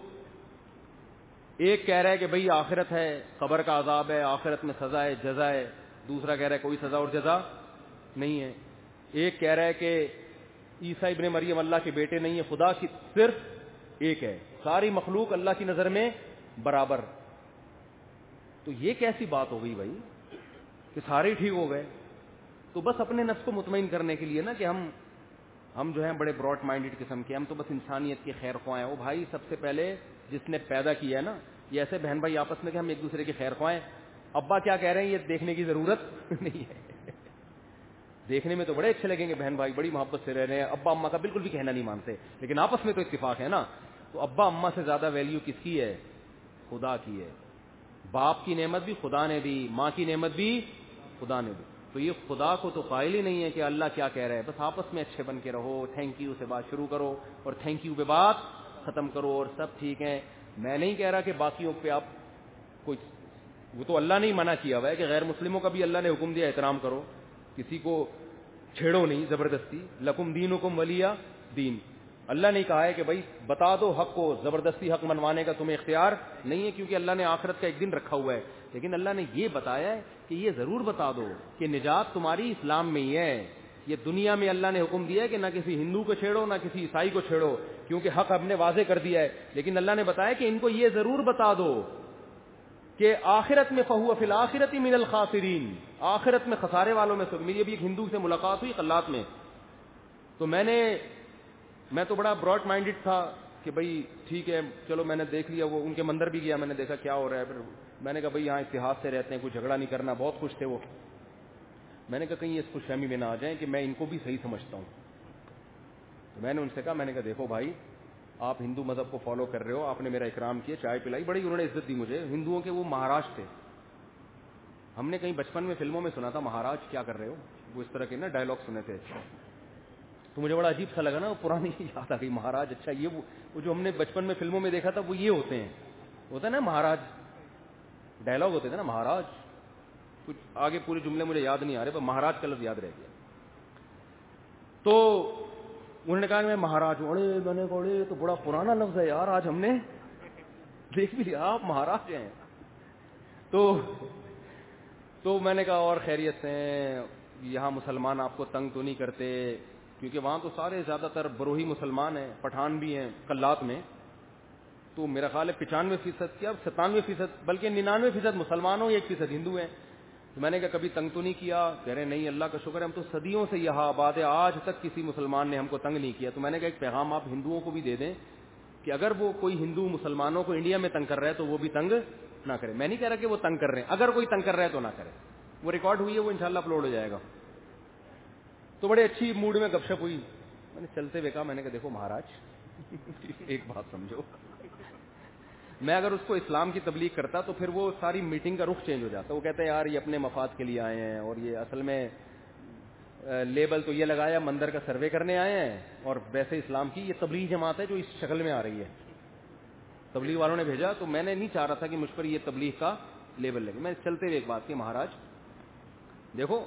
ایک کہہ رہا ہے کہ بھئی آخرت ہے, قبر کا عذاب ہے, آخرت میں سزا ہے جزا ہے. دوسرا کہہ رہا ہے کوئی سزا اور جزا نہیں ہے. ایک کہہ رہا ہے کہ عیسیٰ ابن مریم اللہ کے بیٹے نہیں ہے, خدا کی صرف ایک ہے, ساری مخلوق اللہ کی نظر میں برابر. تو یہ کیسی بات ہو گئی بھائی کہ سارے ٹھیک ہو گئے؟ تو بس اپنے نفس کو مطمئن کرنے کے لیے نا کہ ہم ہم جو ہیں بڑے براڈ مائنڈڈ قسم کے, ہم تو بس انسانیت کے خیر خواہ ہیں. وہ بھائی سب سے پہلے جس نے پیدا کیا ہے نا, یہ ایسے بہن بھائی آپس میں کہ ہم ایک دوسرے کے خیر خواہ ہیں. ابا کیا کہہ رہے ہیں یہ دیکھنے کی ضرورت نہیں ہے. دیکھنے میں تو بڑے اچھے لگیں گے بہن بھائی, بڑی محبت سے رہ رہے ہیں, ابا اماں کا بالکل بھی کہنا نہیں مانتے, لیکن آپس میں تو اتفاق ہے نا. تو ابا اماں سے زیادہ ویلیو کس کی ہے؟ خدا کی ہے. باپ کی نعمت بھی خدا نے دی, ماں کی نعمت بھی خدا نے دی. تو یہ خدا کو تو قائل ہی نہیں ہے کہ اللہ کیا کہہ رہا ہے. بس آپس میں اچھے بن کے رہو, تھینک یو سے بات شروع کرو اور تھینک یو پہ بات ختم کرو اور سب ٹھیک ہے. میں نہیں کہہ رہا کہ باقیوں پہ آپ کوئی, وہ تو اللہ نے ہی منع کیا ہوا ہے کہ غیر مسلموں کا بھی اللہ نے حکم دیا احترام کرو, کسی کو چھیڑو نہیں زبردستی. لکم دینکم ولی دین. اللہ نے کہا ہے کہ بھائی بتا دو حق کو, زبردستی حق منوانے کا تمہیں اختیار نہیں ہے, کیونکہ اللہ نے آخرت کا ایک دن رکھا ہوا ہے. لیکن اللہ نے یہ بتایا ہے کہ یہ ضرور بتا دو کہ نجات تمہاری اسلام میں ہی ہے. یہ دنیا میں اللہ نے حکم دیا ہے کہ نہ کسی ہندو کو چھیڑو نہ کسی عیسائی کو چھیڑو, کیونکہ حق ہم نے واضح کر دیا ہے. لیکن اللہ نے بتایا کہ ان کو یہ ضرور بتا دو کہ آخرت میں فہو فی الآخرۃ من الخاسرین, آخرت میں خسارے والوں میں سے. میری ابھی ایک ہندو سے ملاقات ہوئی قلات میں, تو میں نے میں تو بڑا براڈ مائنڈڈ تھا کہ بھئی ٹھیک ہے چلو, میں نے دیکھ لیا, وہ ان کے مندر بھی گیا, میں نے دیکھا کیا ہو رہا ہے. پھر میں نے کہا بھئی یہاں اتحاد سے رہتے ہیں, کوئی جھگڑا نہیں کرنا. بہت خوش تھے وہ. میں نے کہا کہیں اس خوش فہمی میں نہ آ جائیں کہ میں ان کو بھی صحیح سمجھتا ہوں. تو میں نے ان سے کہا میں نے کہا دیکھو بھائی آپ ہندو مذہب کو فالو کر رہے ہو, آپ نے میرا اکرام کیا, چائے پلائی, بڑی انہوں نے عزت دی مجھے. ہندوؤں کے وہ مہاراج تھے, ہم نے کہیں بچپن میں فلموں میں سنا تھا مہاراج کیا کر رہے ہو, وہ اس طرح کے نا ڈائلاگ سنے تھے. تو مجھے بڑا عجیب سا لگا نا, وہ پرانی یاد آ گئی مہاراج. اچھا یہ وہ جو ہم نے بچپن میں فلموں میں دیکھا تھا وہ یہ ہوتے ہیں, ہوتا ہے نا مہاراج, ڈائلاگ ہوتے تھے نا مہاراج. کچھ آگے پورے جملے مجھے یاد نہیں آ رہے, پر مہاراج کا لفظ یاد رہ گیا. تو انہوں نے کہا کہ میں مہاراج ہوں. اڑے میں نے کہا اڑے تو بڑا پرانا لفظ ہے یار, آج ہم نے دیکھ بھی لیا آپ مہاراج ہیں. تو تو میں نے کہا اور خیریت سے یہاں مسلمان آپ کو تنگ تو نہیں کرتے, کیونکہ وہاں تو سارے زیادہ تر بروہی مسلمان ہیں, پٹھان بھی ہیں کلات میں. تو میرا خیال ہے پچانوے فیصد کیا ستانوے فیصد بلکہ ننانوے فیصد مسلمان ہوں, ایک فیصد ہندو ہیں. تو میں نے کہا کبھی تنگ تو نہیں کیا؟ کہہ رہے نہیں اللہ کا شکر ہے ہم تو صدیوں سے یہاں آباد ہے, آج تک کسی مسلمان نے ہم کو تنگ نہیں کیا. تو میں نے کہا ایک پیغام آپ ہندوؤں کو بھی دے دیں کہ اگر وہ کوئی ہندو مسلمانوں کو انڈیا میں تنگ کر رہا ہے تو وہ بھی تنگ نہ کرے. میں نہیں کہہ رہا کہ وہ تنگ کر رہے ہیں, اگر کوئی تنگ کر رہا ہے تو نہ کرے. وہ ریکارڈ ہوئی ہے, وہ انشاءاللہ اپلوڈ ہو جائے گا. تو بڑے اچھی موڈ میں گپ شپ ہوئی. میں نے چلتے ہوئے کہا میں نے کہا دیکھو مہاراج ایک بات سمجھو, میں اگر اس کو اسلام کی تبلیغ کرتا تو پھر وہ ساری میٹنگ کا رخ چینج ہو جاتا. وہ کہتے ہیں یار یہ اپنے مفاد کے لیے آئے ہیں, اور یہ اصل میں لیبل تو یہ لگایا مندر کا سروے کرنے آئے ہیں, اور ویسے اسلام کی یہ تبلیغ جماعت ہے جو اس شکل میں آ رہی ہے. تبلیغ والوں نے بھیجا, تو میں نے نہیں چاہ رہا تھا کہ مجھ پر یہ تبلیغ کا لیبل لگے. میں چلتے ہوئے ایک بات کی, مہاراج دیکھو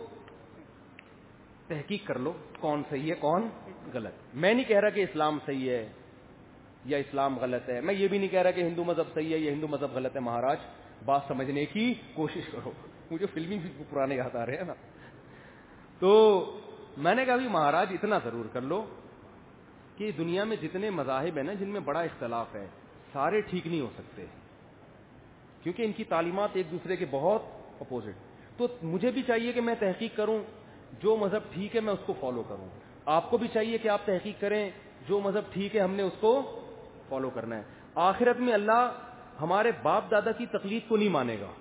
تحقیق کر لو کون صحیح ہے کون غلط. میں نہیں کہہ رہا کہ اسلام صحیح ہے یا اسلام غلط ہے, میں یہ بھی نہیں کہہ رہا کہ ہندو مذہب صحیح ہے یا ہندو مذہب غلط ہے. مہاراج بات سمجھنے کی کوشش کرو. مجھے فلمی بھی پرانے یاد آ رہے ہیں نا. تو میں نے کہا بھی مہاراج اتنا ضرور کر لو کہ دنیا میں جتنے مذاہب ہیں نا جن میں بڑا اختلاف ہے, سارے ٹھیک نہیں ہو سکتے, کیونکہ ان کی تعلیمات ایک دوسرے کے بہت اپوزٹ. تو مجھے بھی چاہیے کہ میں تحقیق کروں, جو مذہب ٹھیک ہے میں اس کو فالو کروں. آپ کو بھی چاہیے کہ آپ تحقیق کریں, جو مذہب ٹھیک ہے ہم نے اس کو فالو کرنا ہے. آخرت میں اللہ ہمارے باپ دادا کی تقلید کو نہیں مانے گا.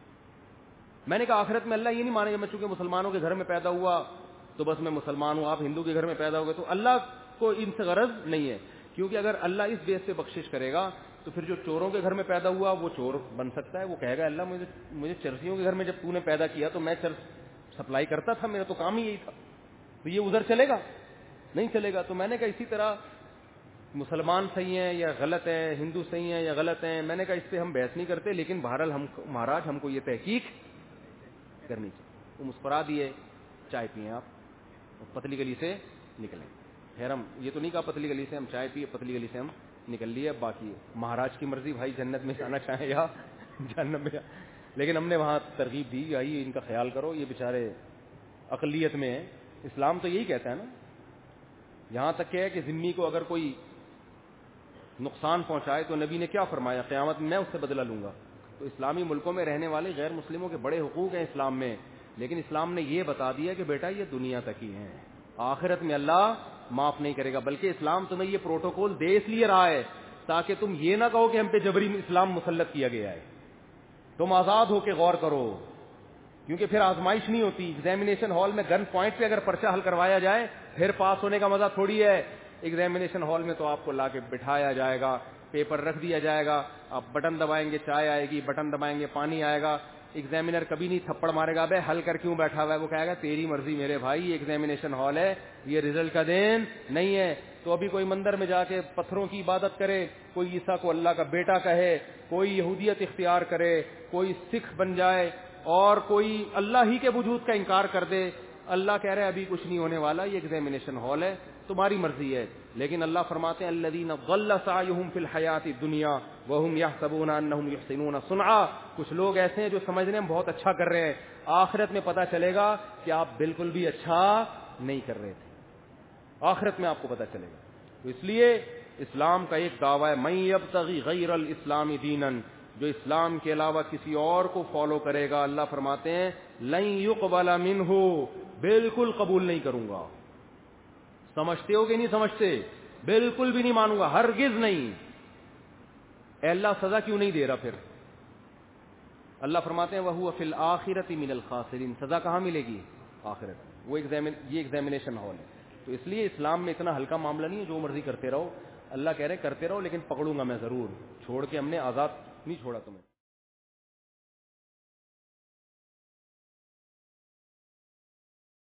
میں نے کہا آخرت میں اللہ یہ نہیں مانے گا میں چونکہ مسلمانوں کے گھر میں پیدا ہوا تو بس میں مسلمان ہوں, آپ ہندو کے گھر میں پیدا ہو گئے. تو اللہ کو ان سے غرض نہیں ہے, کیونکہ اگر اللہ اس بیس سے بخشش کرے گا تو پھر جو چوروں کے گھر میں پیدا ہوا وہ چور بن سکتا ہے. وہ کہے گا اللہ مجھے مجھے چرسیوں کے گھر میں جب تو نے پیدا کیا تو میں چرس سپلائی کرتا تھا, میرا تو کام ہی یہی تھا. تو یہ ادھر چلے گا نہیں چلے گا. تو میں نے کہا اسی طرح مسلمان صحیح ہیں یا غلط ہیں, ہندو صحیح ہیں یا غلط ہیں, میں نے کہا اس پہ ہم بحث نہیں کرتے, لیکن بہرحال ہم مہاراج ہم کو یہ تحقیق کرنی چاہیے. وہ مسکرا دیے, چائے پئیں آپ, پتلی گلی سے نکلیں. خیر ہم یہ تو نہیں کہا پتلی گلی سے ہم چائے پیے, پتلی گلی سے ہم نکل لیے. باقی مہاراج کی مرضی بھائی, جنت میں جانا چاہیں یا جہنم میں, لیکن ہم نے وہاں ترغیب دی بھائی ان کا خیال کرو, یہ بیچارے اقلیت میں ہیں. اسلام تو یہی کہتا ہے نا, یہاں تک کہ ہے کہ ذمہ کو اگر کوئی نقصان پہنچائے تو نبی نے کیا فرمایا, قیامت میں میں اس سے بدلہ لوں گا. تو اسلامی ملکوں میں رہنے والے غیر مسلموں کے بڑے حقوق ہیں اسلام میں, لیکن اسلام نے یہ بتا دیا کہ بیٹا یہ دنیا تک ہی ہیں, آخرت میں اللہ معاف نہیں کرے گا. بلکہ اسلام تمہیں یہ پروٹوکول دے اس لیے رہا ہے تاکہ تم یہ نہ کہو کہ ہم پہ جبری اسلام مسلط کیا گیا ہے. تم آزاد ہو کے غور کرو, کیونکہ پھر آزمائش نہیں ہوتی. ایگزامینیشن ہال میں گن پوائنٹ پہ اگر پرچہ حل کروایا جائے پھر پاس ہونے کا مزہ تھوڑی ہے. ایگزامینیشن ہال میں تو آپ کو لا کے بٹھایا جائے گا, پیپر رکھ دیا جائے گا, آپ بٹن دبائیں گے چائے آئے گی, بٹن دبائیں گے پانی آئے گا. ایگزامینر کبھی نہیں تھپڑ مارے گا بے حل کر کیوں بیٹھا ہوا ہے, وہ کہے گا تیری مرضی میرے بھائی, یہ ایگزامینیشن ہال ہے, یہ رزلٹ کا دین نہیں ہے. تو ابھی کوئی مندر میں جا کے پتھروں کی عبادت کرے, کوئی عیسیٰ کو اللہ کا بیٹا کہے, کوئی یہودیت اختیار کرے, کوئی سکھ بن جائے, اور کوئی اللہ ہی کے وجود کا انکار کر دے, اللہ کہہ رہے ابھی کچھ نہیں ہونے والا, یہ ایگزامینیشن ہال ہے, تمہاری مرضی ہے. لیکن اللہ فرماتے ہیں الذین ضل سعیہم فی الحیاۃ الدنیا وہم یحسبون انہم یحسنون صنعا. کچھ لوگ ایسے ہیں جو سمجھ رہے ہیں ہم بہت اچھا کر رہے ہیں, آخرت میں پتہ چلے گا کہ آپ بالکل بھی اچھا نہیں کر رہے تھے, آخرت میں آپ کو پتہ چلے گا. تو اس لیے اسلام کا ایک دعویٰ ہے من یبتغی غیر الاسلام دینا, جو اسلام کے علاوہ کسی اور کو فالو کرے گا اللہ فرماتے ہیں لن یقبل منہ, بالکل قبول نہیں کروں گا. سمجھتے ہو کہ نہیں سمجھتے, بالکل بھی نہیں مانوں گا, ہرگز نہیں. اے اللہ سزا کیوں نہیں دے رہا پھر؟ اللہ فرماتے ہیں وَهُوَ فِي الْآخِرَةِ مِنَ الْخَاسِرِينَ, سزا کہاں ملے گی؟ آخرت. وہ ایگزامن یہ ایگزامینیشن ہال ہے. تو اس لیے اسلام میں اتنا ہلکا معاملہ نہیں ہے جو مرضی کرتے رہو. اللہ کہہ رہے کرتے رہو لیکن پکڑوں گا میں ضرور, چھوڑ کے ہم نے آزاد نہیں چھوڑا تمہیں.